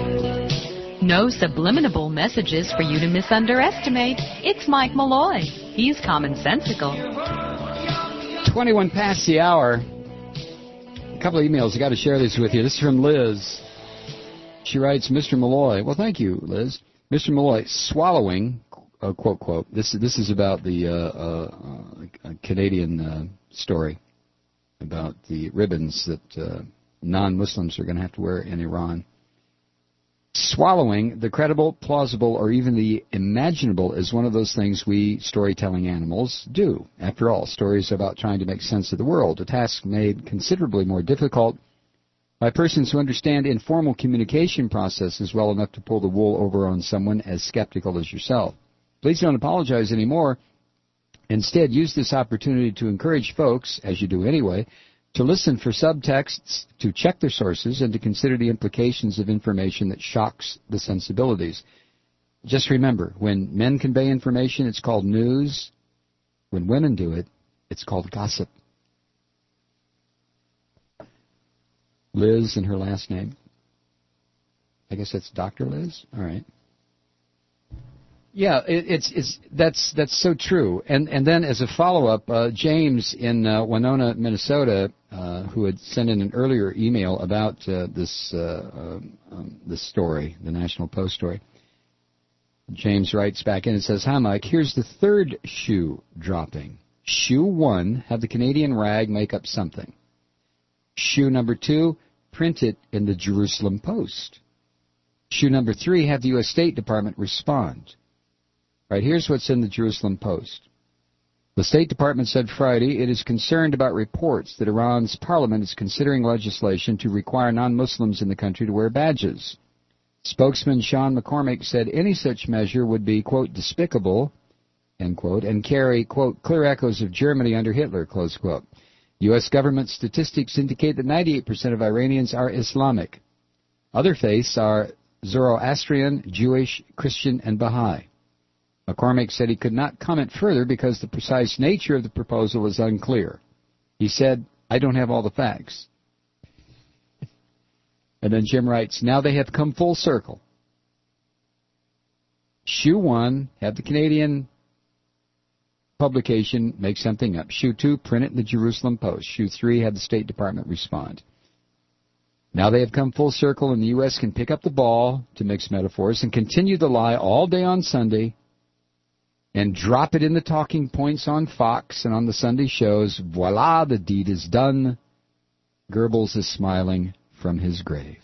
No subliminal messages for you to misunderestimate. It's Mike Malloy. He's commonsensical. twenty-one past the hour. A couple of emails. I got to share these with you. This is from Liz. She writes, Mister Malloy. Well, thank you, Liz. Mister Malloy, swallowing, uh, quote, quote. This, this is about the uh, uh, uh, Canadian uh, story about the ribbons that uh, non-Muslims are going to have to wear in Iran. Swallowing, the credible, plausible, or even the imaginable is one of those things we storytelling animals do. After all, stories are about trying to make sense of the world, a task made considerably more difficult by persons who understand informal communication processes well enough to pull the wool over on someone as skeptical as yourself. Please don't apologize anymore. Instead, use this opportunity to encourage folks, as you do anyway, to listen for subtexts, to check their sources, and to consider the implications of information that shocks the sensibilities. Just remember, when men convey information, it's called news. When women do it, it's called gossip. Liz and her last name. I guess that's Doctor Liz? All right. Yeah, it, it's it's that's that's so true. And and then as a follow-up, uh, James in uh, Winona, Minnesota, uh, who had sent in an earlier email about uh, this uh, um, um, this story, the National Post story. James writes back in and says, "Hi, Mike. Here's the third shoe dropping. Shoe one, have the Canadian rag make up something. Shoe number two, print it in the Jerusalem Post. Shoe number three, have the U S State Department respond." Right, here's what's in the Jerusalem Post. The State Department said Friday it is concerned about reports that Iran's parliament is considering legislation to require non-Muslims in the country to wear badges. Spokesman Sean McCormick said any such measure would be, quote, despicable, end quote, and carry, quote, clear echoes of Germany under Hitler, close quote. U S government statistics indicate that ninety-eight percent of Iranians are Islamic. Other faiths are Zoroastrian, Jewish, Christian, and Baha'i. McCormick said he could not comment further because the precise nature of the proposal is unclear. He said, I don't have all the facts. And then Jim writes, now they have come full circle. Shoe one, have the Canadian publication make something up. Shoe two, print it in the Jerusalem Post. Shoe three, have the State Department respond. Now they have come full circle, and the U S can pick up the ball, to mix metaphors, and continue the lie all day on Sunday, and drop it in the talking points on Fox and on the Sunday shows. Voila, the deed is done. Goebbels is smiling from his grave.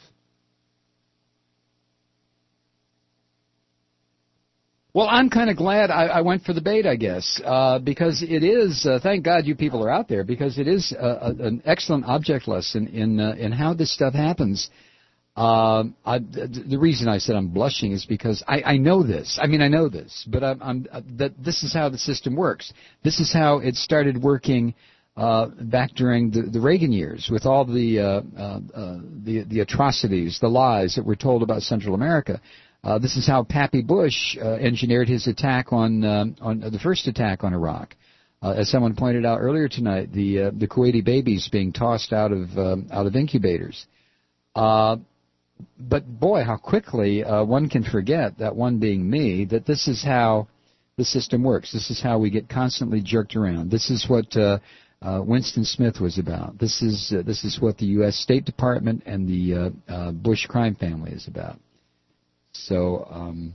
Well, I'm kind of glad I, I went for the bait, I guess, uh, because it is, uh, thank God you people are out there, because it is uh, a, an excellent object lesson in uh, in how this stuff happens. Uh, I, the reason I said I'm blushing is because I, I know this. I mean, I know this, but I'm, I'm uh, that this is how the system works. This is how it started working uh, back during the, the Reagan years, with all the, uh, uh, uh, the the atrocities, the lies that were told about Central America. Uh, this is how Pappy Bush uh, engineered his attack on um, on uh, the first attack on Iraq. Uh, as someone pointed out earlier tonight, the uh, the Kuwaiti babies being tossed out of um, out of incubators. Uh, but boy, how quickly uh, one can forget, that one being me, that this is how the system works. This is how we get constantly jerked around. This is what uh, uh, Winston Smith was about. This is uh, this is what the U S State Department and the uh, uh, Bush crime family is about. So, um,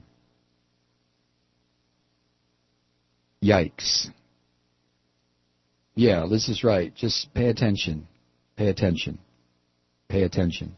yikes. Yeah, Liz is right. Just pay attention. Pay attention. Pay attention.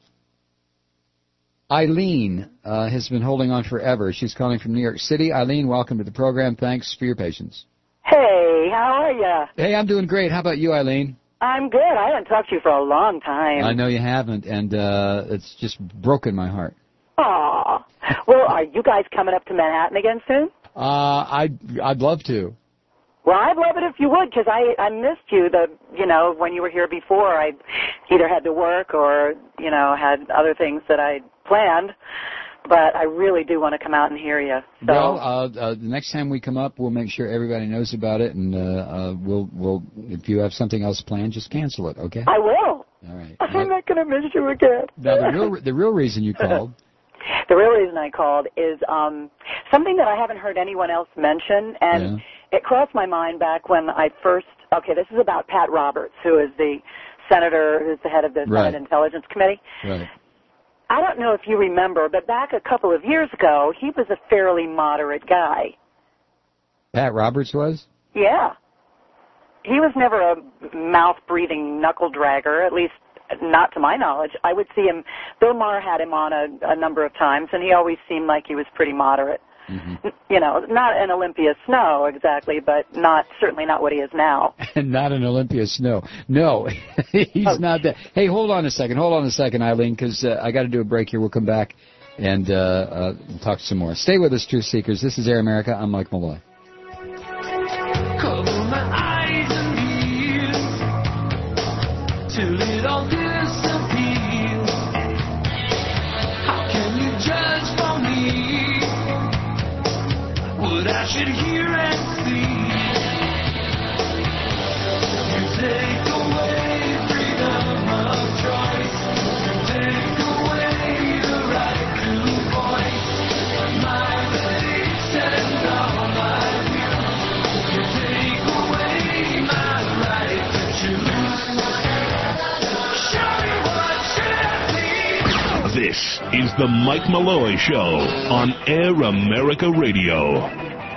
Eileen uh, has been holding on forever. She's calling from New York City. Eileen, welcome to the program. Thanks for your patience. Hey, how are you? Hey, I'm doing great. How about you, Eileen? I'm good. I haven't talked to you for a long time. I know you haven't, and uh, it's just broken my heart. Aw. Well, are you guys coming up to Manhattan again soon? Uh, I'd, I'd love to. Well, I'd love it if you would, because I, I missed you, the, you know, when you were here before. I either had to work or, you know, had other things that I planned. But I really do want to come out and hear you. So. Well, uh, uh, the next time we come up, we'll make sure everybody knows about it, and uh, uh, we'll, we'll, if you have something else planned, just cancel it, okay? I will. All right. I'm not going to miss you again. Now, the real, the real reason you called... The real reason I called is um, something that I haven't heard anyone else mention, and it crossed my mind back when I first, okay, this is about Pat Roberts, who is the senator, who's the head of the Right. Senate Intelligence Committee. Right. I don't know if you remember, but back a couple of years ago, he was a fairly moderate guy. Pat Roberts was? Yeah. He was never a mouth-breathing knuckle-dragger, at least not to my knowledge. I would see him, Bill Maher had him on a, a number of times, and he always seemed like he was pretty moderate. Mm-hmm. You know, not an Olympia Snow exactly, but not certainly not what he is now. And not an Olympia Snow. No, he's Oh. not that. Hey, hold on a second. Hold on a second, Eileen, because uh, I got to do a break here. We'll come back and uh, uh, we'll talk some more. Stay with us, Truth Seekers. This is Air America. I'm Mike Malloy. Cover my eyes and ears till it all disappears. How can you judge for me what I should hear and see? You take away freedom of choice. You take away the right to voice my beliefs and all my views. You take away my right to choose. Show me what should be. This is the Mike Malloy Show on Air America Radio.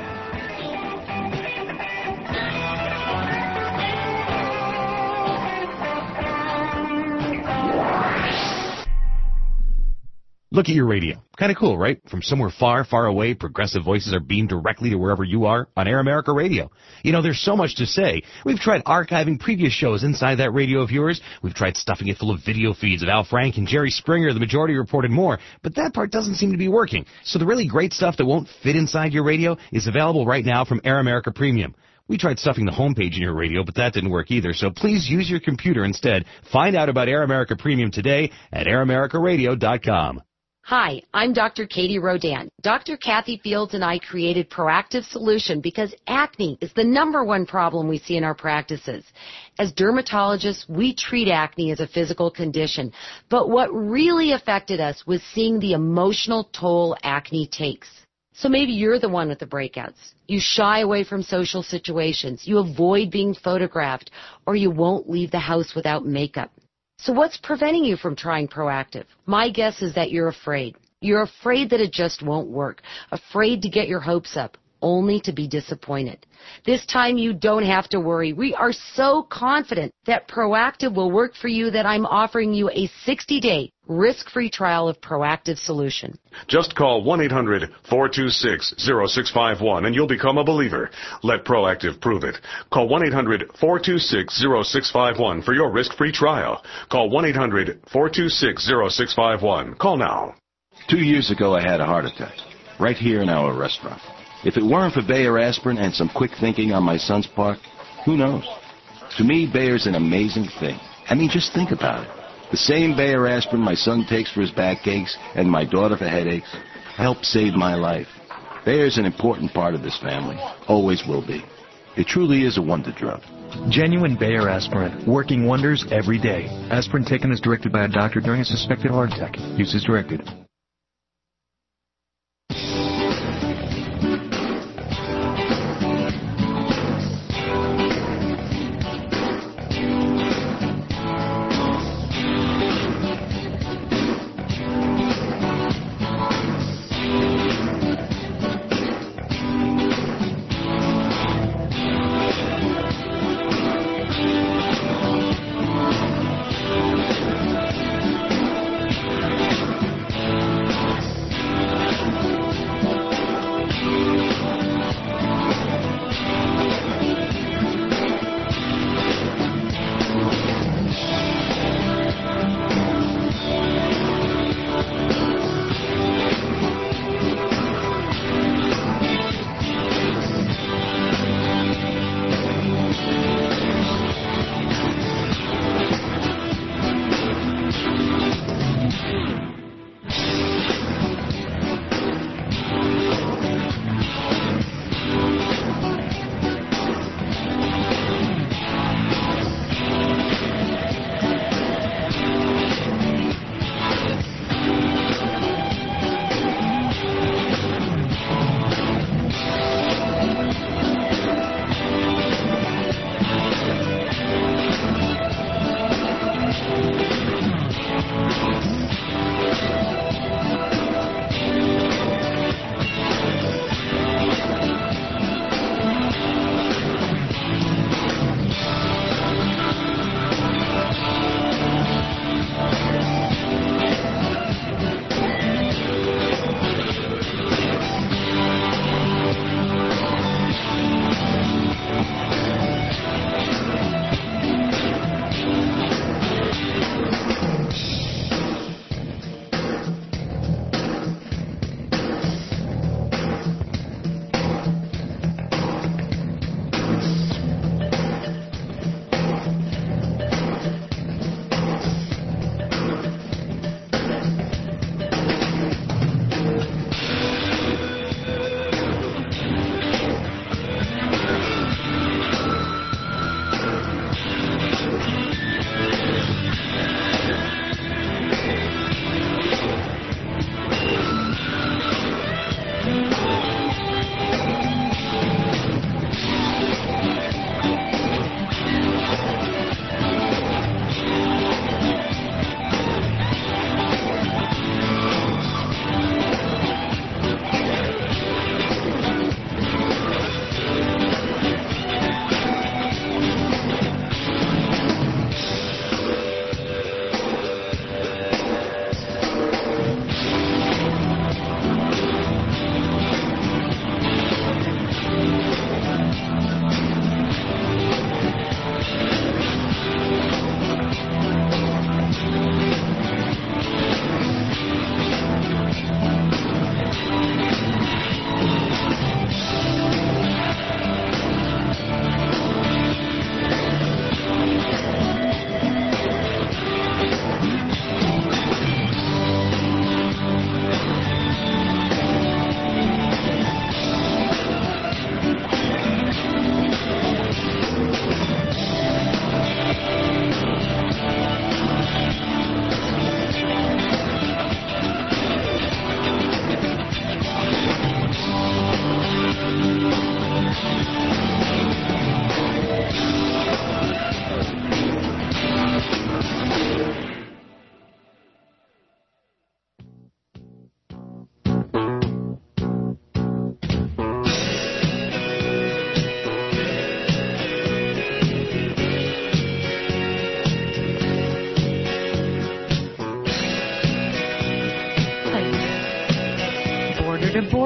Look at your radio. Kind of cool, right? From somewhere far, far away, progressive voices are beamed directly to wherever you are on Air America Radio. You know, there's so much to say. We've tried archiving previous shows inside that radio of yours. We've tried stuffing it full of video feeds of Al Frank and Jerry Springer, the Majority Report, and more. But that part doesn't seem to be working. So the really great stuff that won't fit inside your radio is available right now from Air America Premium. We tried stuffing the homepage in your radio, but that didn't work either. So please use your computer instead. Find out about Air America Premium today at air america radio dot com. Hi, I'm Doctor Katie Rodan. Doctor Kathy Fields and I created Proactive Solution because acne is the number one problem we see in our practices. As dermatologists, we treat acne as a physical condition, but what really affected us was seeing the emotional toll acne takes. So maybe you're the one with the breakouts. You shy away from social situations, you avoid being photographed, or you won't leave the house without makeup. So what's preventing you from trying Proactive? My guess is that you're afraid. You're afraid that it just won't work, afraid to get your hopes up, only to be disappointed. This time you don't have to worry. We are so confident that Proactive will work for you that I'm offering you a sixty-day risk-free trial of Proactive Solution. Just call one eight hundred four two six zero six five one and you'll become a believer. Let Proactive prove it. Call one eight hundred four two six zero six five one for your risk-free trial. Call one eight hundred four two six zero six five one. Call now. Two years ago, I had a heart attack, right here in our restaurant. If it weren't for Bayer aspirin and some quick thinking on my son's part, who knows? To me, Bayer's an amazing thing. I mean, just think about it. The same Bayer aspirin my son takes for his backaches and my daughter for headaches helped save my life. Bayer's an important part of this family, always will be. It truly is a wonder drug. Genuine Bayer aspirin, working wonders every day. Aspirin taken as directed by a doctor during a suspected heart attack. Use as directed.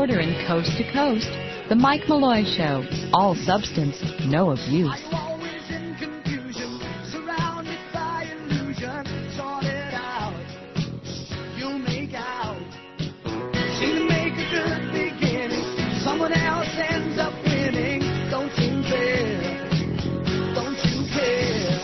border and coast to coast. The Mike Malloy Show. All substance, no abuse. Someone else ends up winning. Don't you care? Don't you care?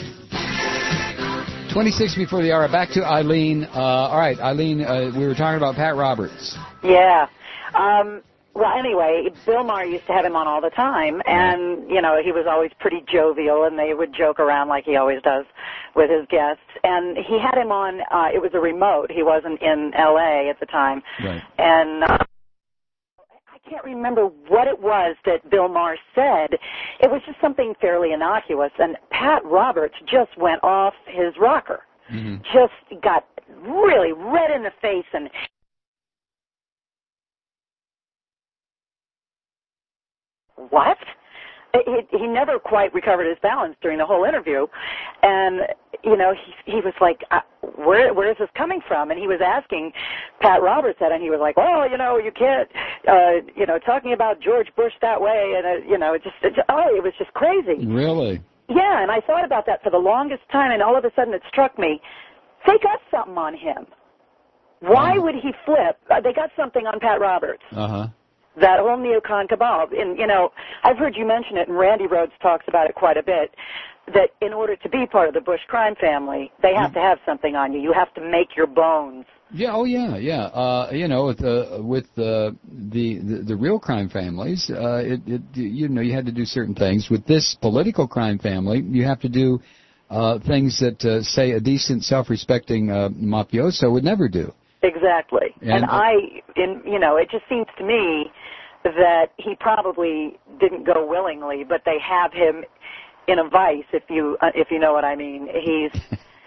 twenty-six before the hour. Back to Eileen. Uh, all right, Eileen, uh, we were talking about Pat Roberts. Yeah. Um, well, anyway, Bill Maher used to have him on all the time, and, you know, he was always pretty jovial, and they would joke around like he always does with his guests. And he had him on, uh, it was a remote. He wasn't in L A at the time. Right. And uh, I can't remember what it was that Bill Maher said. It was just something fairly innocuous, and Pat Roberts just went off his rocker. Mm-hmm. Just got really red in the face and what? He, he never quite recovered his balance during the whole interview, and you know he he was like, uh, where where is this coming from? And he was asking Pat Roberts that, and he was like, well, you know, you can't, uh, you know, talking about George Bush that way, and uh, you know, it just, it just oh, it was just crazy. Really? Yeah, and I thought about that for the longest time, and all of a sudden it struck me, they got something on him. Why uh-huh. would he flip? Uh, they got something on Pat Roberts. Uh huh. That whole neocon cabal. And, you know, I've heard you mention it, and Randy Rhodes talks about it quite a bit, that in order to be part of the Bush crime family, they have to have something on you. You have to make your bones. Yeah, oh yeah, yeah. Uh, you know, with uh, with uh, the, the the real crime families, uh, it, it you know you had to do certain things. With this political crime family, you have to do uh, things that uh, say a decent, self-respecting uh, mafioso would never do. Exactly. And, and I, in you know, it just seems to me that he probably didn't go willingly, but they have him in a vice, if you uh, if you know what I mean. He's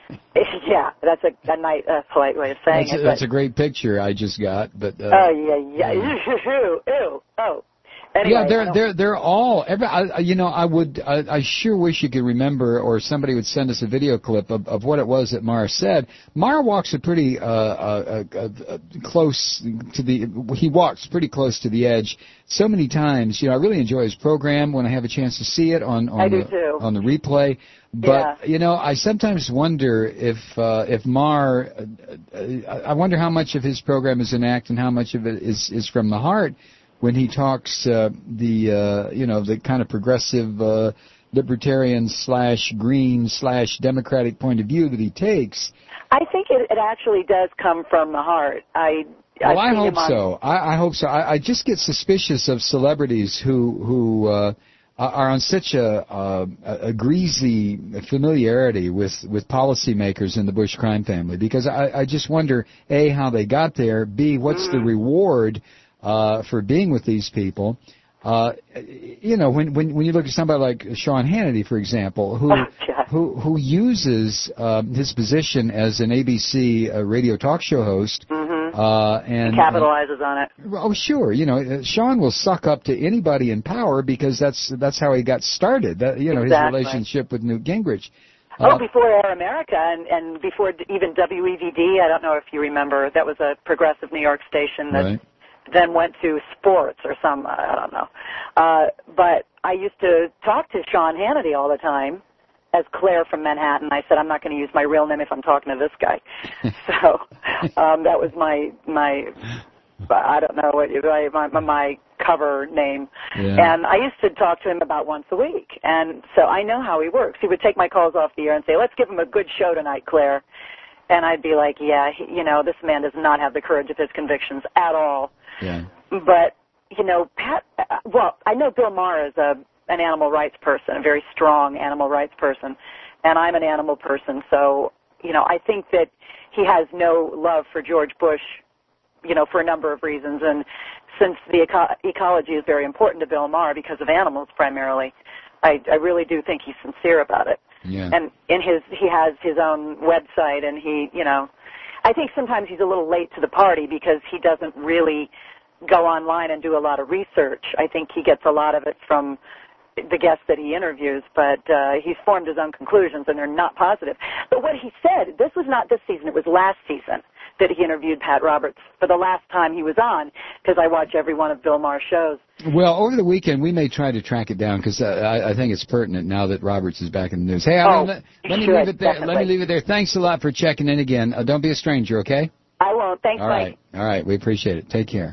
yeah, that's a, a nice, uh, polite way of saying that's it. A, that's a great picture I just got, but. Uh, oh yeah, yeah, ew, ew, oh. Anyway, yeah, they're they're they're all. Every, I, you know, I would. I, I sure wish you could remember, or somebody would send us a video clip of, of what it was that Maher said. Maher walks a pretty uh, uh, uh, uh, close to the. He walks pretty close to the edge so many times. You know, I really enjoy his program when I have a chance to see it on on I the do too. on the replay. But yeah. you know, I sometimes wonder if uh, if Maher. Uh, I wonder how much of his program is an act and how much of it is is from the heart. When he talks uh, the uh, you know the kind of progressive uh, libertarian slash green slash democratic point of view that he takes. I think it, it actually does come from the heart. I well, I've I hope on... so. I, I hope so. I, I just get suspicious of celebrities who who uh, are on such a, a a greasy familiarity with with policymakers in the Bush crime family, because I, I just wonder A, how they got there, B, what's mm. the reward Uh, for being with these people. Uh, you know, when, when when you look at somebody like Sean Hannity, for example, who oh, who who uses um, his position as an A B C uh, radio talk show host, mm-hmm. uh, and he capitalizes uh, on it. Oh, sure. You know, Sean will suck up to anybody in power because that's that's how he got started. That, you know, exactly. his relationship with Newt Gingrich. Oh, Uh, before Air America and, and before even W E V D, I don't know if you remember, that was a progressive New York station that right. then went to sports or some, I don't know. Uh, but I used to talk to Sean Hannity all the time as Claire from Manhattan. I said, I'm not going to use my real name if I'm talking to this guy. so um, that was my, my I don't know what you, my, my cover name. Yeah. And I used to talk to him about once a week. And so I know how he works. He would take my calls off the air and say, let's give him a good show tonight, Claire. And I'd be like, yeah, he, you know, this man does not have the courage of his convictions at all. Yeah. But, you know, Pat, well, I know Bill Maher is a, an animal rights person, a very strong animal rights person, and I'm an animal person. So, you know, I think that he has no love for George Bush, you know, for a number of reasons. And since the eco- ecology is very important to Bill Maher because of animals primarily, I, I really do think he's sincere about it. Yeah. And in his, he has his own website, and he, you know, I think sometimes he's a little late to the party because he doesn't really go online and do a lot of research. I think he gets a lot of it from the guests that he interviews, but uh, he's formed his own conclusions, and they're not positive. But what he said, this was not this season, it was last season. that he interviewed Pat Roberts for the last time he was on, because I watch every one of Bill Maher's shows. Well, over the weekend, we may try to track it down, because uh, I, I think it's pertinent now that Roberts is back in the news. Hey, I Oh, mean, let, you let me should, leave it there. Let me definitely. leave it there. Thanks a lot for checking in again. Uh, don't be a stranger, okay? I won't. Thanks, All Mike. right. All right. We appreciate it. Take care.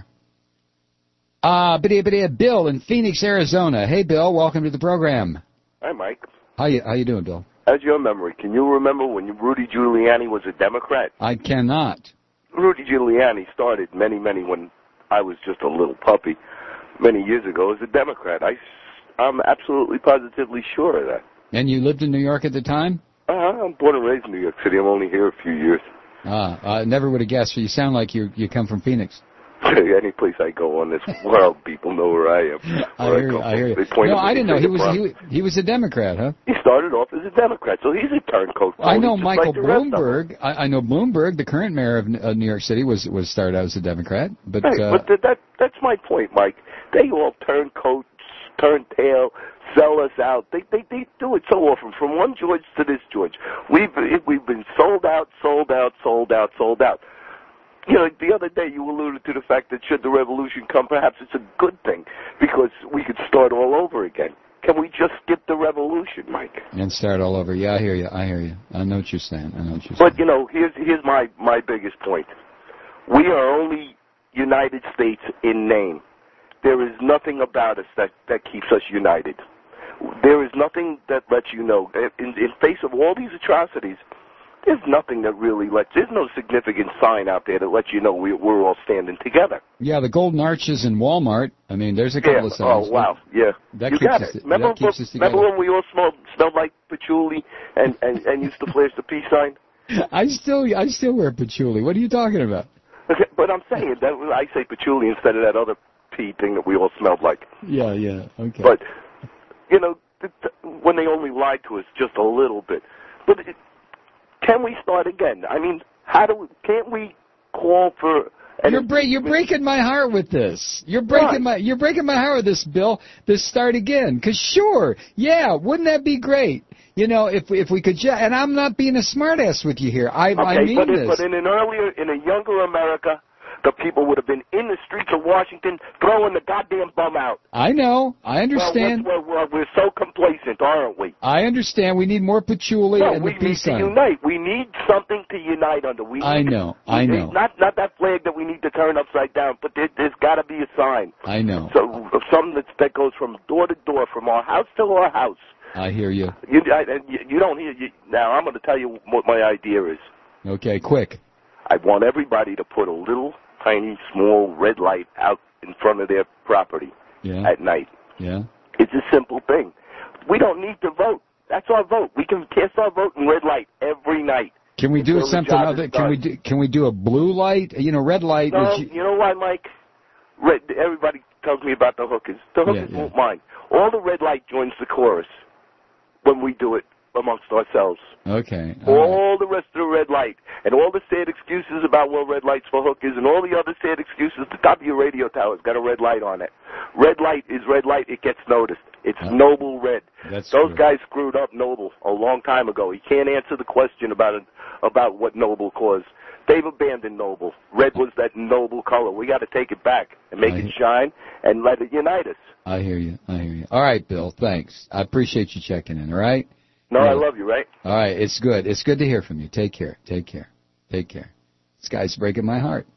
Uh, biddy, biddy, Bill in Phoenix, Arizona. Hey, Bill. Welcome to the program. Hi, Mike. How you How you doing, Bill? How's your memory? Can you remember when Rudy Giuliani was a Democrat? I cannot. Rudy Giuliani started many, many when I was just a little puppy, many years ago as a Democrat. I, I'm absolutely positively sure of that. And you lived in New York at the time? Uh, I'm born and raised in New York City. I'm only here a few years. Ah, I never would have guessed. You sound like you you come from Phoenix. Any place I go on this world, people know where I am. I Where hear you. come I hear from. you. They point No, at me I didn't know and he say was the he, Bronx. he was a Democrat, huh? He started off as a Democrat, so he's a turncoat. I know just Michael like the rest of them. Bloomberg. I, I know Bloomberg, the current mayor of uh, New York City, was was started out as a Democrat. But Right, uh, but th- that that's my point, Mike. They all turn coats, turn tail, sell us out. They they they do it so often, from one George to this George. We've we've been sold out, sold out, sold out, sold out. You know, the other day you alluded to the fact that should the revolution come, perhaps it's a good thing because we could start all over again. Can we just skip the revolution, Mike? and start all over. Yeah, I hear you. I hear you. I know what you're saying. I know what you're saying. But you know, here's here's my my biggest point. We are only United States in name. There is nothing about us that that keeps us united. There is nothing that lets you know. In, in face of all these atrocities, there's nothing that really lets. There's no significant sign out there that lets you know we, we're all standing together. Yeah, the golden arches in Walmart. I mean, there's a couple Yeah. of signs. Oh wow. Yeah. That you keeps got us- it. Remember, that keeps us together. remember when we all smelled smelled like patchouli and, and, and used to flash the peace sign? I still I still wear patchouli. What are you talking about? Okay, but I'm saying that I say patchouli instead of that other pea thing that we all smelled like. Yeah, yeah. Okay. But you know, th- th- when they only lied to us just a little bit. But it, can we start again? I mean, how do we, can't we call for? an You're break, you're breaking my heart with this. You're breaking Why? my you're breaking my heart with this, Bill. This start again. 'Cause sure, yeah, wouldn't that be great? You know, if if we could, ju- and I'm not being a smartass with you here. I Okay, I mean but, in, this. but in an earlier, in a younger America, the people would have been in the streets of Washington throwing the goddamn bum out. I know. I understand. Well, we're, we're, we're so complacent, aren't we? I understand. We need more patchouli No, and we the need peace to sign. unite. We need something to unite under. We I need, know. we I need- know. Not not that flag that we need to turn upside down, but there, there's got to be a sign. I know. So something that that goes from door to door, from our house to our house. I hear you. You I, you, you don't hear. You, now I'm going to tell you what my idea is. Okay, quick. I want everybody to put a little tiny, small red light out in front of their property Yeah. at night. Yeah. It's a simple thing. We don't need to vote. That's our vote. We can cast our vote in red light every night. Can we do Until the something job other? is Can done. we do? Can we do a blue light? You know, red light. No, which you, you know why, Mike? Red, everybody tells me about the hookers. The hookers Yeah, yeah. won't mind. All the red light joins the chorus when we do it amongst ourselves. okay. All the rest of the red light and all the sad excuses about, well, red lights for hookers and all the other sad excuses. The top of your radio tower's got a red light on it. Red light is red light. It gets noticed. It's Noble Red. That's Those true. guys screwed up Noble a long time ago. He can't answer the question about it, about what Noble caused. They've abandoned Noble. Red was that noble color. We got to take it back and make I- it shine and let it unite us. I hear you. I hear you. All right, Bill. Thanks. I appreciate you checking in. All right. No, Yeah. I love you, right? All right. It's good. It's good to hear from you. Take care. Take care. Take care. This guy's breaking my heart.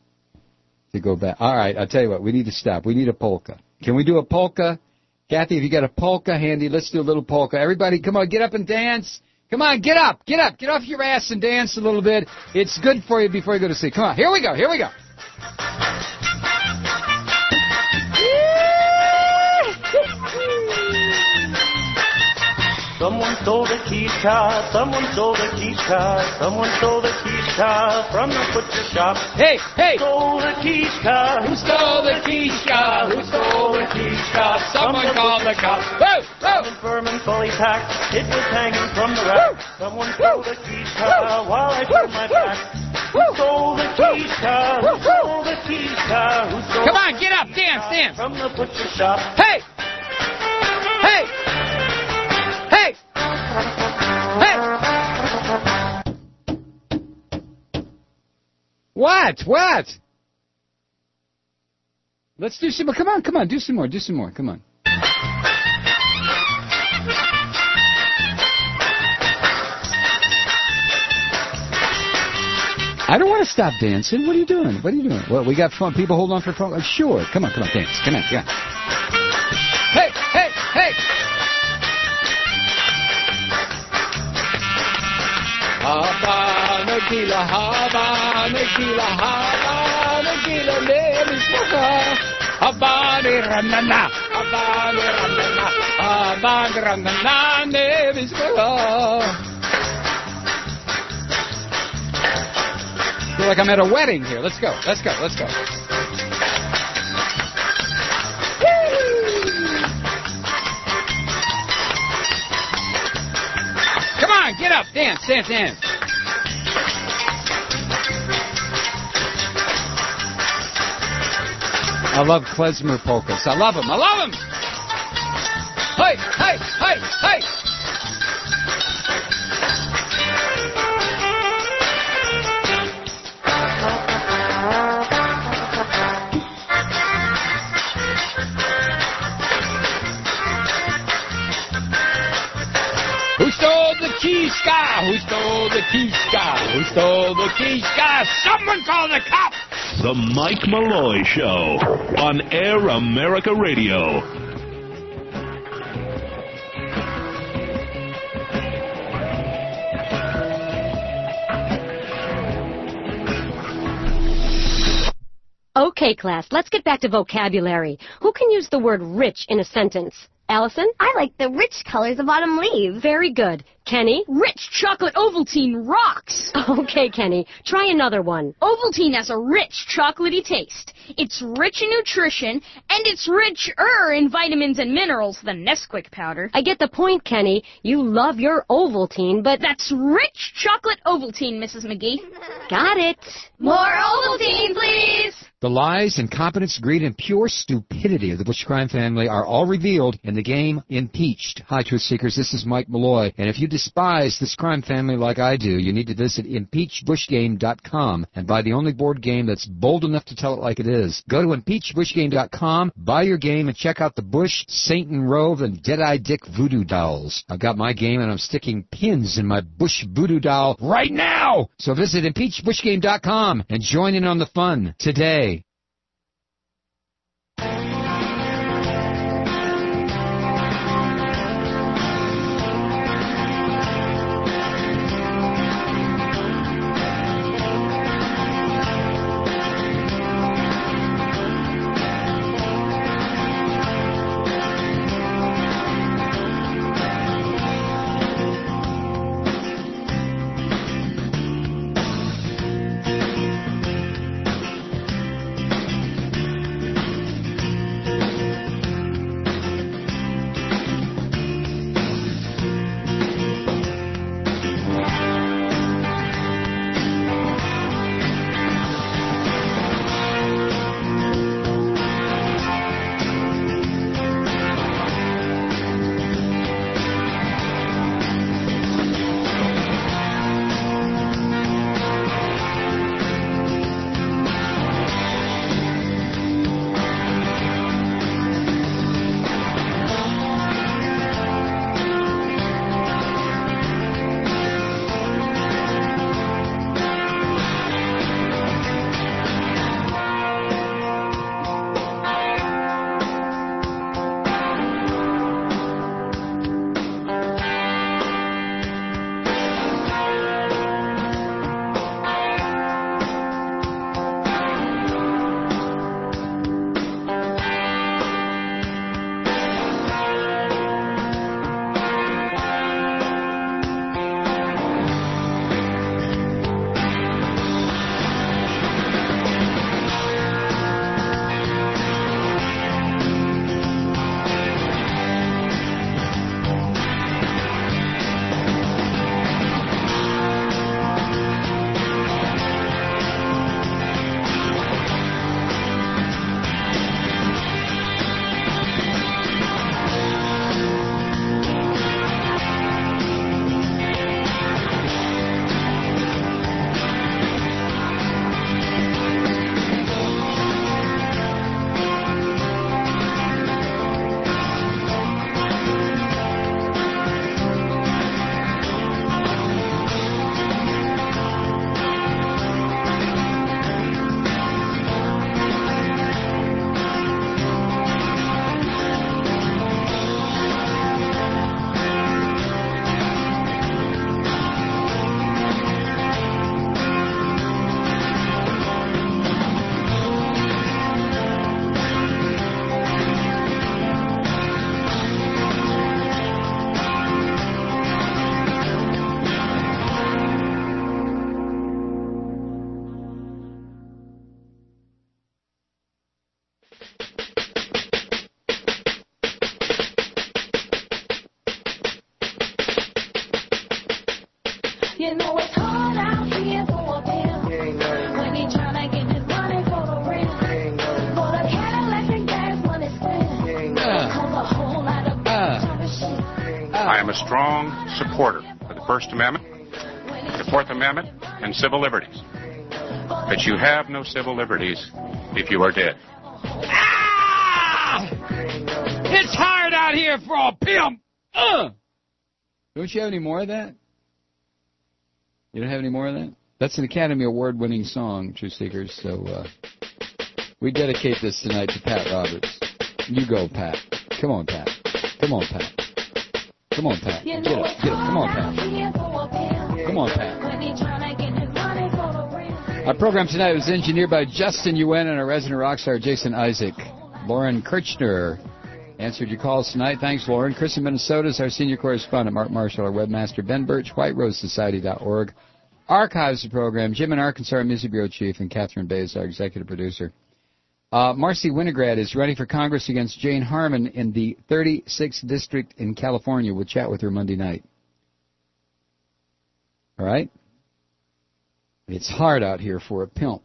To go back. All right. I'll tell you what. We need to stop. We need a polka. Can we do a polka? Kathy, if you got a polka handy, let's do a little polka. Everybody, come on, get up and dance. Come on, get up, get up, get off your ass and dance a little bit. It's good for you before you go to sleep. Come on, here we go, here we go. Someone stole the quiche car, someone stole the quiche car, someone stole the quiche car from the butcher shop. Hey, hey! Stole the quiche car, Who stole the quiche car? Who stole the quiche car? Someone called the cops. Whoa, whoa! Firm and fully packed, it was hanging from the rack. Someone stole the quiche car while I turned my back. Who stole the quiche car? Who stole the quiche car? Who stole Come on, get up, dance, dance. from the butcher shop? Hey! Hey! Hey! Hey! What? What? Let's do some more. Come on, come on. Do some more. Do some more. Come on. I don't want to stop dancing. What are you doing? What are you doing? Well, we got fun. People hold on for phone. Oh, sure. Come on, come on, dance. Come on, yeah. Hey, hey, hey! Haba, Nagila, Haba, Nagila, Haba, Nagila, Nemiswaka. Haba, Niranana, Haba, Niranana, Haba, Niranana, Nemiswaka. I feel like I'm at a wedding here. Let's go. Let's go. Let's go. Come on, get up. Dance, dance, dance. I love klezmer polkas. I love them. I love them. Hey, hey, hey, hey. Who stole the Kishka? Who stole the Kishka? Who stole the Kishka? Someone call the cops! The Mike Malloy Show on Air America Radio. Okay, class, let's get back to vocabulary. Who can use the word rich in a sentence? Allison? I like the rich colors of autumn leaves. Very good. Kenny? Rich chocolate Ovaltine rocks. Okay, Kenny. Try another one. Ovaltine has a rich chocolatey taste. It's rich in nutrition, and it's richer in vitamins and minerals than Nesquik powder. I get the point, Kenny. You love your Ovaltine, but... That's rich chocolate Ovaltine, Missus McGee. Got it. More Ovaltine, please. The lies, incompetence, greed, and pure stupidity of the Bush crime family are all revealed in the game Impeached. Hi, Truth Seekers. This is Mike Malloy. And if you despise this crime family like I do, you need to visit impeach bush game dot com and buy the only board game that's bold enough to tell it like it is. Go to impeach bush game dot com, buy your game, and check out the Bush, Satan Rove, and Deadeye Dick voodoo dolls. I've got my game, and I'm sticking pins in my Bush voodoo doll right now! So visit impeach bush game dot com and join in on the fun today. You know it's hard out here for a pimp. When he tryna get his money for the rent. For the Cadillac and gas money spent. Comes a whole lot of shit. I am a strong supporter of the First Amendment, the Fourth Amendment, and civil liberties. But you have no civil liberties if you are dead. Ah! It's hard out here for a pimp. Uh! Don't you have any more of that? You don't have any more of that? That's an Academy Award-winning song, Truth Seekers. So uh, we dedicate this tonight to Pat Roberts. You go, Pat. Come on, Pat. Come on, Pat. Come on, Pat. Get up. Get up. Come on, Pat. Come on, Pat. Our program tonight was engineered by Justin Yuen and our resident rock star, Jason Isaac. Lauren Kirchner answered your calls tonight. Thanks, Lauren. Chris in Minnesota is our senior correspondent. Mark Marshall, our webmaster. Ben Birch, white rose society dot org. Archives the program. Jim in Arkansas, our music bureau chief, and Catherine Bay is our executive producer. Uh, Marcy Winograd is running for Congress against Jane Harmon in the thirty-sixth District in California. We'll chat with her Monday night. All right? It's hard out here for a pimp.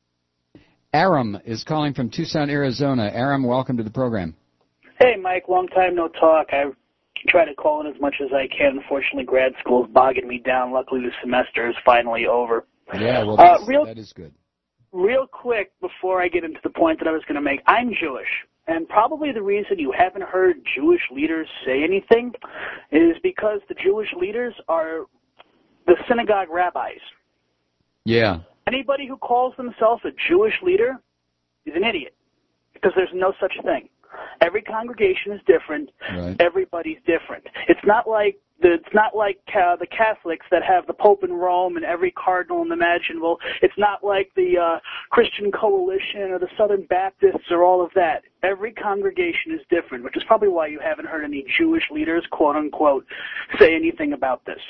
Aram is calling from Tucson, Arizona. Aram, welcome to the program. Hey, Mike, long time no talk. I try to call in as much as I can. Unfortunately, grad school is bogging me down. Luckily, the semester is finally over. Yeah, well, that's, uh, real, that is good. Real quick, before I get into the point that I was going to make, I'm Jewish. And probably the reason you haven't heard Jewish leaders say anything is because the Jewish leaders are the synagogue rabbis. Yeah. Anybody who calls themselves a Jewish leader is an idiot, because there's no such thing. Every congregation is different. Right. Everybody's different. It's not like the, it's not like uh, the Catholics that have the Pope in Rome and every cardinal imaginable. It's not like the uh, Christian Coalition or the Southern Baptists or all of that. Every congregation is different, which is probably why you haven't heard any Jewish leaders, quote unquote, say anything about this.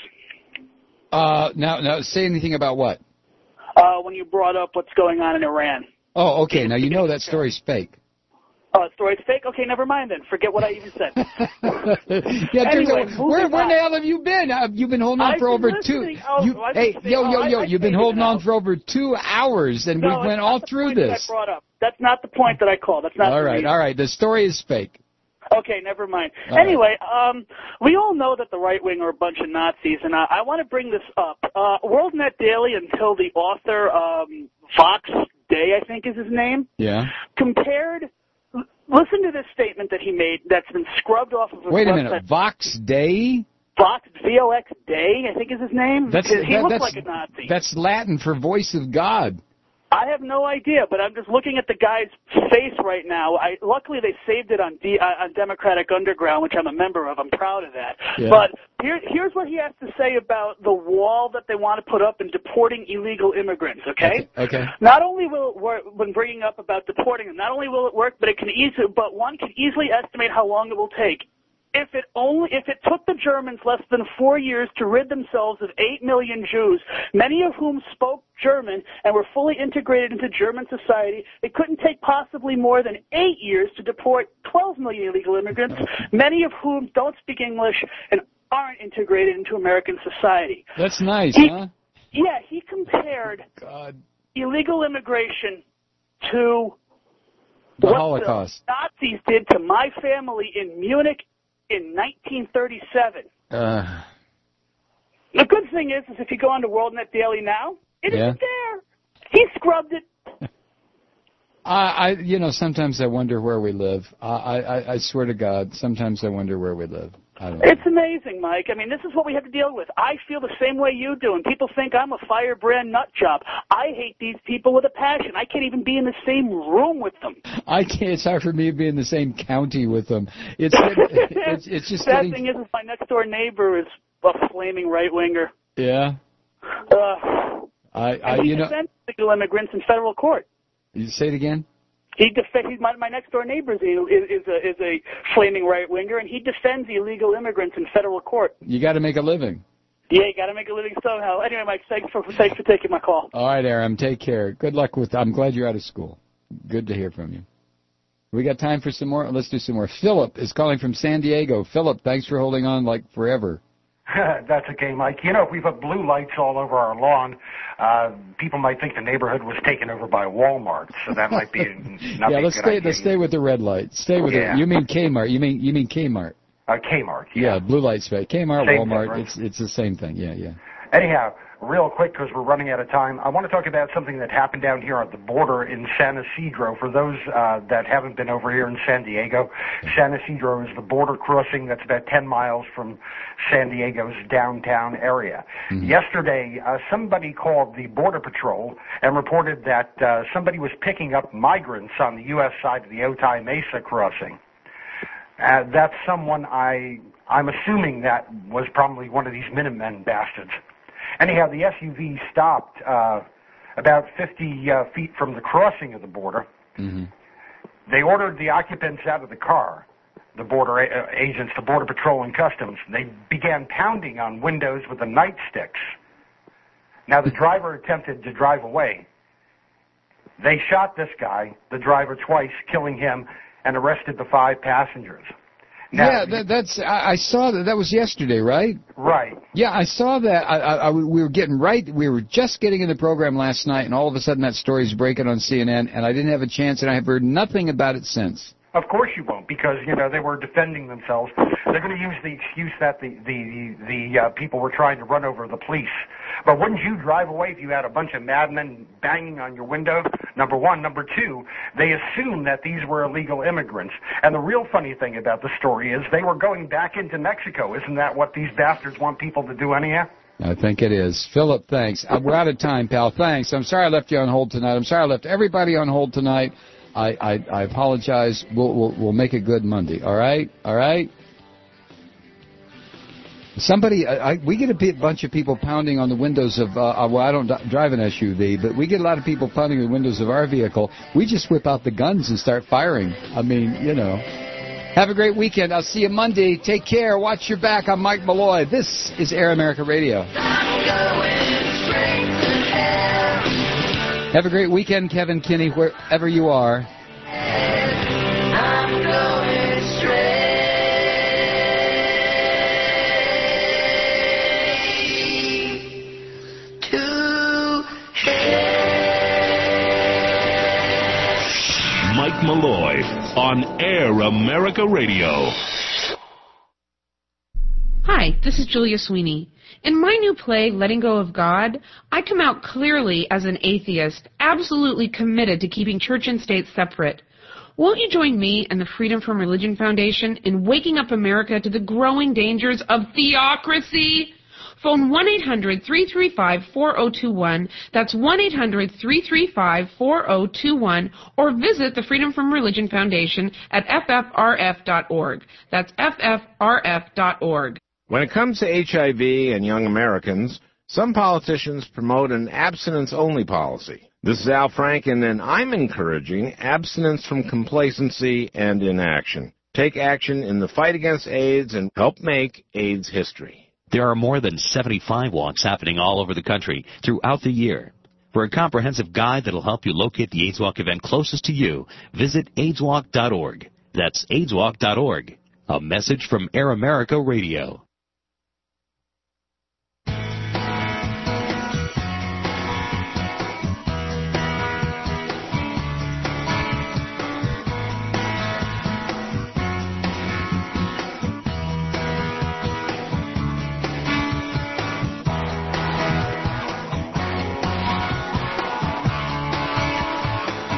Uh, now, now, say anything about what? Uh, when you brought up what's going on in Iran. Oh, okay. Now, you know that story's fake. Oh, the story's fake? Okay, never mind then. Forget what I even said. yeah, anyway, where, where the hell have you been? Uh, you've been holding on I've for over listening. two. Oh, you, hey, yo, yo, yo! You've been holding on for over two hours, and no, we went all through this. That I brought up. That's not the point that I called. That's not. All the right, reason. all right. The story is fake. Okay, never mind. All anyway, right. um, we all know that the right wing are a bunch of Nazis, and I, I want to bring this up. Uh, WorldNet Daily, until the author, um, Vox Day, I think is his name, yeah, compared. Listen to this statement that he made that's been scrubbed off of his Wait a website. minute, Vox Day? Vox, V O X Day, I think is his name. That's, he that, looks that's, like a Nazi. That's Latin for voice of God. I have no idea, but I'm just looking at the guy's face right now. I, luckily, they saved it on, D, uh, on Democratic Underground, which I'm a member of. I'm proud of that. Yeah. But here, here's what he has to say about the wall that they want to put up in deporting illegal immigrants, okay? Okay. okay. Not only will it work, when bringing up about deporting them, not only will it work, but it can easily, but one can easily estimate how long it will take. If it only, if it took the Germans less than four years to rid themselves of eight million Jews, many of whom spoke German and were fully integrated into German society, it couldn't take possibly more than eight years to deport twelve million illegal immigrants, many of whom don't speak English and aren't integrated into American society. That's nice, he, huh? Yeah, he compared God. illegal immigration to the what Holocaust. the Nazis did to my family in Munich in nineteen thirty-seven. Uh, the good thing is, is if you go on to WorldNet Daily now, it yeah. isn't there. He scrubbed it. I, I, you know, sometimes I wonder where we live. I, I, I swear to God, sometimes I wonder where we live. I don't know. It's amazing, Mike. I mean, this is what we have to deal with. I feel the same way you do, and people think I'm a firebrand nut job. I hate these people with a passion. I can't even be in the same room with them. I can't. It's hard for me to be in the same county with them. It's it's, it's just Sad getting... thing is, is my next door neighbor is a flaming right winger. Yeah. Uh, I, I and he you know. defends illegal immigrants in federal court. You say it again. He def- he's my, my next door neighbor is, is, a, is a flaming right winger, and he defends illegal immigrants in federal court. You got to make a living. Yeah, you got to make a living somehow. Anyway, Mike, thanks for thanks for taking my call. All right, Aram, take care. Good luck with. I'm glad you're out of school. Good to hear from you. We got time for some more. Let's do some more. Philip is calling from San Diego. Philip, thanks for holding on like forever. That's okay, Mike. You know, if we put blue lights all over our lawn, uh, people might think the neighborhood was taken over by Walmart, so that might be not yeah, be let's a good stay. idea. Let's stay with the red light. Stay with Yeah. it. You mean Kmart? You mean you mean Kmart? Uh, Kmart. Yeah. Yeah, blue lights, right? Kmart, Same Walmart. difference. It's it's the same thing. Yeah, yeah. Anyhow, real quick, because we're running out of time, I want to talk about something that happened down here at the border in San Isidro. For those uh, that haven't been over here in San Diego, San Isidro is the border crossing that's about ten miles from San Diego's downtown area. Mm-hmm. Yesterday, uh, somebody called the Border Patrol and reported that uh, somebody was picking up migrants on the U S side of the Otay Mesa crossing. Uh, that's someone I, I'm assuming that was probably one of these Minutemen bastards. Anyhow, the S U V stopped uh, about fifty uh, feet from the crossing of the border. Mm-hmm. They ordered the occupants out of the car, the border uh, agents, the Border Patrol and Customs. They began pounding on windows with the nightsticks. Now, the driver attempted to drive away. They shot this guy, the driver, twice, killing him, and arrested the five passengers. Now, yeah, that, that's. I, I saw that. That was yesterday, right? Right. Yeah, I saw that. I, I, I, we were getting right. We were just getting in the program last night, and all of a sudden that story's breaking on C N N, and I didn't have a chance, and I have heard nothing about it since. Of course you won't, because, you know, they were defending themselves. They're going to use the excuse that the the the uh, people were trying to run over the police. But wouldn't you drive away if you had a bunch of madmen banging on your window? Number one. Number two, they assumed that these were illegal immigrants. And the real funny thing about the story is they were going back into Mexico. Isn't that what these bastards want people to do anyhow? I think it is. Philip, thanks. Uh, we're out of time, pal. Thanks. I'm sorry I left you on hold tonight. I'm sorry I left everybody on hold tonight. I, I, I apologize. We'll, we'll, we'll make it good Monday. All right? All right? Somebody, I, I, we get a p- bunch of people pounding on the windows of, uh, well, I don't d- drive an S U V, but we get a lot of people pounding on the windows of our vehicle. We just whip out the guns and start firing. I mean, you know. Have a great weekend. I'll see you Monday. Take care. Watch your back. I'm Mike Malloy. This is Air America Radio. Have a great weekend, Kevin Kinney, wherever you are. I'm going straight to hell. Mike Malloy on Air America Radio. Hi, this is Julia Sweeney. In my new play, Letting Go of God, I come out clearly as an atheist, absolutely committed to keeping church and state separate. Won't you join me and the Freedom from Religion Foundation in waking up America to the growing dangers of theocracy? Phone one eight hundred, three three five, four zero two one, that's one eight hundred, three three five, four zero two one, or visit the Freedom from Religion Foundation at f f r f dot org. That's f f r f dot org. When it comes to H I V and young Americans, some politicians promote an abstinence-only policy. This is Al Franken, and I'm encouraging abstinence from complacency and inaction. Take action in the fight against AIDS and help make AIDS history. There are more than seventy-five walks happening all over the country throughout the year. For a comprehensive guide that'll help you locate the AIDS Walk event closest to you, visit AIDS walk dot org. That's AIDS walk dot org. A message from Air America Radio.